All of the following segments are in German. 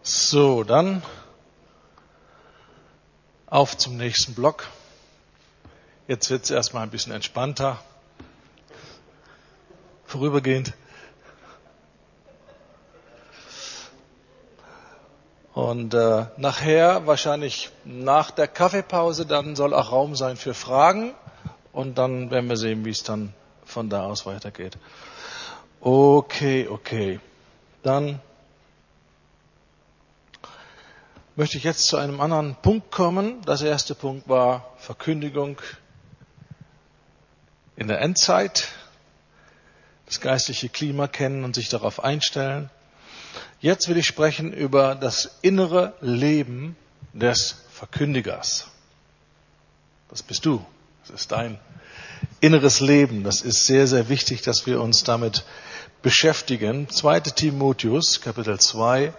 So, dann auf zum nächsten Block. Jetzt wird es erstmal ein bisschen entspannter. Vorübergehend. Und nachher, wahrscheinlich nach der Kaffeepause, dann soll auch Raum sein für Fragen. Und dann werden wir sehen, wie es dann von da aus weitergeht. Okay. Dann möchte ich jetzt zu einem anderen Punkt kommen. Das erste Punkt war Verkündigung in der Endzeit, das geistliche Klima kennen und sich darauf einstellen. Jetzt will ich sprechen über das innere Leben des Verkündigers. Das bist du, das ist dein inneres Leben. Das ist sehr, sehr wichtig, dass wir uns damit beschäftigen. 2. Timotheus, Kapitel 2,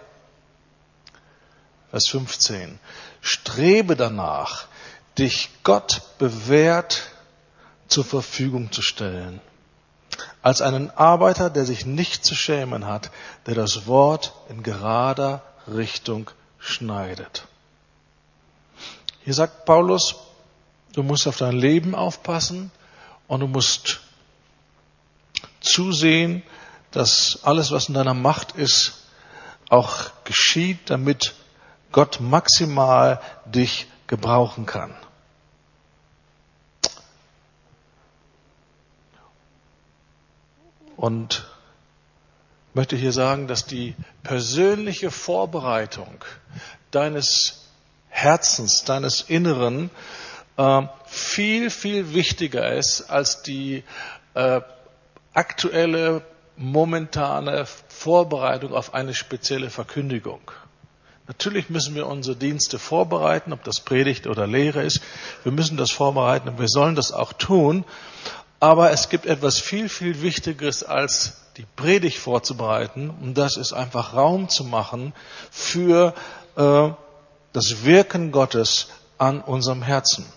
Vers 15. Strebe danach, dich Gott bewährt zur Verfügung zu stellen. Als einen Arbeiter, der sich nicht zu schämen hat, der das Wort in gerader Richtung schneidet. Hier sagt Paulus, du musst auf dein Leben aufpassen und du musst zusehen, dass alles, was in deiner Macht ist, auch geschieht, damit Gott maximal dich gebrauchen kann. Und ich möchte hier sagen, dass die persönliche Vorbereitung deines Herzens, deines Inneren viel, viel wichtiger ist als die aktuelle, momentane Vorbereitung auf eine spezielle Verkündigung. Natürlich müssen wir unsere Dienste vorbereiten, ob das Predigt oder Lehre ist. Wir müssen das vorbereiten und wir sollen das auch tun. Aber es gibt etwas viel, viel Wichtigeres als die Predigt vorzubereiten. Und das ist einfach Raum zu machen für das Wirken Gottes an unserem Herzen.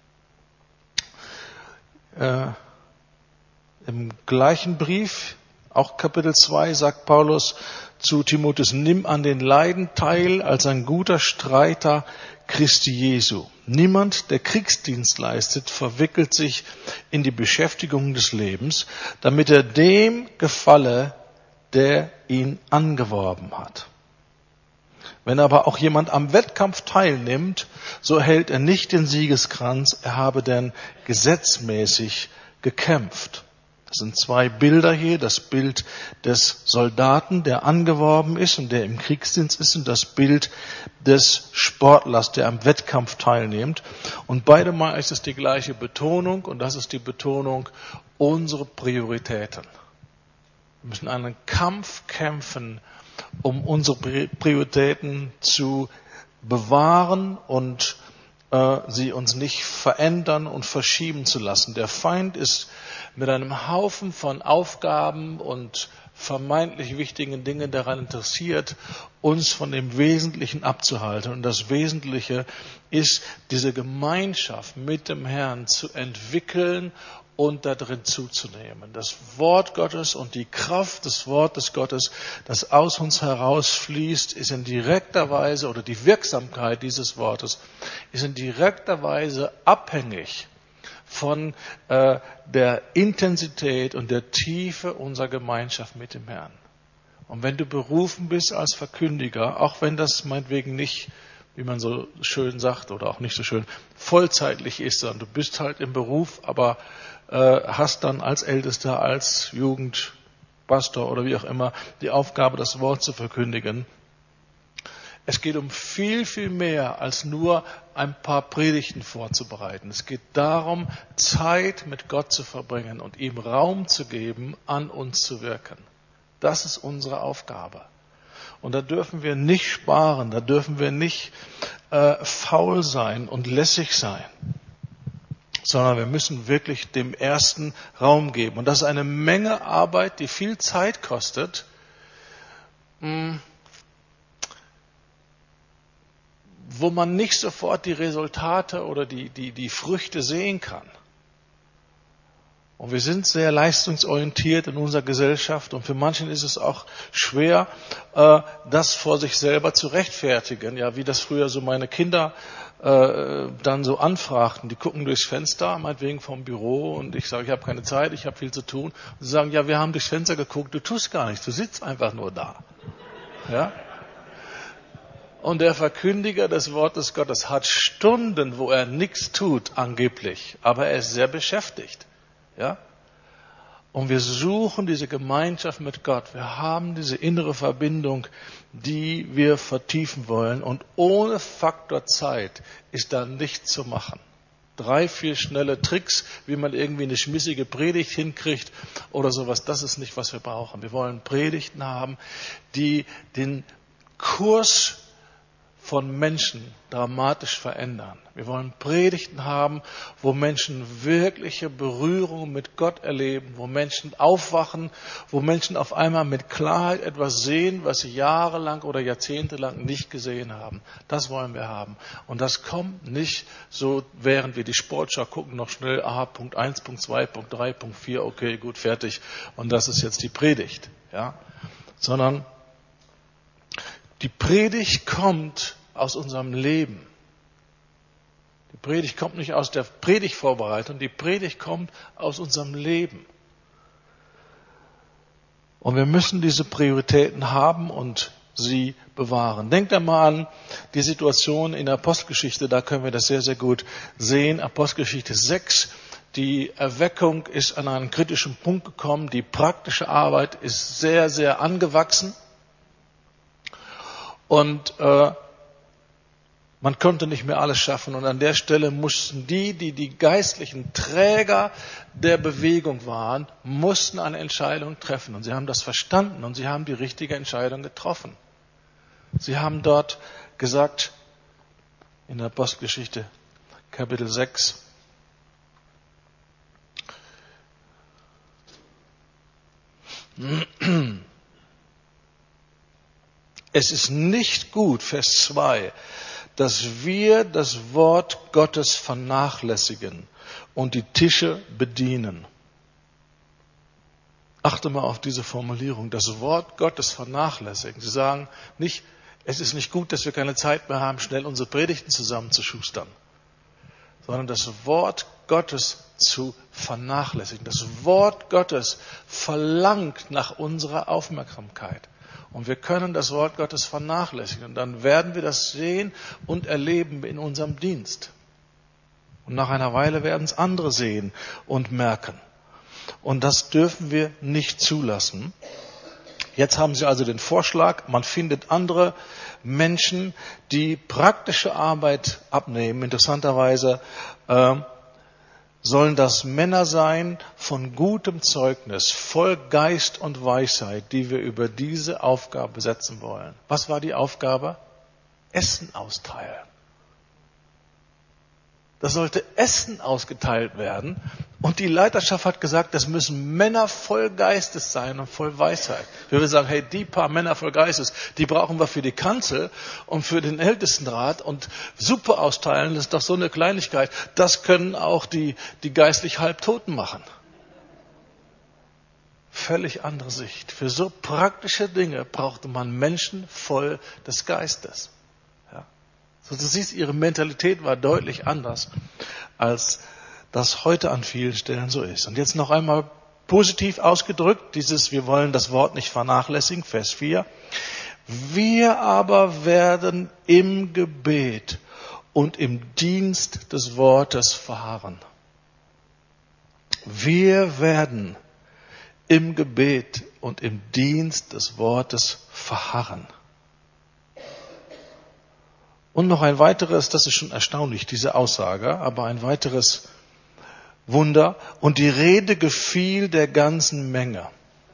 Im gleichen Brief, auch Kapitel 2, sagt Paulus zu Timotheus, nimm an den Leiden teil als ein guter Streiter Christi Jesu. Niemand, der Kriegsdienst leistet, verwickelt sich in die Beschäftigung des Lebens, damit er dem gefalle, der ihn angeworben hat. Wenn aber auch jemand am Wettkampf teilnimmt, so erhält er nicht den Siegeskranz, er habe denn gesetzmäßig gekämpft. Das sind zwei Bilder hier, das Bild des Soldaten, der angeworben ist und der im Kriegsdienst ist, und das Bild des Sportlers, der am Wettkampf teilnimmt. Und beide Mal ist es die gleiche Betonung, und das ist die Betonung, unsere Prioritäten. Wir müssen einen Kampf kämpfen, um unsere Prioritäten zu bewahren und sie uns nicht verändern und verschieben zu lassen. Der Feind ist mit einem Haufen von Aufgaben und vermeintlich wichtigen Dingen daran interessiert, uns von dem Wesentlichen abzuhalten. Und das Wesentliche ist, diese Gemeinschaft mit dem Herrn zu entwickeln und darin zuzunehmen. Das Wort Gottes und die Kraft des Wortes Gottes, das aus uns herausfließt, ist in direkter Weise, oder die Wirksamkeit dieses Wortes ist in direkter Weise abhängig von der Intensität und der Tiefe unserer Gemeinschaft mit dem Herrn. Und wenn du berufen bist als Verkündiger, auch wenn das meinetwegen nicht, wie man so schön sagt, oder auch nicht so schön, vollzeitlich ist, sondern du bist halt im Beruf, aber hast dann als Ältester, als Jugendpastor oder wie auch immer die Aufgabe, das Wort zu verkündigen. Es geht um viel, viel mehr als nur ein paar Predigten vorzubereiten. Es geht darum, Zeit mit Gott zu verbringen und ihm Raum zu geben, an uns zu wirken. Das ist unsere Aufgabe. Und da dürfen wir nicht sparen, da dürfen wir nicht faul sein und lässig sein, sondern wir müssen wirklich dem Ersten Raum geben. Und das ist eine Menge Arbeit, die viel Zeit kostet, wo man nicht sofort die Resultate oder die Früchte sehen kann. Und wir sind sehr leistungsorientiert in unserer Gesellschaft und für manchen ist es auch schwer, das vor sich selber zu rechtfertigen. Ja, wie das früher so meine Kinder dann so anfragten. Die gucken durchs Fenster, meinetwegen vom Büro, und ich sage, ich habe keine Zeit, ich habe viel zu tun. Und sie sagen, ja, wir haben durchs Fenster geguckt, du tust gar nichts, du sitzt einfach nur da. Ja? Und der Verkündiger des Wortes Gottes hat Stunden, wo er nichts tut, angeblich, aber er ist sehr beschäftigt. Ja? Und wir suchen diese Gemeinschaft mit Gott. Wir haben diese innere Verbindung, die wir vertiefen wollen. Und ohne Faktor Zeit ist da nichts zu machen. 3, 4 schnelle Tricks, wie man irgendwie eine schmissige Predigt hinkriegt oder sowas, das ist nicht, was wir brauchen. Wir wollen Predigten haben, die den Kurs von Menschen dramatisch verändern. Wir wollen Predigten haben, wo Menschen wirkliche Berührung mit Gott erleben, wo Menschen aufwachen, wo Menschen auf einmal mit Klarheit etwas sehen, was sie jahrelang oder jahrzehntelang nicht gesehen haben. Das wollen wir haben. Und das kommt nicht so, während wir die Sportschau gucken, noch schnell, Punkt 1, Punkt 2, Punkt 3, Punkt 4, okay, gut, fertig. Und das ist jetzt die Predigt. Ja? Sondern die Predigt kommt aus unserem Leben. Die Predigt kommt nicht aus der Predigtvorbereitung, die Predigt kommt aus unserem Leben. Und wir müssen diese Prioritäten haben und sie bewahren. Denkt einmal an die Situation in der Apostelgeschichte, da können wir das sehr, sehr gut sehen. Apostelgeschichte 6, die Erweckung ist an einen kritischen Punkt gekommen, die praktische Arbeit ist sehr, sehr angewachsen. Und man konnte nicht mehr alles schaffen. Und an der Stelle mussten die geistlichen Träger der Bewegung waren, mussten eine Entscheidung treffen. Und sie haben das verstanden und sie haben die richtige Entscheidung getroffen. Sie haben dort gesagt, in der Apostelgeschichte Kapitel 6, es ist nicht gut, Vers 2, dass wir das Wort Gottes vernachlässigen und die Tische bedienen. Achte mal auf diese Formulierung, das Wort Gottes vernachlässigen. Sie sagen nicht, es ist nicht gut, dass wir keine Zeit mehr haben, schnell unsere Predigten zusammenzuschustern, sondern das Wort Gottes zu vernachlässigen. Das Wort Gottes verlangt nach unserer Aufmerksamkeit. Und wir können das Wort Gottes vernachlässigen. Und dann werden wir das sehen und erleben in unserem Dienst. Und nach einer Weile werden es andere sehen und merken. Und das dürfen wir nicht zulassen. Jetzt haben Sie also den Vorschlag, man findet andere Menschen, die praktische Arbeit abnehmen. Interessanterweise sollen das Männer sein von gutem Zeugnis, voll Geist und Weisheit, die wir über diese Aufgabe setzen wollen. Was war die Aufgabe? Essen austeilen. Da sollte Essen ausgeteilt werden. Und die Leiterschaft hat gesagt, das müssen Männer voll Geistes sein und voll Weisheit. Wir würden sagen, hey, die paar Männer voll Geistes, die brauchen wir für die Kanzel und für den Ältestenrat und Suppe austeilen, das ist doch so eine Kleinigkeit. Das können auch die geistlich Halbtoten machen. Völlig andere Sicht. Für so praktische Dinge brauchte man Menschen voll des Geistes. So, du siehst, ihre Mentalität war deutlich anders, als das heute an vielen Stellen so ist. Und jetzt noch einmal positiv ausgedrückt, wir wollen das Wort nicht vernachlässigen, Vers 4. Wir aber werden im Gebet und im Dienst des Wortes verharren. Wir werden im Gebet und im Dienst des Wortes verharren. Und noch ein weiteres, das ist schon erstaunlich, diese Aussage, aber ein weiteres Wunder. Und die Rede gefiel der ganzen Menge.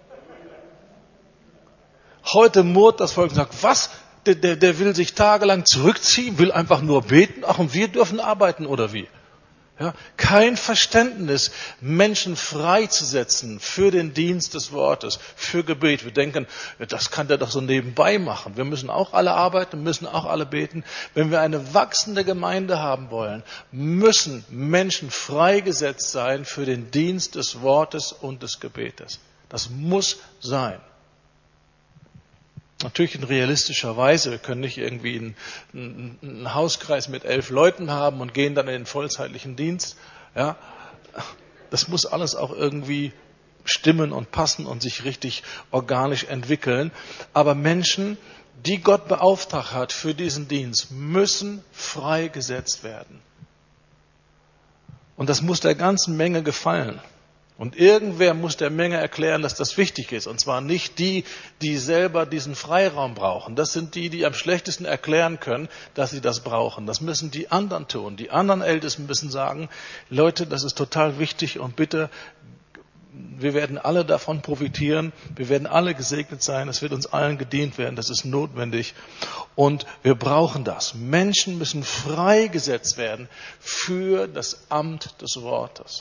Heute murrt das Volk und sagt, was? Der will sich tagelang zurückziehen, will einfach nur beten. Ach, und wir dürfen arbeiten, oder wie? Ja, kein Verständnis, Menschen freizusetzen für den Dienst des Wortes, für Gebet. Wir denken, ja, das kann der doch so nebenbei machen. Wir müssen auch alle arbeiten, müssen auch alle beten. Wenn wir eine wachsende Gemeinde haben wollen, müssen Menschen freigesetzt sein für den Dienst des Wortes und des Gebetes. Das muss sein. Natürlich in realistischer Weise. Wir können nicht irgendwie einen Hauskreis mit 11 Leuten haben und gehen dann in den vollzeitlichen Dienst. Ja, das muss alles auch irgendwie stimmen und passen und sich richtig organisch entwickeln. Aber Menschen, die Gott beauftragt hat für diesen Dienst, müssen freigesetzt werden. Und das muss der ganzen Menge gefallen. Und irgendwer muss der Menge erklären, dass das wichtig ist. Und zwar nicht die, die selber diesen Freiraum brauchen. Das sind die, die am schlechtesten erklären können, dass sie das brauchen. Das müssen die anderen tun. Die anderen Ältesten müssen sagen, Leute, das ist total wichtig und bitte, wir werden alle davon profitieren. Wir werden alle gesegnet sein. Es wird uns allen gedient werden. Das ist notwendig. Und wir brauchen das. Menschen müssen freigesetzt werden für das Amt des Wortes.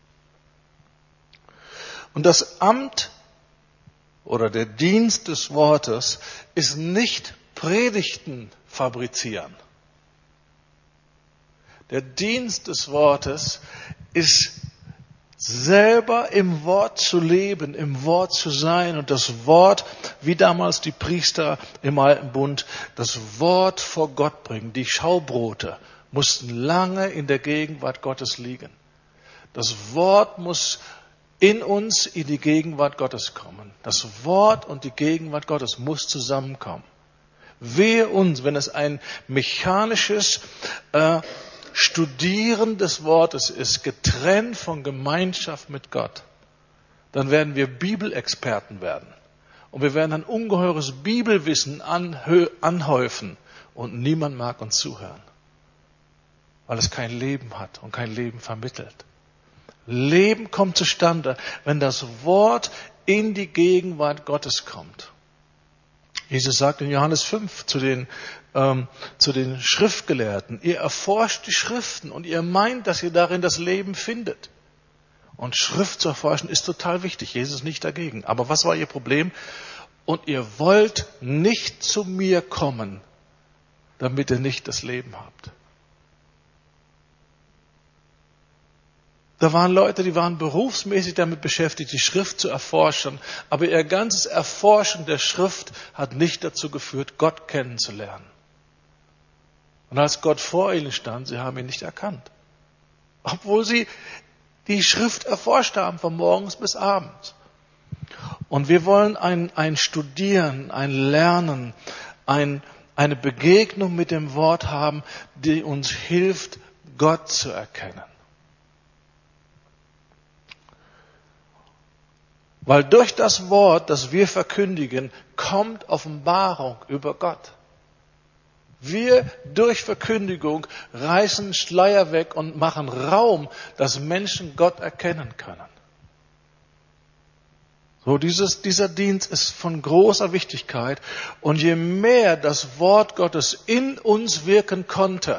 Und das Amt oder der Dienst des Wortes ist nicht Predigten fabrizieren. Der Dienst des Wortes ist selber im Wort zu leben, im Wort zu sein und das Wort, wie damals die Priester im Alten Bund, das Wort vor Gott bringen. Die Schaubrote mussten lange in der Gegenwart Gottes liegen. Das Wort muss in uns in die Gegenwart Gottes kommen. Das Wort und die Gegenwart Gottes muss zusammenkommen. Wehe uns, wenn es ein mechanisches Studieren des Wortes ist, getrennt von Gemeinschaft mit Gott. Dann werden wir Bibelexperten werden. Und wir werden ein ungeheures Bibelwissen anhäufen. Und niemand mag uns zuhören. Weil es kein Leben hat und kein Leben vermittelt. Leben kommt zustande, wenn das Wort in die Gegenwart Gottes kommt. Jesus sagt in Johannes 5 zu den Schriftgelehrten, ihr erforscht die Schriften und ihr meint, dass ihr darin das Leben findet. Und Schrift zu erforschen ist total wichtig. Jesus ist nicht dagegen. Aber was war ihr Problem? Und ihr wollt nicht zu mir kommen, damit ihr nicht das Leben habt. Da waren Leute, die waren berufsmäßig damit beschäftigt, die Schrift zu erforschen. Aber ihr ganzes Erforschen der Schrift hat nicht dazu geführt, Gott kennenzulernen. Und als Gott vor ihnen stand, sie haben ihn nicht erkannt. Obwohl sie die Schrift erforscht haben, von morgens bis abends. Und wir wollen ein Studieren, ein Lernen, eine Begegnung mit dem Wort haben, die uns hilft, Gott zu erkennen. Weil durch das Wort, das wir verkündigen, kommt Offenbarung über Gott. Wir durch Verkündigung reißen Schleier weg und machen Raum, dass Menschen Gott erkennen können. So, dieser Dienst ist von großer Wichtigkeit. Und je mehr das Wort Gottes in uns wirken konnte,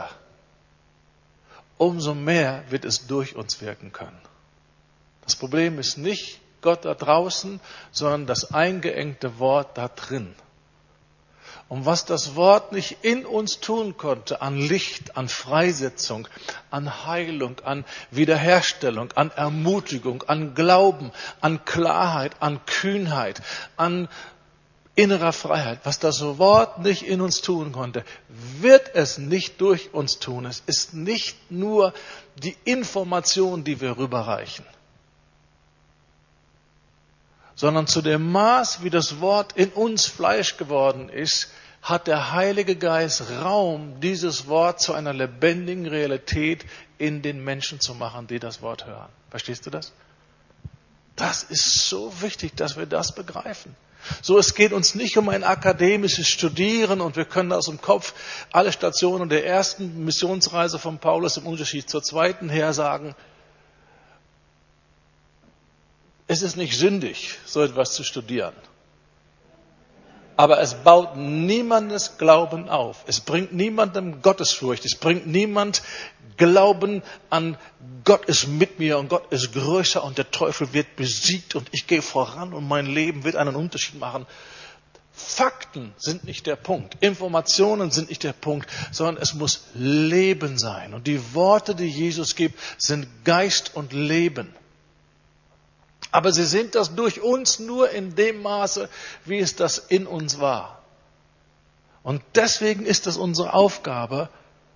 umso mehr wird es durch uns wirken können. Das Problem ist nicht Gott da draußen, sondern das eingeengte Wort da drin. Und was das Wort nicht in uns tun konnte, an Licht, an Freisetzung, an Heilung, an Wiederherstellung, an Ermutigung, an Glauben, an Klarheit, an Kühnheit, an innerer Freiheit, was das Wort nicht in uns tun konnte, wird es nicht durch uns tun. Es ist nicht nur die Information, die wir rüberreichen, sondern zu dem Maß, wie das Wort in uns Fleisch geworden ist, hat der Heilige Geist Raum, dieses Wort zu einer lebendigen Realität in den Menschen zu machen, die das Wort hören. Verstehst du das? Das ist so wichtig, dass wir das begreifen. So, es geht uns nicht um ein akademisches Studieren und wir können aus dem Kopf alle Stationen der ersten Missionsreise von Paulus im Unterschied zur zweiten her sagen. Es ist nicht sündig, so etwas zu studieren. Aber es baut niemandes Glauben auf. Es bringt niemandem Gottesfurcht. Es bringt niemand Glauben an Gott ist mit mir und Gott ist größer und der Teufel wird besiegt und ich gehe voran und mein Leben wird einen Unterschied machen. Fakten sind nicht der Punkt. Informationen sind nicht der Punkt, sondern es muss Leben sein. Und die Worte, die Jesus gibt, sind Geist und Leben. Aber sie sind das durch uns nur in dem Maße, wie es das in uns war. Und deswegen ist es unsere Aufgabe,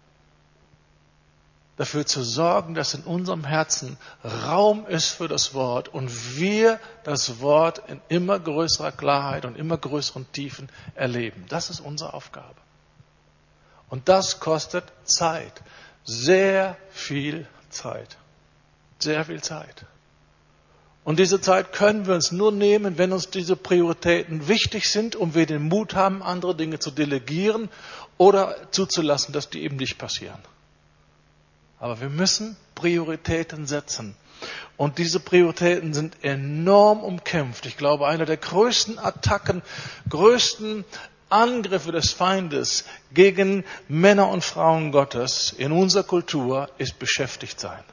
dafür zu sorgen, dass in unserem Herzen Raum ist für das Wort und wir das Wort in immer größerer Klarheit und immer größeren Tiefen erleben. Das ist unsere Aufgabe. Und das kostet Zeit. Sehr viel Zeit. Sehr viel Zeit. Und diese Zeit können wir uns nur nehmen, wenn uns diese Prioritäten wichtig sind und wir den Mut haben, andere Dinge zu delegieren oder zuzulassen, dass die eben nicht passieren. Aber wir müssen Prioritäten setzen. Und diese Prioritäten sind enorm umkämpft. Ich glaube, einer der größten Attacken, größten Angriffe des Feindes gegen Männer und Frauen Gottes in unserer Kultur ist Beschäftigtsein.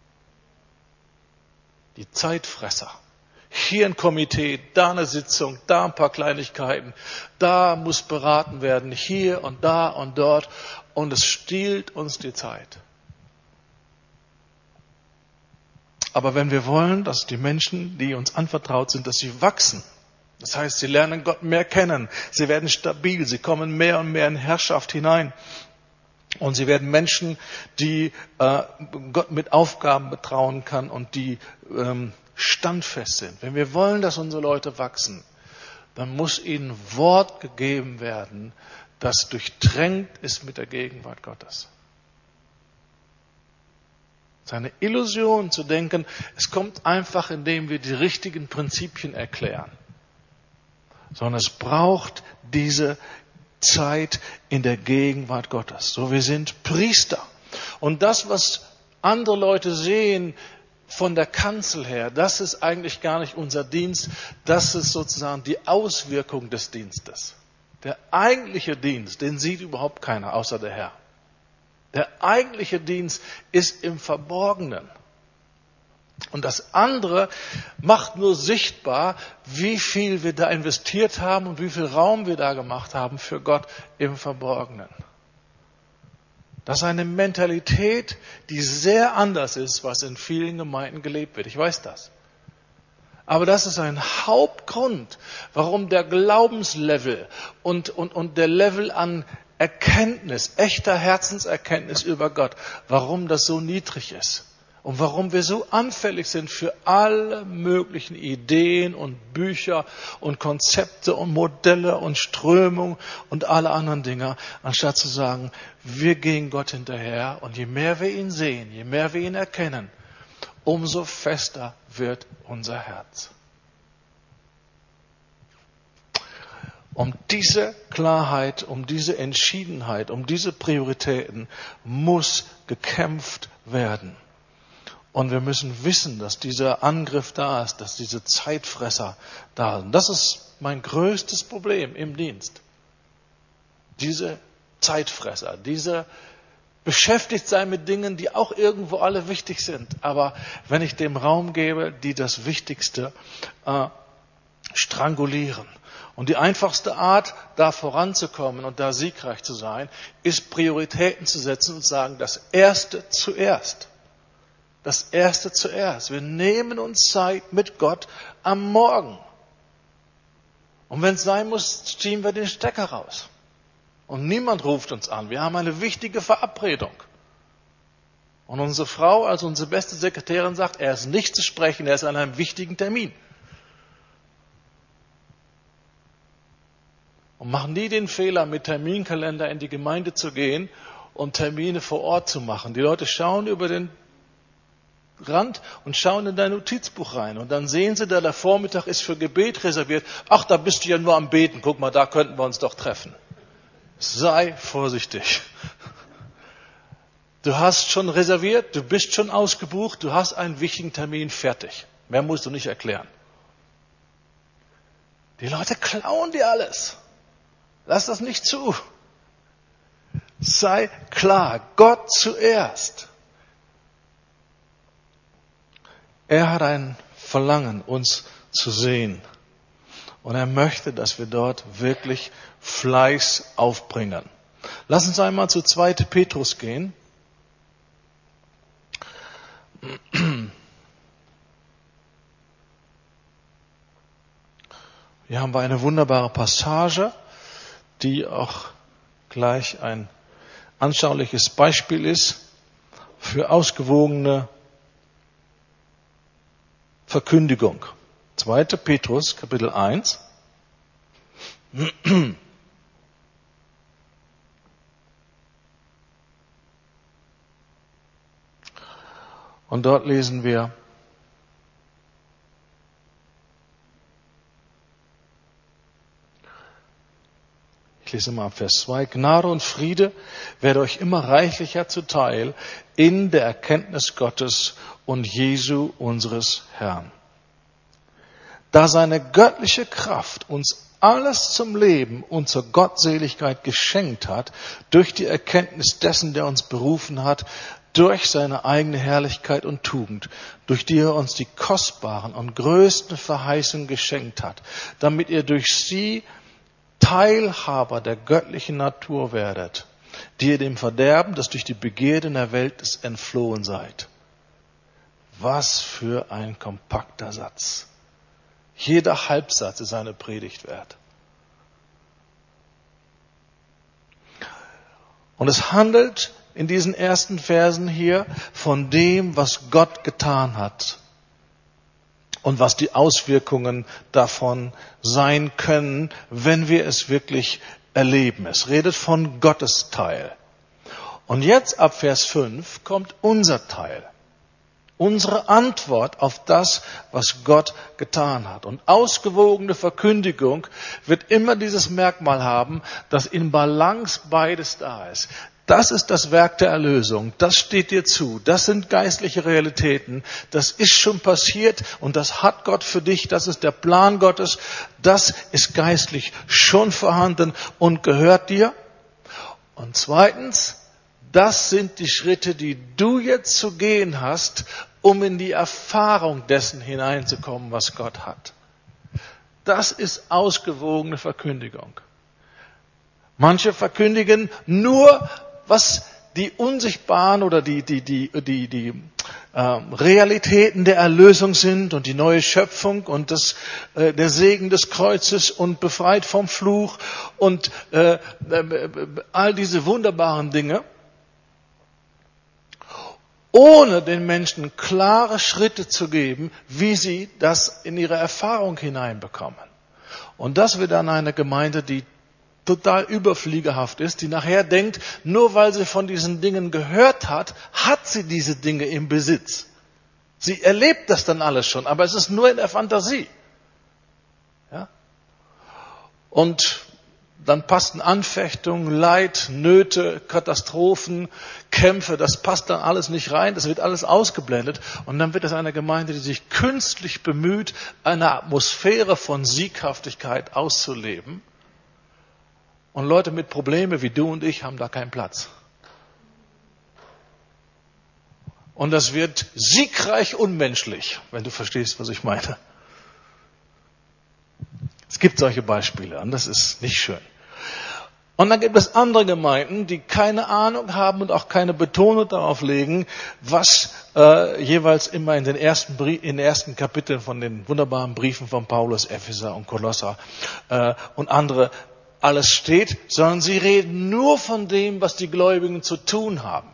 Die Zeitfresser. Hier ein Komitee, da eine Sitzung, da ein paar Kleinigkeiten, da muss beraten werden, hier und da und dort. Und es stiehlt uns die Zeit. Aber wenn wir wollen, dass die Menschen, die uns anvertraut sind, dass sie wachsen, das heißt, sie lernen Gott mehr kennen, sie werden stabil, sie kommen mehr und mehr in Herrschaft hinein und sie werden Menschen, die Gott mit Aufgaben betrauen kann und die standfest sind. Wenn wir wollen, dass unsere Leute wachsen, dann muss ihnen Wort gegeben werden, das durchtränkt ist mit der Gegenwart Gottes. Es ist eine Illusion zu denken, es kommt einfach, indem wir die richtigen Prinzipien erklären. Sondern es braucht diese Zeit in der Gegenwart Gottes. So, wir sind Priester. Und das, was andere Leute sehen von der Kanzel her, das ist eigentlich gar nicht unser Dienst. Das ist sozusagen die Auswirkung des Dienstes. Der eigentliche Dienst, den sieht überhaupt keiner, außer der Herr. Der eigentliche Dienst ist im Verborgenen. Und das andere macht nur sichtbar, wie viel wir da investiert haben und wie viel Raum wir da gemacht haben für Gott im Verborgenen. Das ist eine Mentalität, die sehr anders ist, was in vielen Gemeinden gelebt wird. Ich weiß das. Aber das ist ein Hauptgrund, warum der Glaubenslevel und der Level an Erkenntnis, echter Herzenserkenntnis über Gott, warum das so niedrig ist und warum wir so anfällig sind für alle möglichen Ideen und Bücher und Konzepte und Modelle und Strömungen und alle anderen Dinge, anstatt zu sagen, wir gehen Gott hinterher und je mehr wir ihn sehen, je mehr wir ihn erkennen, umso fester wird unser Herz. Um diese Klarheit, um diese Entschiedenheit, um diese Prioritäten muss gekämpft werden. Und wir müssen wissen, dass dieser Angriff da ist, dass diese Zeitfresser da sind. Das ist mein größtes Problem im Dienst. Diese Zeitfresser, diese beschäftigt sein mit Dingen, die auch irgendwo alle wichtig sind. Aber wenn ich dem Raum gebe, die das Wichtigste strangulieren. Und die einfachste Art, da voranzukommen und da siegreich zu sein, ist Prioritäten zu setzen und zu sagen, das Erste zuerst. Das Erste zuerst. Wir nehmen uns Zeit mit Gott am Morgen. Und wenn es sein muss, ziehen wir den Stecker raus. Und niemand ruft uns an. Wir haben eine wichtige Verabredung. Und unsere Frau, also unsere beste Sekretärin, sagt, er ist nicht zu sprechen, er ist an einem wichtigen Termin. Und machen nie den Fehler, mit Terminkalender in die Gemeinde zu gehen und Termine vor Ort zu machen. Die Leute schauen über den Rand und schauen in dein Notizbuch rein. Und dann sehen sie, der Vormittag ist für Gebet reserviert. Ach, da bist du ja nur am Beten. Guck mal, da könnten wir uns doch treffen. Sei vorsichtig. Du hast schon reserviert, du bist schon ausgebucht, du hast einen wichtigen Termin fertig. Mehr musst du nicht erklären. Die Leute klauen dir alles. Lass das nicht zu. Sei klar, Gott zuerst. Er hat ein Verlangen, uns zu sehen. Und er möchte, dass wir dort wirklich Fleiß aufbringen. Lass uns einmal zu 2. Petrus gehen. Hier haben wir eine wunderbare Passage, die auch gleich ein anschauliches Beispiel ist für ausgewogene Verkündigung. 2. Petrus, Kapitel 1. Und dort lesen wir: Ich lese mal ab Vers 2. Gnade und Friede werde euch immer reichlicher zuteil in der Erkenntnis Gottes und Jesu unseres Herrn. Da seine göttliche Kraft uns alles zum Leben und zur Gottseligkeit geschenkt hat, durch die Erkenntnis dessen, der uns berufen hat, durch seine eigene Herrlichkeit und Tugend, durch die er uns die kostbaren und größten Verheißungen geschenkt hat, damit ihr durch sie Teilhaber der göttlichen Natur werdet, die ihr dem Verderben, das durch die Begierde in der Welt ist, entflohen seid. Was für ein kompakter Satz. Jeder Halbsatz ist eine Predigt wert. Und es handelt in diesen ersten Versen hier von dem, was Gott getan hat und was die Auswirkungen davon sein können, wenn wir es wirklich erleben. Es redet von Gottes Teil. Und jetzt ab Vers 5 kommt unser Teil. Unsere Antwort auf das, was Gott getan hat. Und ausgewogene Verkündigung wird immer dieses Merkmal haben, dass in Balance beides da ist. Das ist das Werk der Erlösung. Das steht dir zu. Das sind geistliche Realitäten. Das ist schon passiert und das hat Gott für dich. Das ist der Plan Gottes. Das ist geistlich schon vorhanden und gehört dir. Und zweitens, das sind die Schritte, die du jetzt zu gehen hast, um in die Erfahrung dessen hineinzukommen, was Gott hat. Das ist ausgewogene Verkündigung. Manche verkündigen nur, was die unsichtbaren oder die Realitäten der Erlösung sind und die neue Schöpfung und der Segen des Kreuzes und befreit vom Fluch und all diese wunderbaren Dinge, ohne den Menschen klare Schritte zu geben, wie sie das in ihre Erfahrung hineinbekommen. Und das wird dann eine Gemeinde, die total überfliegerhaft ist, die nachher denkt, nur weil sie von diesen Dingen gehört hat, hat sie diese Dinge im Besitz. Sie erlebt das dann alles schon, aber es ist nur in der Fantasie. Ja? Und dann passen Anfechtungen, Leid, Nöte, Katastrophen, Kämpfe, das passt dann alles nicht rein, das wird alles ausgeblendet. Und dann wird es eine Gemeinde, die sich künstlich bemüht, eine Atmosphäre von Sieghaftigkeit auszuleben. Und Leute mit Problemen wie du und ich haben da keinen Platz. Und das wird siegreich unmenschlich, wenn du verstehst, was ich meine. Es gibt solche Beispiele und das ist nicht schön. Und dann gibt es andere Gemeinden, die keine Ahnung haben und auch keine Betonung darauf legen, was jeweils immer in den ersten Kapiteln von den wunderbaren Briefen von Paulus, Epheser und Kolosser und andere alles steht, sondern sie reden nur von dem, was die Gläubigen zu tun haben.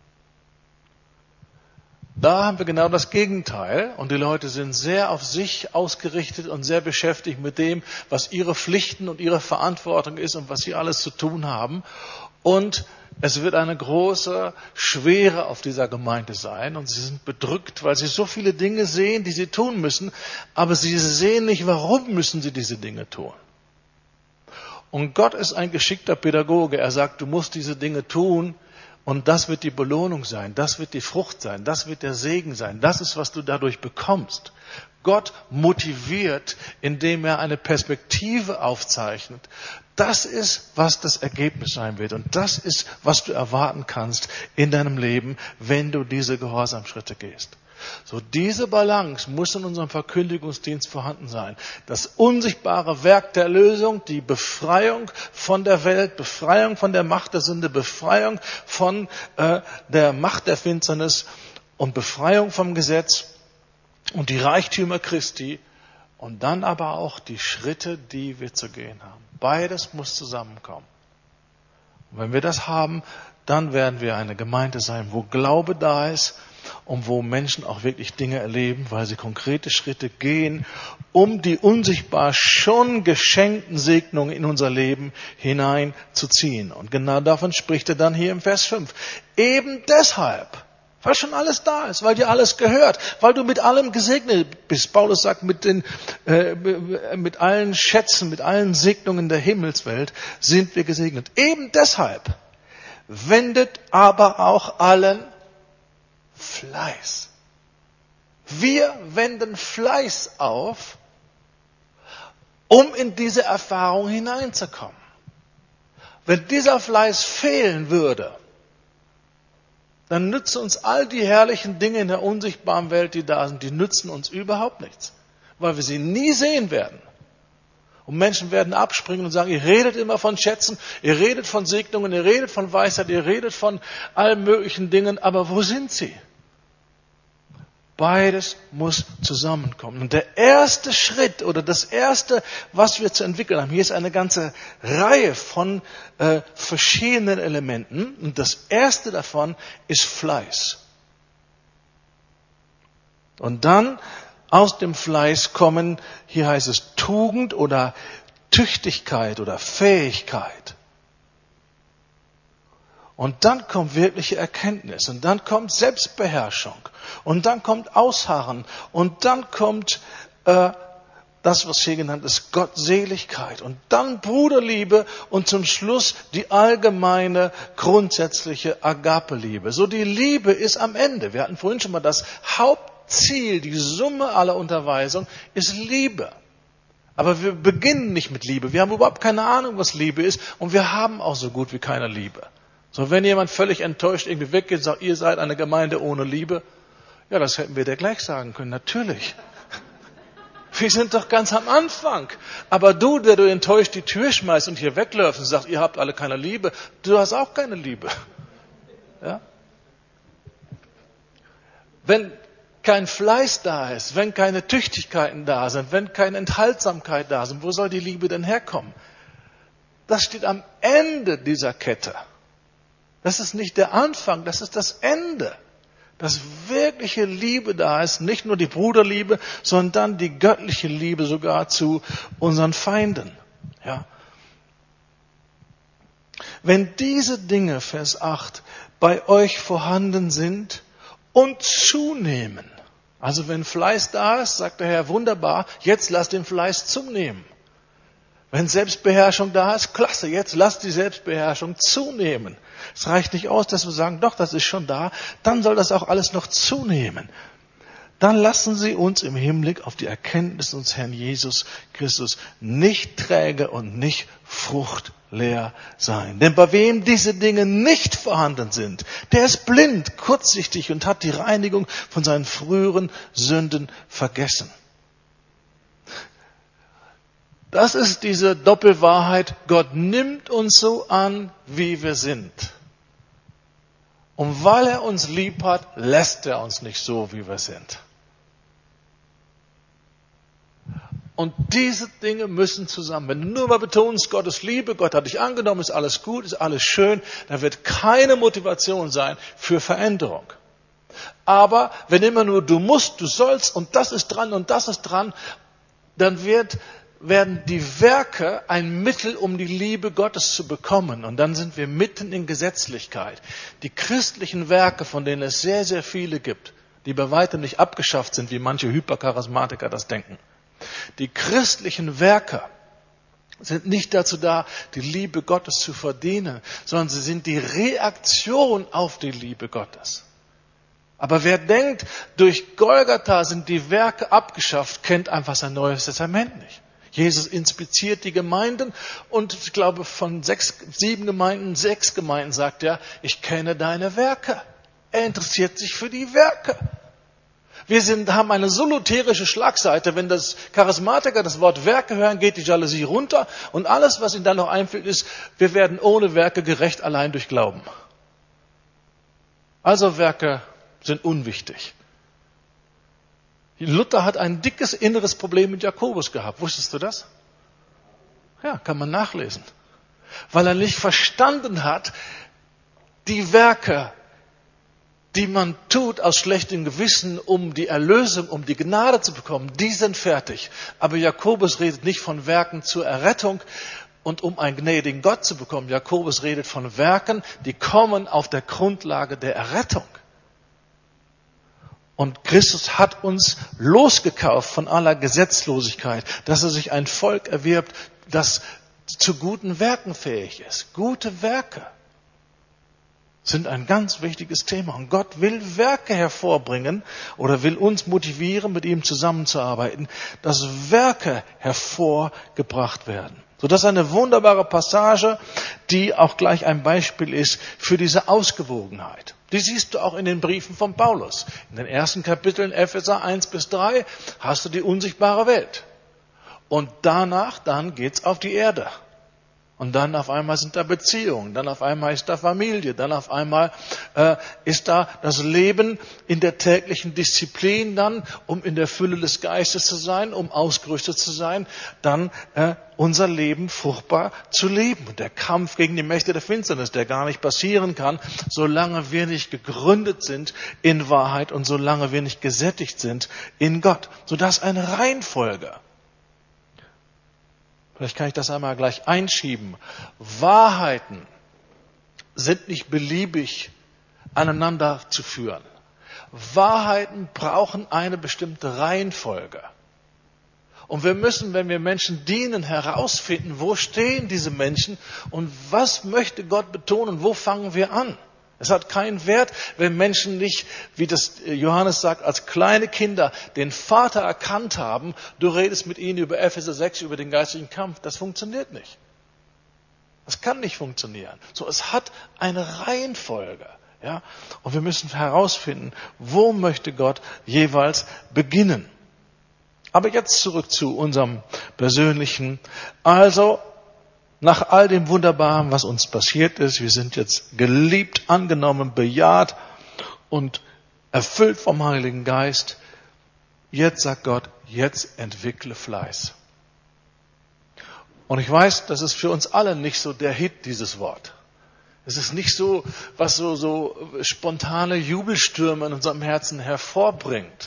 Da haben wir genau das Gegenteil und die Leute sind sehr auf sich ausgerichtet und sehr beschäftigt mit dem, was ihre Pflichten und ihre Verantwortung ist und was sie alles zu tun haben. Und es wird eine große Schwere auf dieser Gemeinde sein und sie sind bedrückt, weil sie so viele Dinge sehen, die sie tun müssen, aber sie sehen nicht, warum müssen sie diese Dinge tun. Und Gott ist ein geschickter Pädagoge. Er sagt, du musst diese Dinge tun, Und das wird die Belohnung sein, das wird die Frucht sein, das wird der Segen sein. Das ist, was du dadurch bekommst. Gott motiviert, indem er eine Perspektive aufzeichnet. Das ist, was das Ergebnis sein wird. Und das ist, was du erwarten kannst in deinem Leben, wenn du diese Gehorsamschritte gehst. So, diese Balance muss in unserem Verkündigungsdienst vorhanden sein. Das unsichtbare Werk der Erlösung, die Befreiung von der Welt, Befreiung von der Macht der Sünde, Befreiung von der Macht der Finsternis und Befreiung vom Gesetz und die Reichtümer Christi und dann aber auch die Schritte, die wir zu gehen haben. Beides muss zusammenkommen. Und wenn wir das haben, dann werden wir eine Gemeinde sein, wo Glaube da ist und wo Menschen auch wirklich Dinge erleben, weil sie konkrete Schritte gehen, um die unsichtbar schon geschenkten Segnungen in unser Leben hineinzuziehen. Und genau davon spricht er dann hier im Vers 5. Eben deshalb, weil schon alles da ist, weil dir alles gehört, weil du mit allem gesegnet bist. Paulus sagt, mit allen Schätzen, mit allen Segnungen der Himmelswelt sind wir gesegnet. Eben deshalb wendet aber auch allen Fleiß. Wir wenden Fleiß auf, um in diese Erfahrung hineinzukommen. Wenn dieser Fleiß fehlen würde, dann nützen uns all die herrlichen Dinge in der unsichtbaren Welt, die da sind, die nützen uns überhaupt nichts, weil wir sie nie sehen werden. Und Menschen werden abspringen und sagen, ihr redet immer von Schätzen, ihr redet von Segnungen, ihr redet von Weisheit, ihr redet von allen möglichen Dingen, aber wo sind sie? Beides muss zusammenkommen. Und der erste Schritt oder das erste, was wir zu entwickeln haben, hier ist eine ganze Reihe von verschiedenen Elementen. Und das erste davon ist Fleiß. Und dann aus dem Fleiß kommen, hier heißt es Tugend oder Tüchtigkeit oder Fähigkeit. Und dann kommt wirkliche Erkenntnis und dann kommt Selbstbeherrschung und dann kommt Ausharren und dann kommt das, was hier genannt ist, Gottseligkeit und dann Bruderliebe und zum Schluss die allgemeine, grundsätzliche Agape-Liebe. So die Liebe ist am Ende. Wir hatten vorhin schon mal das Hauptziel, die Summe aller Unterweisung ist Liebe. Aber wir beginnen nicht mit Liebe. Wir haben überhaupt keine Ahnung, was Liebe ist und wir haben auch so gut wie keine Liebe. So, wenn jemand völlig enttäuscht irgendwie weggeht und sagt, ihr seid eine Gemeinde ohne Liebe, ja, das hätten wir dir gleich sagen können, natürlich. Wir sind doch ganz am Anfang. Aber du, der du enttäuscht die Tür schmeißt und hier wegläufst und sagst, ihr habt alle keine Liebe, du hast auch keine Liebe. Ja? Wenn kein Fleiß da ist, wenn keine Tüchtigkeiten da sind, wenn keine Enthaltsamkeit da sind, wo soll die Liebe denn herkommen? Das steht am Ende dieser Kette. Das ist nicht der Anfang, das ist das Ende. Dass wirkliche Liebe da ist, nicht nur die Bruderliebe, sondern die göttliche Liebe sogar zu unseren Feinden. Ja. Wenn diese Dinge, Vers 8, bei euch vorhanden sind und zunehmen, also wenn Fleiß da ist, sagt der Herr, wunderbar, jetzt lass den Fleiß zunehmen. Wenn Selbstbeherrschung da ist, klasse, jetzt lass die Selbstbeherrschung zunehmen. Es reicht nicht aus, dass wir sagen, doch, das ist schon da, dann soll das auch alles noch zunehmen. Dann lassen Sie uns im Hinblick auf die Erkenntnis unseres Herrn Jesus Christus nicht träge und nicht fruchtleer sein. Denn bei wem diese Dinge nicht vorhanden sind, der ist blind, kurzsichtig und hat die Reinigung von seinen früheren Sünden vergessen. Das ist diese Doppelwahrheit. Gott nimmt uns so an, wie wir sind. Und weil er uns lieb hat, lässt er uns nicht so, wie wir sind. Und diese Dinge müssen zusammen. Wenn du nur mal betonst, Gottes Liebe, Gott hat dich angenommen, ist alles gut, ist alles schön, dann wird keine Motivation sein für Veränderung. Aber wenn immer nur du musst, du sollst und das ist dran, dann werden die Werke ein Mittel, um die Liebe Gottes zu bekommen. Und dann sind wir mitten in Gesetzlichkeit. Die christlichen Werke, von denen es sehr, sehr viele gibt, die bei weitem nicht abgeschafft sind, wie manche Hypercharismatiker das denken. Die christlichen Werke sind nicht dazu da, die Liebe Gottes zu verdienen, sondern sie sind die Reaktion auf die Liebe Gottes. Aber wer denkt, durch Golgatha sind die Werke abgeschafft, kennt einfach sein Neues Testament nicht. Jesus inspiziert die Gemeinden und ich glaube von 7 Gemeinden, 6 Gemeinden sagt er, ich kenne deine Werke. Er interessiert sich für die Werke. Wir haben eine so lutherische Schlagseite, wenn das Charismatiker das Wort Werke hören, geht die Jalousie runter und alles, was ihnen dann noch einfällt, ist, wir werden ohne Werke gerecht allein durch Glauben. Also Werke sind unwichtig. Luther hat ein dickes inneres Problem mit Jakobus gehabt. Wusstest du das? Ja, kann man nachlesen. Weil er nicht verstanden hat, die Werke, die man tut aus schlechtem Gewissen, um die Erlösung, um die Gnade zu bekommen, die sind fertig. Aber Jakobus redet nicht von Werken zur Errettung und um einen gnädigen Gott zu bekommen. Jakobus redet von Werken, die kommen auf der Grundlage der Errettung. Und Christus hat uns losgekauft von aller Gesetzlosigkeit, dass er sich ein Volk erwirbt, das zu guten Werken fähig ist. Gute Werke sind ein ganz wichtiges Thema. Und Gott will Werke hervorbringen oder will uns motivieren, mit ihm zusammenzuarbeiten, dass Werke hervorgebracht werden. So, das ist eine wunderbare Passage, die auch gleich ein Beispiel ist für diese Ausgewogenheit. Die siehst du auch in den Briefen von Paulus. In den ersten Kapiteln Epheser 1-3 hast du die unsichtbare Welt. Und danach, dann geht's auf die Erde. Und dann auf einmal sind da Beziehungen, dann auf einmal ist da Familie, dann auf einmal ist da das Leben in der täglichen Disziplin dann, um in der Fülle des Geistes zu sein, um ausgerüstet zu sein, dann unser Leben fruchtbar zu leben. Und der Kampf gegen die Mächte der Finsternis, der gar nicht passieren kann, solange wir nicht gegründet sind in Wahrheit und solange wir nicht gesättigt sind in Gott. So, das ist eine Reihenfolge. Vielleicht kann ich das einmal gleich einschieben. Wahrheiten sind nicht beliebig aneinander zu führen. Wahrheiten brauchen eine bestimmte Reihenfolge. Und wir müssen, wenn wir Menschen dienen, herausfinden, wo stehen diese Menschen und was möchte Gott betonen, wo fangen wir an. Es hat keinen Wert, wenn Menschen nicht, wie das Johannes sagt, als kleine Kinder den Vater erkannt haben. Du redest mit ihnen über Epheser 6, über den geistlichen Kampf. Das funktioniert nicht. Das kann nicht funktionieren. So, es hat eine Reihenfolge. Ja? Und wir müssen herausfinden, wo möchte Gott jeweils beginnen. Aber jetzt zurück zu unserem persönlichen. Also, nach all dem Wunderbaren, was uns passiert ist, wir sind jetzt geliebt, angenommen, bejaht und erfüllt vom Heiligen Geist. Jetzt sagt Gott, jetzt entwickle Fleiß. Und ich weiß, das ist für uns alle nicht so der Hit, dieses Wort. Es ist nicht so, was so spontane Jubelstürme in unserem Herzen hervorbringt.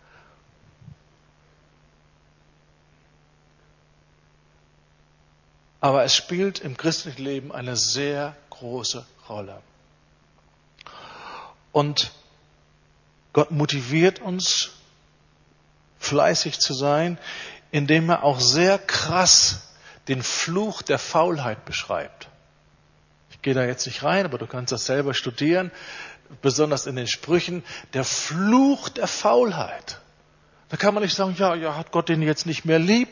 Aber es spielt im christlichen Leben eine sehr große Rolle. Und Gott motiviert uns, fleißig zu sein, indem er auch sehr krass den Fluch der Faulheit beschreibt. Ich gehe da jetzt nicht rein, aber du kannst das selber studieren, besonders in den Sprüchen. Der Fluch der Faulheit. Da kann man nicht sagen, ja, hat Gott den jetzt nicht mehr lieb?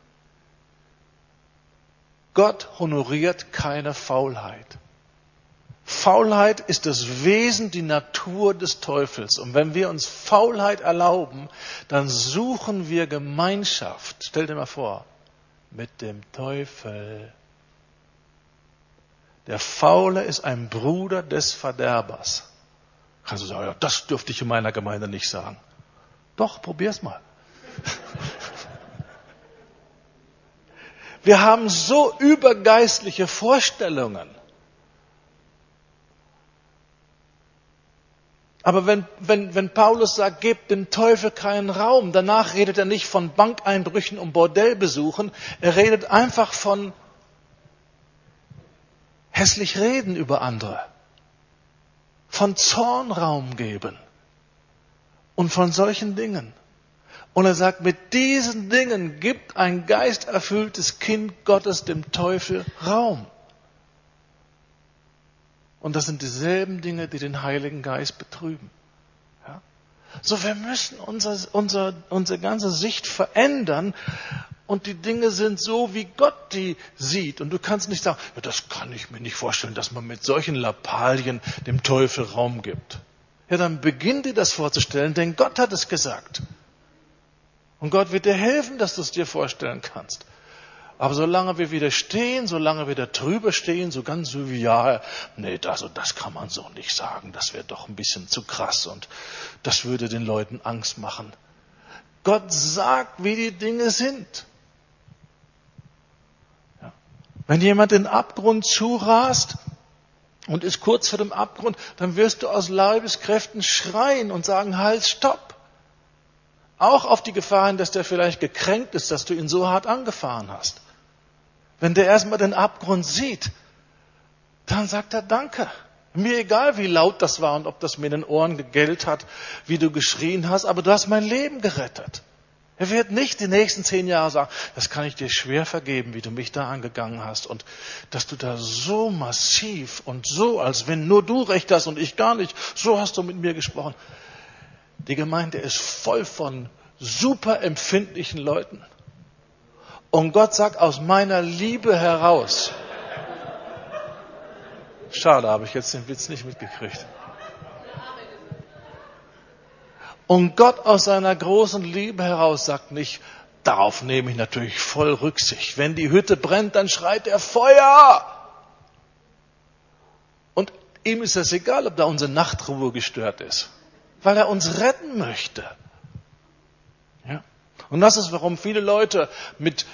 Gott honoriert keine Faulheit. Faulheit ist das Wesen, die Natur des Teufels. Und wenn wir uns Faulheit erlauben, dann suchen wir Gemeinschaft. Stell dir mal vor, mit dem Teufel. Der Faule ist ein Bruder des Verderbers. Kannst du sagen, ja, das dürfte ich in meiner Gemeinde nicht sagen. Doch, probier's mal. Wir haben so übergeistliche Vorstellungen. Aber wenn Paulus sagt, gebt dem Teufel keinen Raum, danach redet er nicht von Bankeinbrüchen und Bordellbesuchen, er redet einfach von hässlich reden über andere, von Zornraum geben und von solchen Dingen. Und er sagt, mit diesen Dingen gibt ein geisterfülltes Kind Gottes dem Teufel Raum. Und das sind dieselben Dinge, die den Heiligen Geist betrüben. Ja? So, wir müssen unsere ganze Sicht verändern. Und die Dinge sind so, wie Gott die sieht. Und du kannst nicht sagen, ja, das kann ich mir nicht vorstellen, dass man mit solchen Lappalien dem Teufel Raum gibt. Ja, dann beginn dir das vorzustellen, denn Gott hat es gesagt. Und Gott wird dir helfen, dass du es dir vorstellen kannst. Aber solange wir widerstehen, solange wir da drüber stehen, so ganz jovial, nee, das kann man so nicht sagen, das wäre doch ein bisschen zu krass und das würde den Leuten Angst machen. Gott sagt, wie die Dinge sind. Ja. Wenn jemand den Abgrund zurast und ist kurz vor dem Abgrund, dann wirst du aus Leibeskräften schreien und sagen, halt, stopp. Auch auf die Gefahr hin, dass der vielleicht gekränkt ist, dass du ihn so hart angefahren hast. Wenn der erstmal den Abgrund sieht, dann sagt er Danke. Mir egal, wie laut das war und ob das mir in den Ohren gegellt hat, wie du geschrien hast, aber du hast mein Leben gerettet. Er wird nicht die nächsten 10 Jahre sagen, das kann ich dir schwer vergeben, wie du mich da angegangen hast und dass du da so massiv und so, als wenn nur du recht hast und ich gar nicht, so hast du mit mir gesprochen. Die Gemeinde ist voll von super empfindlichen Leuten. Und Gott sagt, aus meiner Liebe heraus. Schade, habe ich jetzt den Witz nicht mitgekriegt. Und Gott aus seiner großen Liebe heraus sagt nicht, darauf nehme ich natürlich voll Rücksicht. Wenn die Hütte brennt, dann schreit er Feuer. Und ihm ist es egal, ob da unsere Nachtruhe gestört ist. Weil er uns retten möchte. Ja? Und das ist, warum viele Leute mit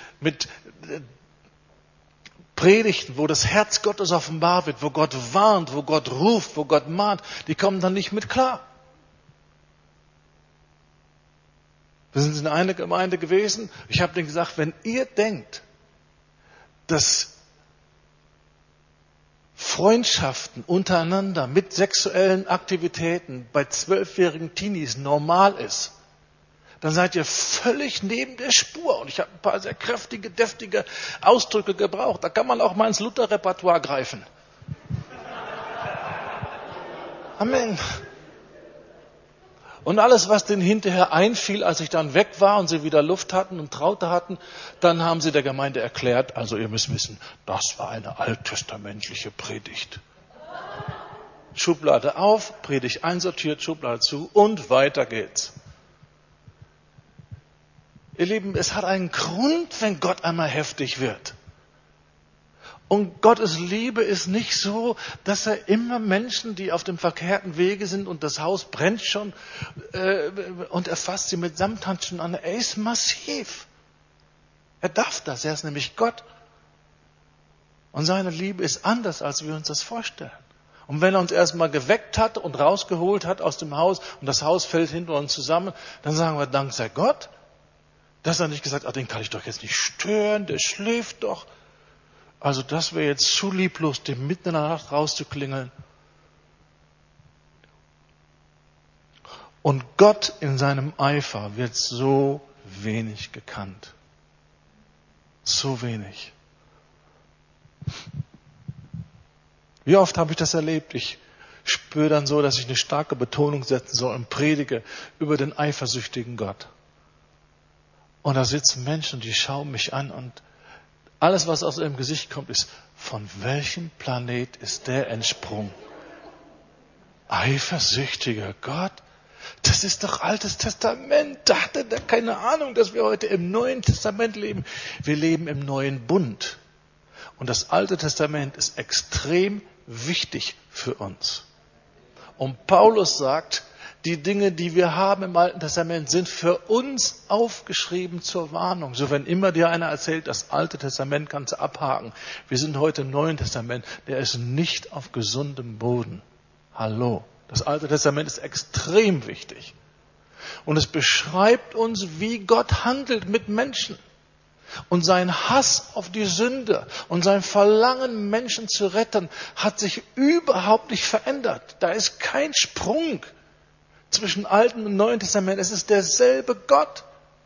Predigten, wo das Herz Gottes offenbar wird, wo Gott warnt, wo Gott ruft, wo Gott mahnt, die kommen dann nicht mit klar. Wir sind in einer Gemeinde gewesen. Ich habe denen gesagt, wenn ihr denkt, dass Freundschaften untereinander mit sexuellen Aktivitäten bei 12-jährigen Teenies normal ist, dann seid ihr völlig neben der Spur. Und ich habe ein paar sehr kräftige, deftige Ausdrücke gebraucht. Da kann man auch mal ins Luther-Repertoire greifen. Amen. Und alles, was denen hinterher einfiel, als ich dann weg war und sie wieder Luft hatten und Traute hatten, dann haben sie der Gemeinde erklärt, also ihr müsst wissen, das war eine alttestamentliche Predigt. Schublade auf, Predigt einsortiert, Schublade zu und weiter geht's. Ihr Lieben, es hat einen Grund, wenn Gott einmal heftig wird. Und Gottes Liebe ist nicht so, dass er immer Menschen, die auf dem verkehrten Wege sind und das Haus brennt schon und er fasst sie mit Samthandschuhen an. Er ist massiv. Er darf das, er ist nämlich Gott. Und seine Liebe ist anders, als wir uns das vorstellen. Und wenn er uns erstmal geweckt hat und rausgeholt hat aus dem Haus und das Haus fällt hinter uns zusammen, dann sagen wir, Dank sei Gott, dass er nicht gesagt hat, den kann ich doch jetzt nicht stören, der schläft doch. Also das wäre jetzt zu lieblos, dem mitten in der Nacht rauszuklingeln. Und Gott in seinem Eifer wird so wenig gekannt. So wenig. Wie oft habe ich das erlebt? Ich spüre dann so, dass ich eine starke Betonung setzen soll und predige über den eifersüchtigen Gott. Und da sitzen Menschen, die schauen mich an und alles, was aus ihrem Gesicht kommt, ist, von welchem Planet ist der entsprungen? Eifersüchtiger Gott? Das ist doch Altes Testament. Da hatte der keine Ahnung, dass wir heute im Neuen Testament leben. Wir leben im Neuen Bund. Und das Alte Testament ist extrem wichtig für uns. Und Paulus sagt, die Dinge, die wir haben im Alten Testament, sind für uns aufgeschrieben zur Warnung. So wenn immer dir einer erzählt, das Alte Testament kannst du abhaken. Wir sind heute im Neuen Testament. Der ist nicht auf gesundem Boden. Hallo. Das Alte Testament ist extrem wichtig. Und es beschreibt uns, wie Gott handelt mit Menschen. Und sein Hass auf die Sünde und sein Verlangen, Menschen zu retten, hat sich überhaupt nicht verändert. Da ist kein Sprung zwischen Alten und Neuen Testament. Es ist derselbe Gott.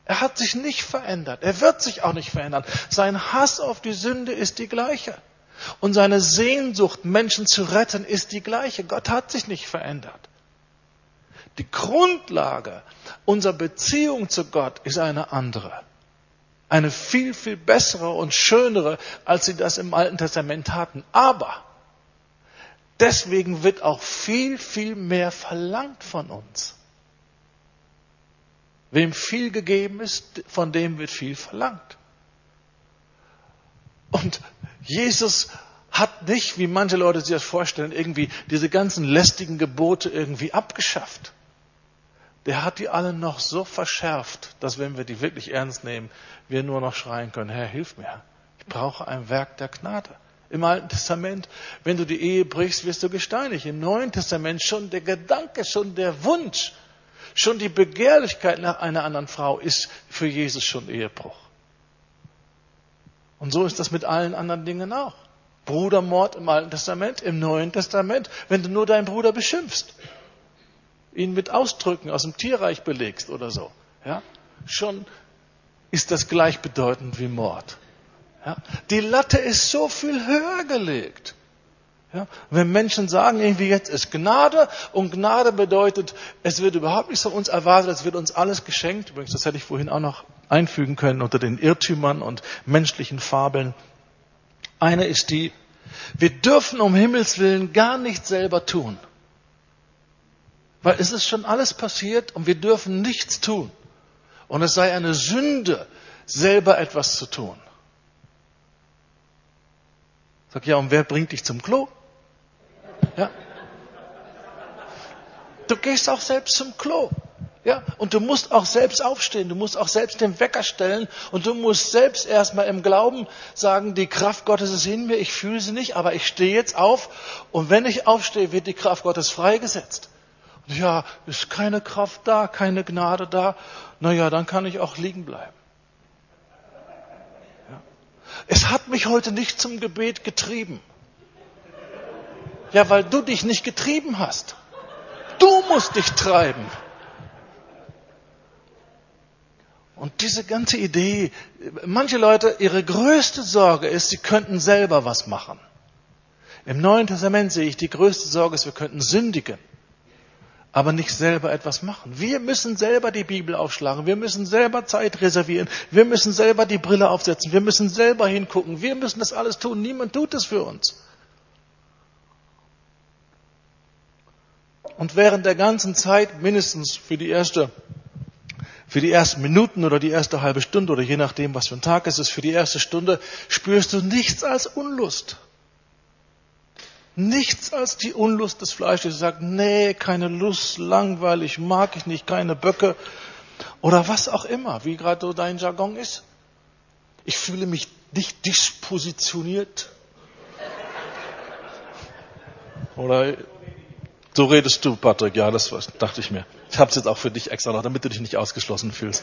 Er hat sich nicht verändert. Er wird sich auch nicht verändern. Sein Hass auf die Sünde ist die gleiche. Und seine Sehnsucht, Menschen zu retten, ist die gleiche. Gott hat sich nicht verändert. Die Grundlage unserer Beziehung zu Gott ist eine andere. Eine viel, viel bessere und schönere, als sie das im Alten Testament hatten. Aber deswegen wird auch viel, viel mehr verlangt von uns. Wem viel gegeben ist, von dem wird viel verlangt. Und Jesus hat nicht, wie manche Leute sich das vorstellen, irgendwie diese ganzen lästigen Gebote irgendwie abgeschafft. Der hat die alle noch so verschärft, dass wenn wir die wirklich ernst nehmen, wir nur noch schreien können, Herr, hilf mir. Ich brauche ein Werk der Gnade. Im Alten Testament, wenn du die Ehe brichst, wirst du gesteinigt. Im Neuen Testament schon der Gedanke, schon der Wunsch, schon die Begehrlichkeit nach einer anderen Frau ist für Jesus schon Ehebruch. Und so ist das mit allen anderen Dingen auch. Brudermord im Alten Testament, im Neuen Testament, wenn du nur deinen Bruder beschimpfst, ihn mit Ausdrücken aus dem Tierreich belegst oder so, ja, schon ist das gleichbedeutend wie Mord. Ja, die Latte ist so viel höher gelegt. Ja, wenn Menschen sagen, irgendwie jetzt ist Gnade und Gnade bedeutet, es wird überhaupt nichts von uns erwartet, es wird uns alles geschenkt. Übrigens, das hätte ich vorhin auch noch einfügen können unter den Irrtümern und menschlichen Fabeln. Eine ist die, wir dürfen um Himmels Willen gar nichts selber tun. Weil es ist schon alles passiert und wir dürfen nichts tun. Und es sei eine Sünde, selber etwas zu tun. Sag, ja, und wer bringt dich zum Klo? Ja. Du gehst auch selbst zum Klo. Ja, und du musst auch selbst aufstehen, du musst auch selbst den Wecker stellen und du musst selbst erstmal im Glauben sagen, die Kraft Gottes ist in mir, ich fühle sie nicht, aber ich stehe jetzt auf und wenn ich aufstehe, wird die Kraft Gottes freigesetzt. Und ja, ist keine Kraft da, keine Gnade da, naja, dann kann ich auch liegen bleiben. Ja. Es hat mich heute nicht zum Gebet getrieben. Ja, weil du dich nicht getrieben hast. Du musst dich treiben. Und diese ganze Idee, manche Leute, ihre größte Sorge ist, sie könnten selber was machen. Im Neuen Testament sehe ich, die größte Sorge ist, wir könnten sündigen, aber nicht selber etwas machen. Wir müssen selber die Bibel aufschlagen, wir müssen selber Zeit reservieren, wir müssen selber die Brille aufsetzen, wir müssen selber hingucken, wir müssen das alles tun, niemand tut es für uns. Und während der ganzen Zeit, mindestens für die ersten Minuten oder die erste halbe Stunde oder je nachdem, was für ein Tag es ist, für die erste Stunde, spürst du nichts als Unlust. Nichts als die Unlust des Fleisches. Du sagst, nee, keine Lust, langweilig, mag ich nicht, keine Böcke oder was auch immer, wie gerade so dein Jargon ist. Ich fühle mich nicht dispositioniert. Oder so redest du, Patrick, ja, das dachte ich mir. Ich habe es jetzt auch für dich extra noch, damit du dich nicht ausgeschlossen fühlst.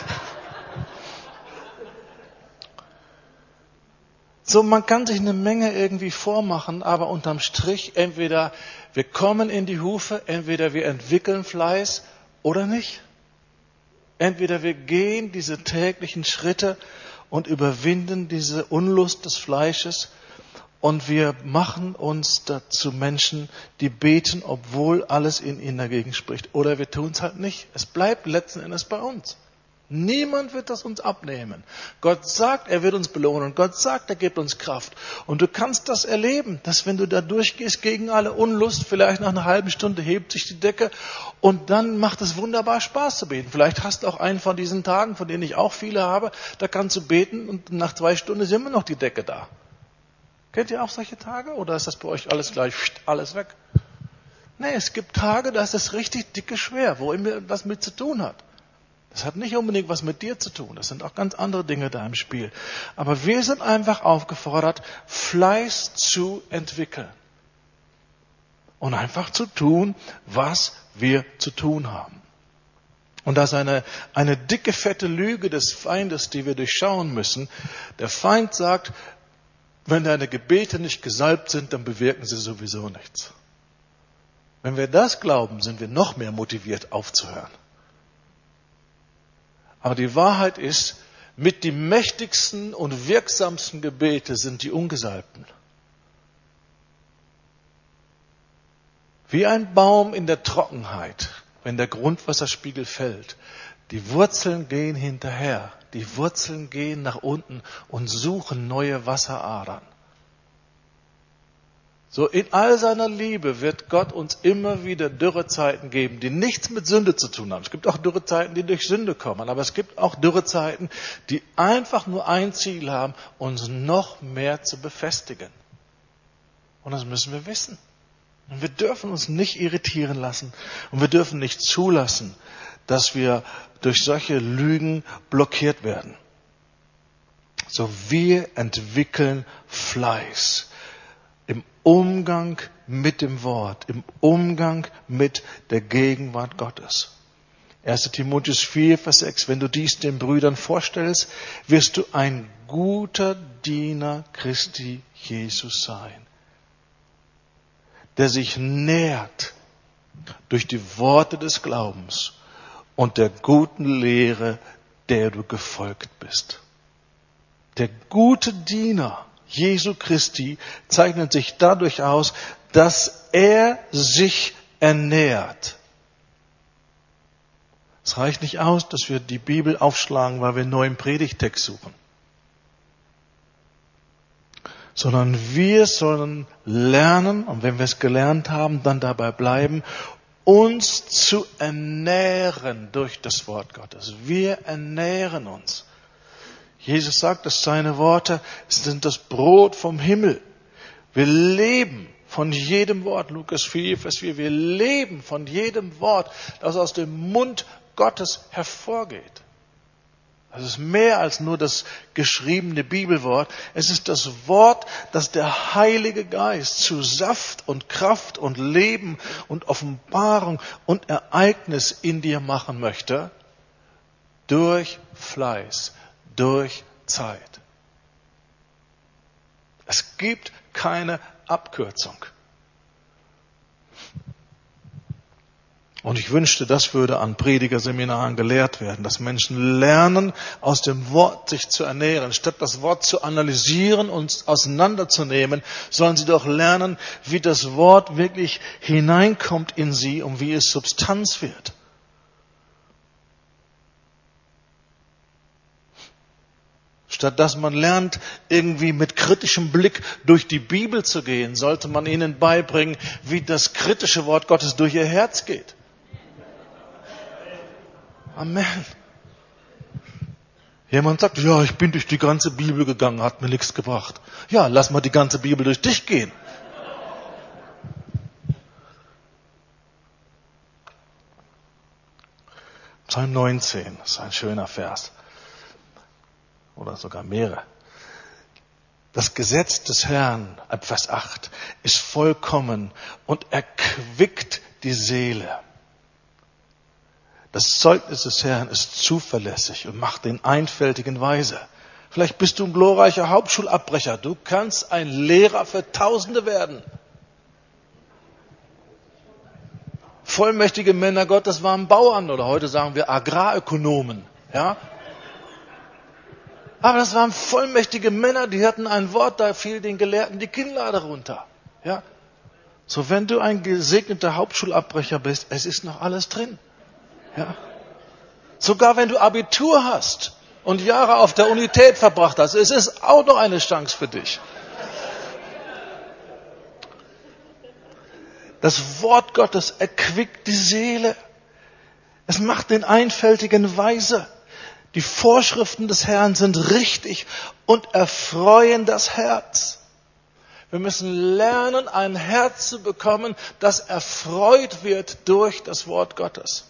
So, man kann sich eine Menge irgendwie vormachen, aber unterm Strich, entweder wir kommen in die Hufe, entweder wir entwickeln Fleiß oder nicht. Entweder wir gehen diese täglichen Schritte und überwinden diese Unlust des Fleisches und wir machen uns dazu Menschen, die beten, obwohl alles in ihnen dagegen spricht. Oder wir tun es halt nicht. Es bleibt letzten Endes bei uns. Niemand wird das uns abnehmen. Gott sagt, er wird uns belohnen. Gott sagt, er gibt uns Kraft. Und du kannst das erleben, dass wenn du da durchgehst gegen alle Unlust, vielleicht nach einer halben Stunde hebt sich die Decke und dann macht es wunderbar Spaß zu beten. Vielleicht hast du auch einen von diesen Tagen, von denen ich auch viele habe, da kannst du beten und nach 2 Stunden ist immer noch die Decke da. Kennt ihr auch solche Tage? Oder ist das bei euch alles gleich, alles weg? Nee, es gibt Tage, da ist es richtig dicke schwer, wo immer das mit zu tun hat. Das hat nicht unbedingt was mit dir zu tun. Das sind auch ganz andere Dinge da im Spiel. Aber wir sind einfach aufgefordert, Fleiß zu entwickeln. Und einfach zu tun, was wir zu tun haben. Und das ist eine dicke, fette Lüge des Feindes, die wir durchschauen müssen. Der Feind sagt, wenn deine Gebete nicht gesalbt sind, dann bewirken sie sowieso nichts. Wenn wir das glauben, sind wir noch mehr motiviert aufzuhören. Aber die Wahrheit ist, mit die mächtigsten und wirksamsten Gebete sind die Ungesalbten. Wie ein Baum in der Trockenheit, wenn der Grundwasserspiegel fällt. Die Wurzeln gehen hinterher. Die Wurzeln gehen nach unten und suchen neue Wasseradern. So in all seiner Liebe wird Gott uns immer wieder Dürrezeiten geben, die nichts mit Sünde zu tun haben. Es gibt auch Dürrezeiten, die durch Sünde kommen, aber es gibt auch Dürrezeiten, die einfach nur ein Ziel haben, uns noch mehr zu befestigen. Und das müssen wir wissen. Und wir dürfen uns nicht irritieren lassen und wir dürfen nicht zulassen, dass wir durch solche Lügen blockiert werden. So, wir entwickeln Fleiß im Umgang mit dem Wort, im Umgang mit der Gegenwart Gottes. 1. Timotheus 4, Vers 6. Wenn du dies den Brüdern vorstellst, wirst du ein guter Diener Christi Jesus sein, der sich nährt durch die Worte des Glaubens und der guten Lehre, der du gefolgt bist. Der gute Diener Jesu Christi zeichnet sich dadurch aus, dass er sich ernährt. Es reicht nicht aus, dass wir die Bibel aufschlagen, weil wir einen neuen Predigtext suchen. Sondern wir sollen lernen, und wenn wir es gelernt haben, dann dabei bleiben, uns zu ernähren durch das Wort Gottes. Wir ernähren uns. Jesus sagt, dass seine Worte sind das Brot vom Himmel. Wir leben von jedem Wort. Lukas 4, Vers 4. Wir leben von jedem Wort, das aus dem Mund Gottes hervorgeht. Das ist mehr als nur das geschriebene Bibelwort. Es ist das Wort, das der Heilige Geist zu Saft und Kraft und Leben und Offenbarung und Ereignis in dir machen möchte. Durch Fleiß, durch Zeit. Es gibt keine Abkürzung. Und ich wünschte, das würde an Predigerseminaren gelehrt werden, dass Menschen lernen, aus dem Wort sich zu ernähren. Statt das Wort zu analysieren und auseinanderzunehmen, sollen sie doch lernen, wie das Wort wirklich hineinkommt in sie und wie es Substanz wird. Statt dass man lernt, irgendwie mit kritischem Blick durch die Bibel zu gehen, sollte man ihnen beibringen, wie das kritische Wort Gottes durch ihr Herz geht. Amen. Jemand sagt, ja, ich bin durch die ganze Bibel gegangen, hat mir nichts gebracht. Ja, lass mal die ganze Bibel durch dich gehen. Psalm 19, das ist ein schöner Vers. Oder sogar mehrere. Das Gesetz des Herrn, ab Vers 8, ist vollkommen und erquickt die Seele. Das Zeugnis des Herrn ist zuverlässig und macht den Einfältigen weise. Vielleicht bist du ein glorreicher Hauptschulabbrecher. Du kannst ein Lehrer für Tausende werden. Vollmächtige Männer Gottes waren Bauern oder heute sagen wir Agrarökonomen. Ja? Aber das waren vollmächtige Männer, die hatten ein Wort, da fiel den Gelehrten die Kinnlade runter. Ja? So, wenn du ein gesegneter Hauptschulabbrecher bist, es ist noch alles drin. Ja? Sogar wenn du Abitur hast und Jahre auf der Universität verbracht hast, es ist auch noch eine Chance für dich. Das Wort Gottes erquickt die Seele. Es macht den Einfältigen weise. Die Vorschriften des Herrn sind richtig und erfreuen das Herz. Wir müssen lernen, ein Herz zu bekommen, das erfreut wird durch das Wort Gottes.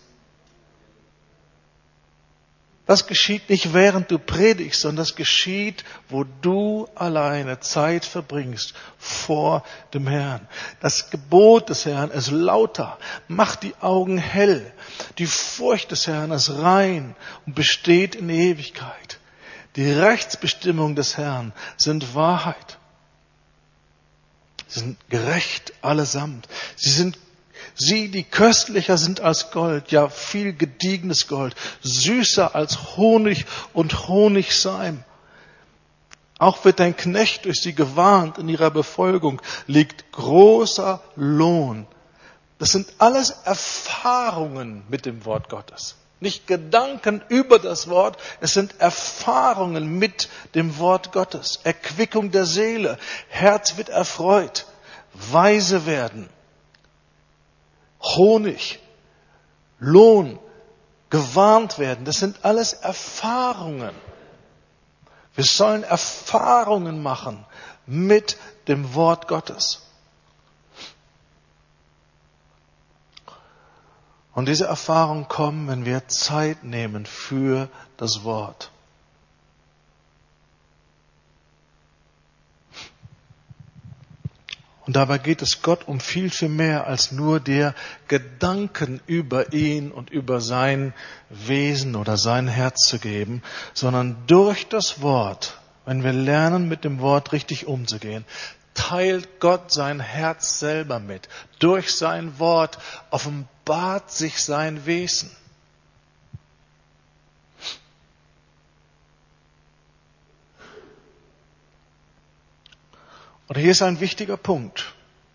Das geschieht nicht, während du predigst, sondern das geschieht, wo du alleine Zeit verbringst vor dem Herrn. Das Gebot des Herrn ist lauter, macht die Augen hell. Die Furcht des Herrn ist rein und besteht in Ewigkeit. Die Rechtsbestimmungen des Herrn sind Wahrheit. Sie sind gerecht allesamt. Sie sind Sie, die köstlicher sind als Gold, ja viel gediegenes Gold, süßer als Honig und Honigseim. Auch wird dein Knecht durch sie gewarnt, in ihrer Befolgung liegt großer Lohn. Das sind alles Erfahrungen mit dem Wort Gottes. Nicht Gedanken über das Wort, es sind Erfahrungen mit dem Wort Gottes. Erquickung der Seele, Herz wird erfreut, weise werden, Honig, Lohn, gewarnt werden. Das sind alles Erfahrungen. Wir sollen Erfahrungen machen mit dem Wort Gottes. Und diese Erfahrungen kommen, wenn wir Zeit nehmen für das Wort. Und dabei geht es Gott um viel, viel mehr als nur der Gedanken über ihn und über sein Wesen oder sein Herz zu geben, sondern durch das Wort, wenn wir lernen, mit dem Wort richtig umzugehen, teilt Gott sein Herz selber mit. Durch sein Wort offenbart sich sein Wesen. Und hier ist ein wichtiger Punkt.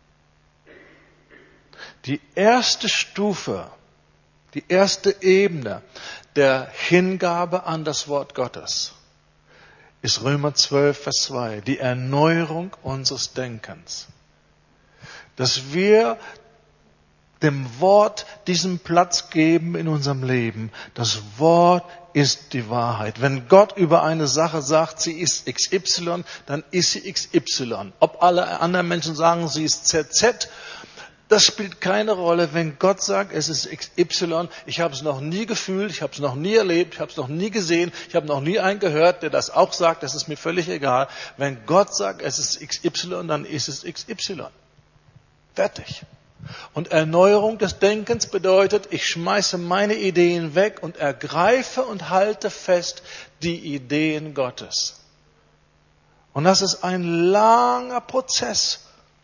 Die erste Stufe, die erste Ebene der Hingabe an das Wort Gottes ist Römer 12, Vers 2, die Erneuerung unseres Denkens. Dass wir dem Wort diesen Platz geben in unserem Leben. Das Wort ist die Wahrheit. Wenn Gott über eine Sache sagt, sie ist XY, dann ist sie XY. Ob alle anderen Menschen sagen, sie ist ZZ, das spielt keine Rolle. Wenn Gott sagt, es ist XY, ich habe es noch nie gefühlt, ich habe es noch nie erlebt, ich habe es noch nie gesehen, ich habe noch nie einen gehört, der das auch sagt, das ist mir völlig egal. Wenn Gott sagt, es ist XY, dann ist es XY. Fertig. Und Erneuerung des Denkens bedeutet, ich schmeiße meine Ideen weg und ergreife und halte fest die Ideen Gottes. Und das ist ein langer Prozess.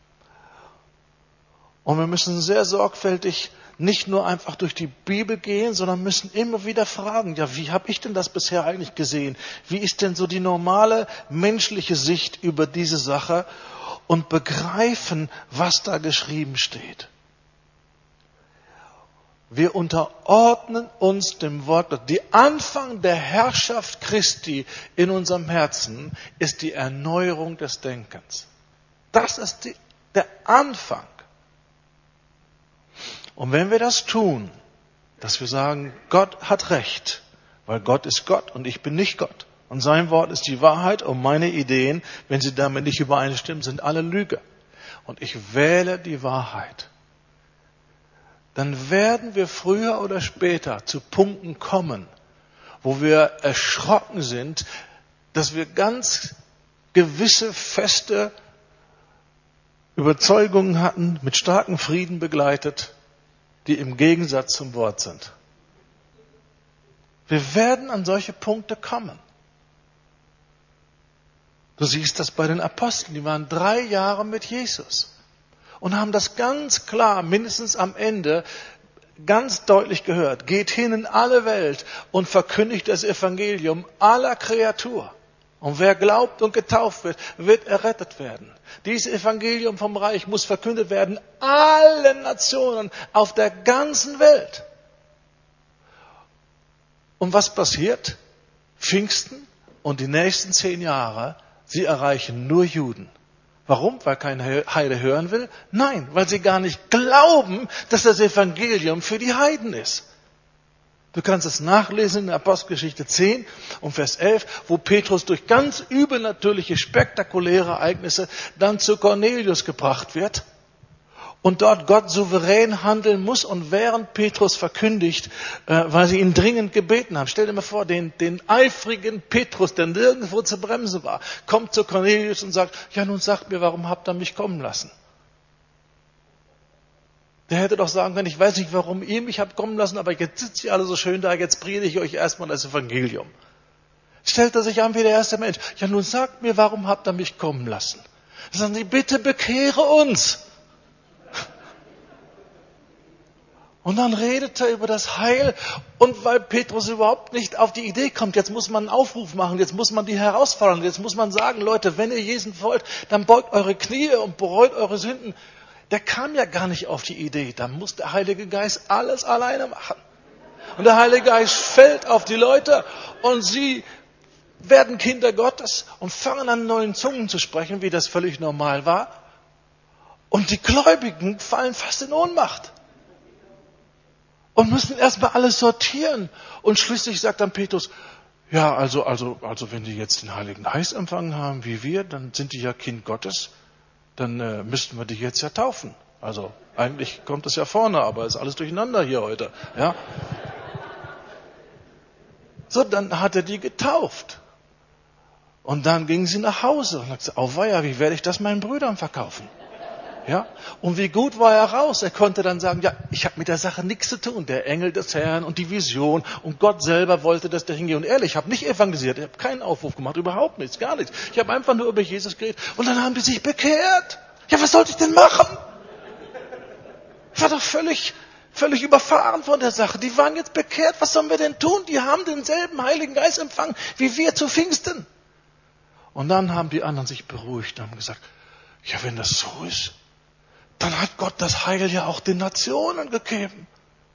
Und wir müssen sehr sorgfältig nicht nur einfach durch die Bibel gehen, sondern müssen immer wieder fragen, ja, wie habe ich denn das bisher eigentlich gesehen? Wie ist denn so die normale menschliche Sicht über diese Sache? Und begreifen, was da geschrieben steht. Wir unterordnen uns dem Wort Gottes. Die Anfang der Herrschaft Christi in unserem Herzen ist die Erneuerung des Denkens. Das ist der Anfang. Und wenn wir das tun, dass wir sagen, Gott hat Recht, weil Gott ist Gott und ich bin nicht Gott. Und sein Wort ist die Wahrheit und meine Ideen, wenn sie damit nicht übereinstimmen, sind alle Lüge. Und ich wähle die Wahrheit. Dann werden wir früher oder später zu Punkten kommen, wo wir erschrocken sind, dass wir ganz gewisse feste Überzeugungen hatten, mit starkem Frieden begleitet, die im Gegensatz zum Wort sind. Wir werden an solche Punkte kommen. Du siehst das bei den Aposteln, die waren 3 Jahre mit Jesus und haben das ganz klar, mindestens am Ende, ganz deutlich gehört. Geht hin in alle Welt und verkündigt das Evangelium aller Kreatur. Und wer glaubt und getauft wird, wird errettet werden. Dieses Evangelium vom Reich muss verkündet werden allen Nationen auf der ganzen Welt. Und was passiert? Pfingsten und die nächsten 10 Jahre, sie erreichen nur Juden. Warum? Weil kein Heide hören will? Nein, weil sie gar nicht glauben, dass das Evangelium für die Heiden ist. Du kannst es nachlesen in der Apostelgeschichte 10 und Vers 11, wo Petrus durch ganz übernatürliche, spektakuläre Ereignisse dann zu Cornelius gebracht wird und dort Gott souverän handeln muss und während Petrus verkündigt, weil sie ihn dringend gebeten haben. Stell dir mal vor, den eifrigen Petrus, der nirgendwo zu bremsen war, kommt zu Cornelius und sagt, ja nun sagt mir, warum habt ihr mich kommen lassen? Der hätte doch sagen können, ich weiß nicht, warum ihr mich habt kommen lassen, aber jetzt sitzt ihr alle so schön da, jetzt predige ich euch erstmal das Evangelium. Stellt er sich an wie der erste Mensch. Ja nun sagt mir, warum habt ihr mich kommen lassen? Dann sagen sie, bitte bekehre uns. Und dann redet er über das Heil. Und weil Petrus überhaupt nicht auf die Idee kommt, jetzt muss man einen Aufruf machen, jetzt muss man die herausfordern, jetzt muss man sagen, Leute, wenn ihr Jesus wollt, dann beugt eure Knie und bereut eure Sünden. Der kam ja gar nicht auf die Idee. Da muss der Heilige Geist alles alleine machen. Und der Heilige Geist fällt auf die Leute und sie werden Kinder Gottes und fangen an, neuen Zungen zu sprechen, wie das völlig normal war. Und die Gläubigen fallen fast in Ohnmacht. Und müssen erstmal alles sortieren. Und schließlich sagt dann Petrus, ja, also wenn die jetzt den Heiligen Geist empfangen haben, wie wir, dann sind die ja Kind Gottes. Dann müssten wir die jetzt ja taufen. Also eigentlich kommt das ja vorne, aber ist alles durcheinander hier heute. Ja. So, dann hat er die getauft. Und dann gingen sie nach Hause und sagten, auweia, wie werde ich das meinen Brüdern verkaufen? Ja? Und wie gut war er raus? Er konnte dann sagen, ja, ich habe mit der Sache nichts zu tun. Der Engel des Herrn und die Vision und Gott selber wollte, dass der hingeht. Und ehrlich, ich habe nicht evangelisiert, ich habe keinen Aufruf gemacht, überhaupt nichts, gar nichts. Ich habe einfach nur über Jesus geredet und dann haben die sich bekehrt. Ja, was sollte ich denn machen? Ich war doch völlig überfahren von der Sache. Die waren jetzt bekehrt, was sollen wir denn tun? Die haben denselben Heiligen Geist empfangen, wie wir zu Pfingsten. Und dann haben die anderen sich beruhigt und haben gesagt, ja, wenn das so ist, dann hat Gott das Heil ja auch den Nationen gegeben.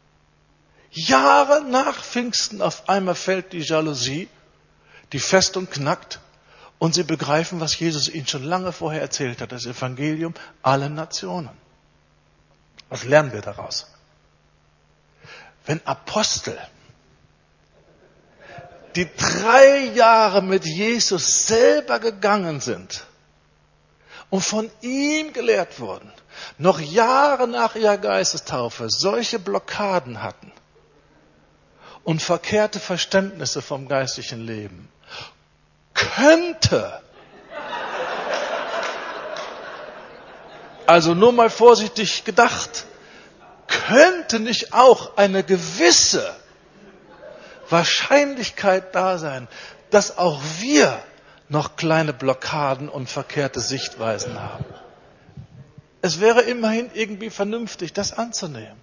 Jahre nach Pfingsten auf einmal fällt die Jalousie, die Festung knackt und sie begreifen, was Jesus ihnen schon lange vorher erzählt hat, das Evangelium allen Nationen. Was lernen wir daraus? Wenn Apostel, die 3 Jahre mit Jesus selber gegangen sind und von ihm gelehrt wurden, noch Jahre nach ihrer Geistestaufe solche Blockaden hatten und verkehrte Verständnisse vom geistlichen Leben, könnte, also nur mal vorsichtig gedacht, könnte nicht auch eine gewisse Wahrscheinlichkeit da sein, dass auch wir noch kleine Blockaden und verkehrte Sichtweisen haben. Es wäre immerhin irgendwie vernünftig, das anzunehmen.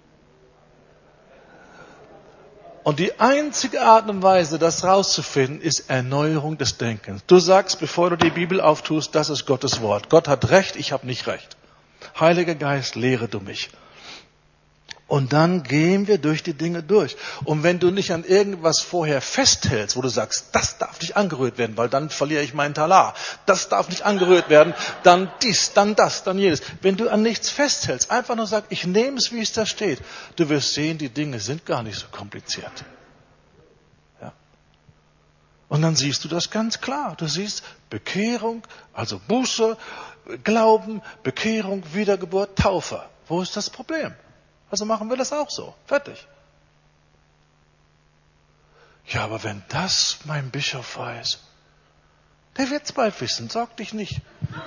Und die einzige Art und Weise, das rauszufinden, ist Erneuerung des Denkens. Du sagst, bevor du die Bibel auftust, das ist Gottes Wort. Gott hat Recht, ich habe nicht Recht. Heiliger Geist, lehre du mich. Und dann gehen wir durch die Dinge durch. Und wenn du nicht an irgendwas vorher festhältst, wo du sagst, das darf nicht angerührt werden, weil dann verliere ich meinen Talar. Das darf nicht angerührt werden, dann dies, dann das, dann jenes. Wenn du an nichts festhältst, einfach nur sagst, ich nehme es, wie es da steht, du wirst sehen, die Dinge sind gar nicht so kompliziert. Ja. Und dann siehst du das ganz klar. Du siehst Bekehrung, also Buße, Glauben, Bekehrung, Wiedergeburt, Taufe. Wo ist das Problem? Also machen wir das auch so. Fertig. Ja, aber wenn das mein Bischof weiß, der wird es bald wissen, sorg dich nicht.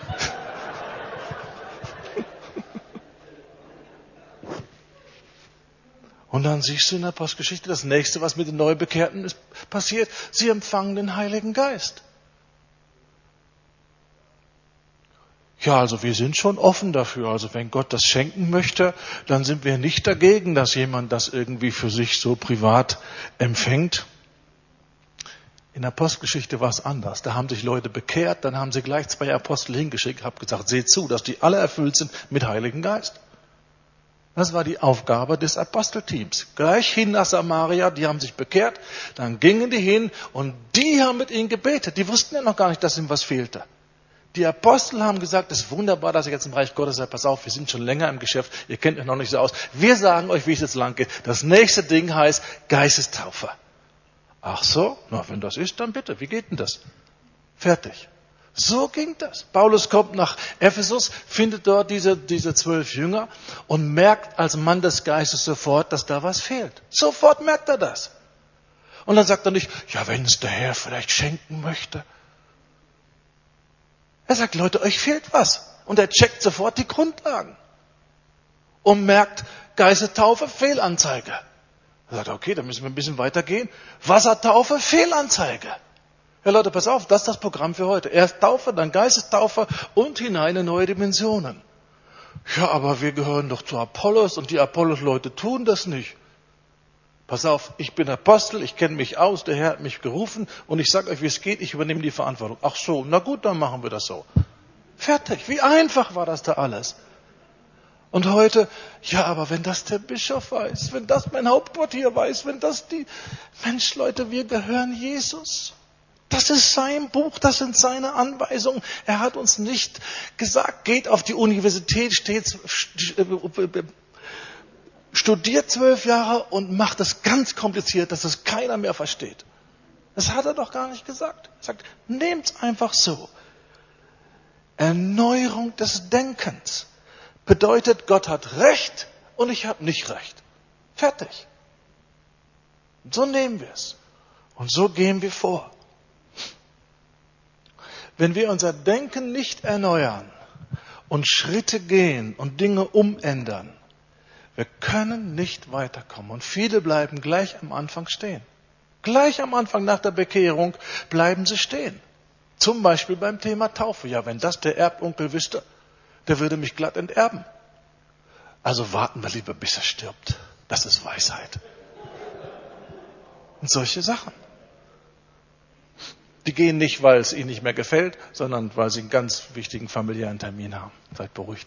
Und dann siehst du in der Apostelgeschichte das nächste, was mit den Neubekehrten passiert. Sie empfangen den Heiligen Geist. Ja, also wir sind schon offen dafür. Also wenn Gott das schenken möchte, dann sind wir nicht dagegen, dass jemand das irgendwie für sich so privat empfängt. In der Apostelgeschichte war es anders. Da haben sich Leute bekehrt, dann haben sie gleich 2 Apostel hingeschickt, haben gesagt, seht zu, dass die alle erfüllt sind mit Heiligen Geist. Das war die Aufgabe des Apostelteams. Gleich hin nach Samaria, die haben sich bekehrt, dann gingen die hin und die haben mit ihnen gebetet. Die wussten ja noch gar nicht, dass ihnen was fehlte. Die Apostel haben gesagt, es ist wunderbar, dass ihr jetzt im Reich Gottes seid. Pass auf, wir sind schon länger im Geschäft. Ihr kennt euch noch nicht so aus. Wir sagen euch, wie es jetzt lang geht. Das nächste Ding heißt Geistestaufe. Ach so? Na, wenn das ist, dann bitte. Wie geht denn das? Fertig. So ging das. Paulus kommt nach Ephesus, findet dort diese 12 Jünger und merkt als Mann des Geistes sofort, dass da was fehlt. Sofort merkt er das. Und dann sagt er nicht, ja, wenn es der Herr vielleicht schenken möchte. Er sagt, Leute, euch fehlt was. Und er checkt sofort die Grundlagen. Und merkt, Geistetaufe, Fehlanzeige. Er sagt, okay, dann müssen wir ein bisschen weitergehen. Wassertaufe, Fehlanzeige. Ja, Leute, pass auf, das ist das Programm für heute. Erst Taufe, dann Geistestaufe und hinein in neue Dimensionen. Ja, aber wir gehören doch zu Apollos und die Apollos-Leute tun das nicht. Pass auf, ich bin Apostel, ich kenne mich aus, der Herr hat mich gerufen und ich sage euch, wie es geht, ich übernehme die Verantwortung. Ach so, na gut, dann machen wir das so. Fertig, wie einfach war das da alles? Und heute, ja, aber wenn das der Bischof weiß, wenn das mein Hauptquartier weiß, wenn das die... Mensch, Leute, wir gehören Jesus. Das ist sein Buch, das sind seine Anweisungen. Er hat uns nicht gesagt, geht auf die Universität, studiert 12 Jahre und macht es ganz kompliziert, dass es keiner mehr versteht. Das hat er doch gar nicht gesagt. Er sagt, nehmt's einfach so. Erneuerung des Denkens bedeutet, Gott hat Recht und ich habe nicht Recht. Fertig. Und so nehmen wir es. Und so gehen wir vor. Wenn wir unser Denken nicht erneuern und Schritte gehen und Dinge umändern, wir können nicht weiterkommen. Und viele bleiben gleich am Anfang stehen. Gleich am Anfang nach der Bekehrung bleiben sie stehen. Zum Beispiel beim Thema Taufe. Ja, wenn das der Erbonkel wüsste, der würde mich glatt enterben. Also warten wir lieber, bis er stirbt. Das ist Weisheit. Und solche Sachen. Die gehen nicht, weil es ihnen nicht mehr gefällt, sondern weil sie einen ganz wichtigen familiären Termin haben. Seid beruhigt.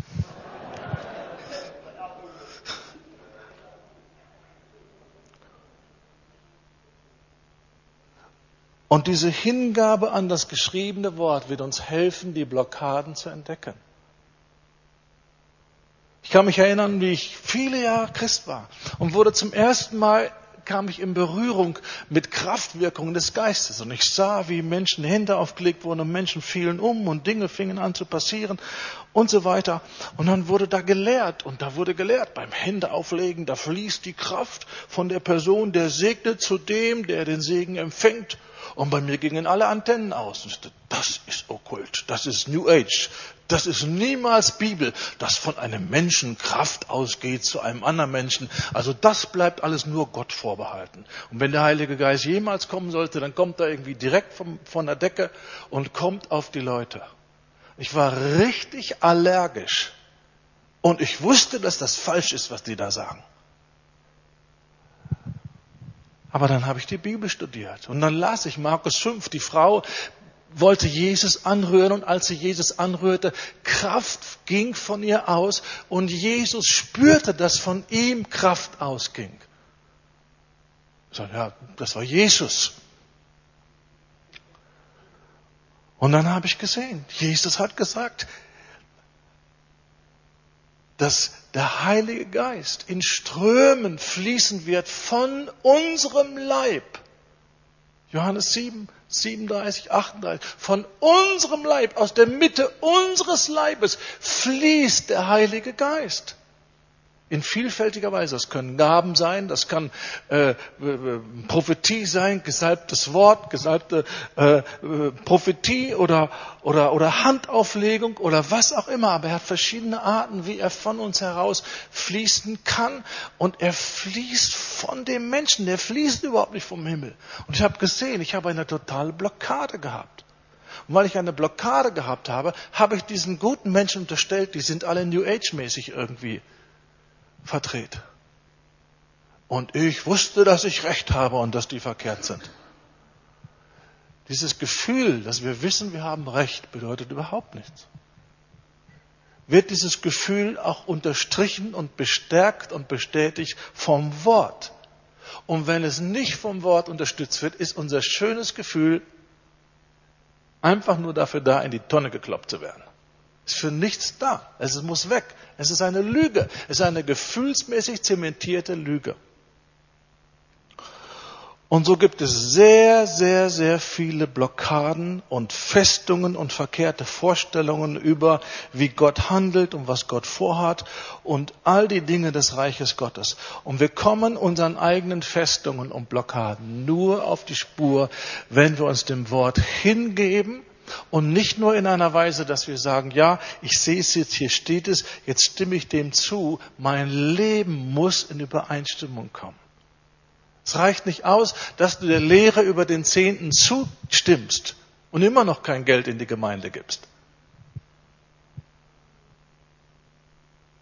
Und diese Hingabe an das geschriebene Wort wird uns helfen, die Blockaden zu entdecken. Ich kann mich erinnern, wie ich viele Jahre Christ war und wurde zum ersten Mal, kam ich in Berührung mit Kraftwirkungen des Geistes. Und ich sah, wie Menschen Hände aufgelegt wurden und Menschen fielen um und Dinge fingen an zu passieren und so weiter. Und dann wurde da gelehrt und da wurde gelehrt, beim Händeauflegen, da fließt die Kraft von der Person, der segnet zu dem, der den Segen empfängt. Und bei mir gingen alle Antennen aus. Und ich dachte, das ist okkult, das ist New Age, das ist niemals Bibel, dass von einem Menschen Kraft ausgeht zu einem anderen Menschen. Also das bleibt alles nur Gott vorbehalten. Und wenn der Heilige Geist jemals kommen sollte, dann kommt er irgendwie direkt von der Decke und kommt auf die Leute. Ich war richtig allergisch. Und ich wusste, dass das falsch ist, was die da sagen. Aber dann habe ich die Bibel studiert und dann las ich Markus 5. Die Frau wollte Jesus anrühren und als sie Jesus anrührte, Kraft ging von ihr aus und Jesus spürte, dass von ihm Kraft ausging. Ich sage, ja, das war Jesus. Und dann habe ich gesehen, Jesus hat gesagt, dass der Heilige Geist in Strömen fließen wird von unserem Leib. Johannes 7, 37, 38. Von unserem Leib, aus der Mitte unseres Leibes fließt der Heilige Geist. In vielfältiger Weise. Das können Gaben sein, das kann Prophetie sein, gesalbtes Wort, gesalbte Prophetie oder Handauflegung oder was auch immer. Aber er hat verschiedene Arten, wie er von uns heraus fließen kann. Und er fließt von dem Menschen, der fließt überhaupt nicht vom Himmel. Und ich habe gesehen, ich habe eine totale Blockade gehabt. Und weil ich eine Blockade gehabt habe, habe ich diesen guten Menschen unterstellt, die sind alle New Age-mäßig irgendwie verdreht. Und ich wusste, dass ich recht habe und dass die verkehrt sind. Dieses Gefühl, dass wir wissen, wir haben recht, bedeutet überhaupt nichts. Wird dieses Gefühl auch unterstrichen und bestärkt und bestätigt vom Wort. Und wenn es nicht vom Wort unterstützt wird, ist unser schönes Gefühl einfach nur dafür da, in die Tonne gekloppt zu werden. Es ist für nichts da. Es muss weg. Es ist eine Lüge. Es ist eine gefühlsmäßig zementierte Lüge. Und so gibt es sehr, sehr, sehr viele Blockaden und Festungen und verkehrte Vorstellungen über, wie Gott handelt und was Gott vorhat und all die Dinge des Reiches Gottes. Und wir kommen unseren eigenen Festungen und Blockaden nur auf die Spur, wenn wir uns dem Wort hingeben. Und nicht nur in einer Weise, dass wir sagen, ja, ich sehe es jetzt, hier steht es, jetzt stimme ich dem zu. Mein Leben muss in Übereinstimmung kommen. Es reicht nicht aus, dass du der Lehre über den Zehnten zustimmst und immer noch kein Geld in die Gemeinde gibst.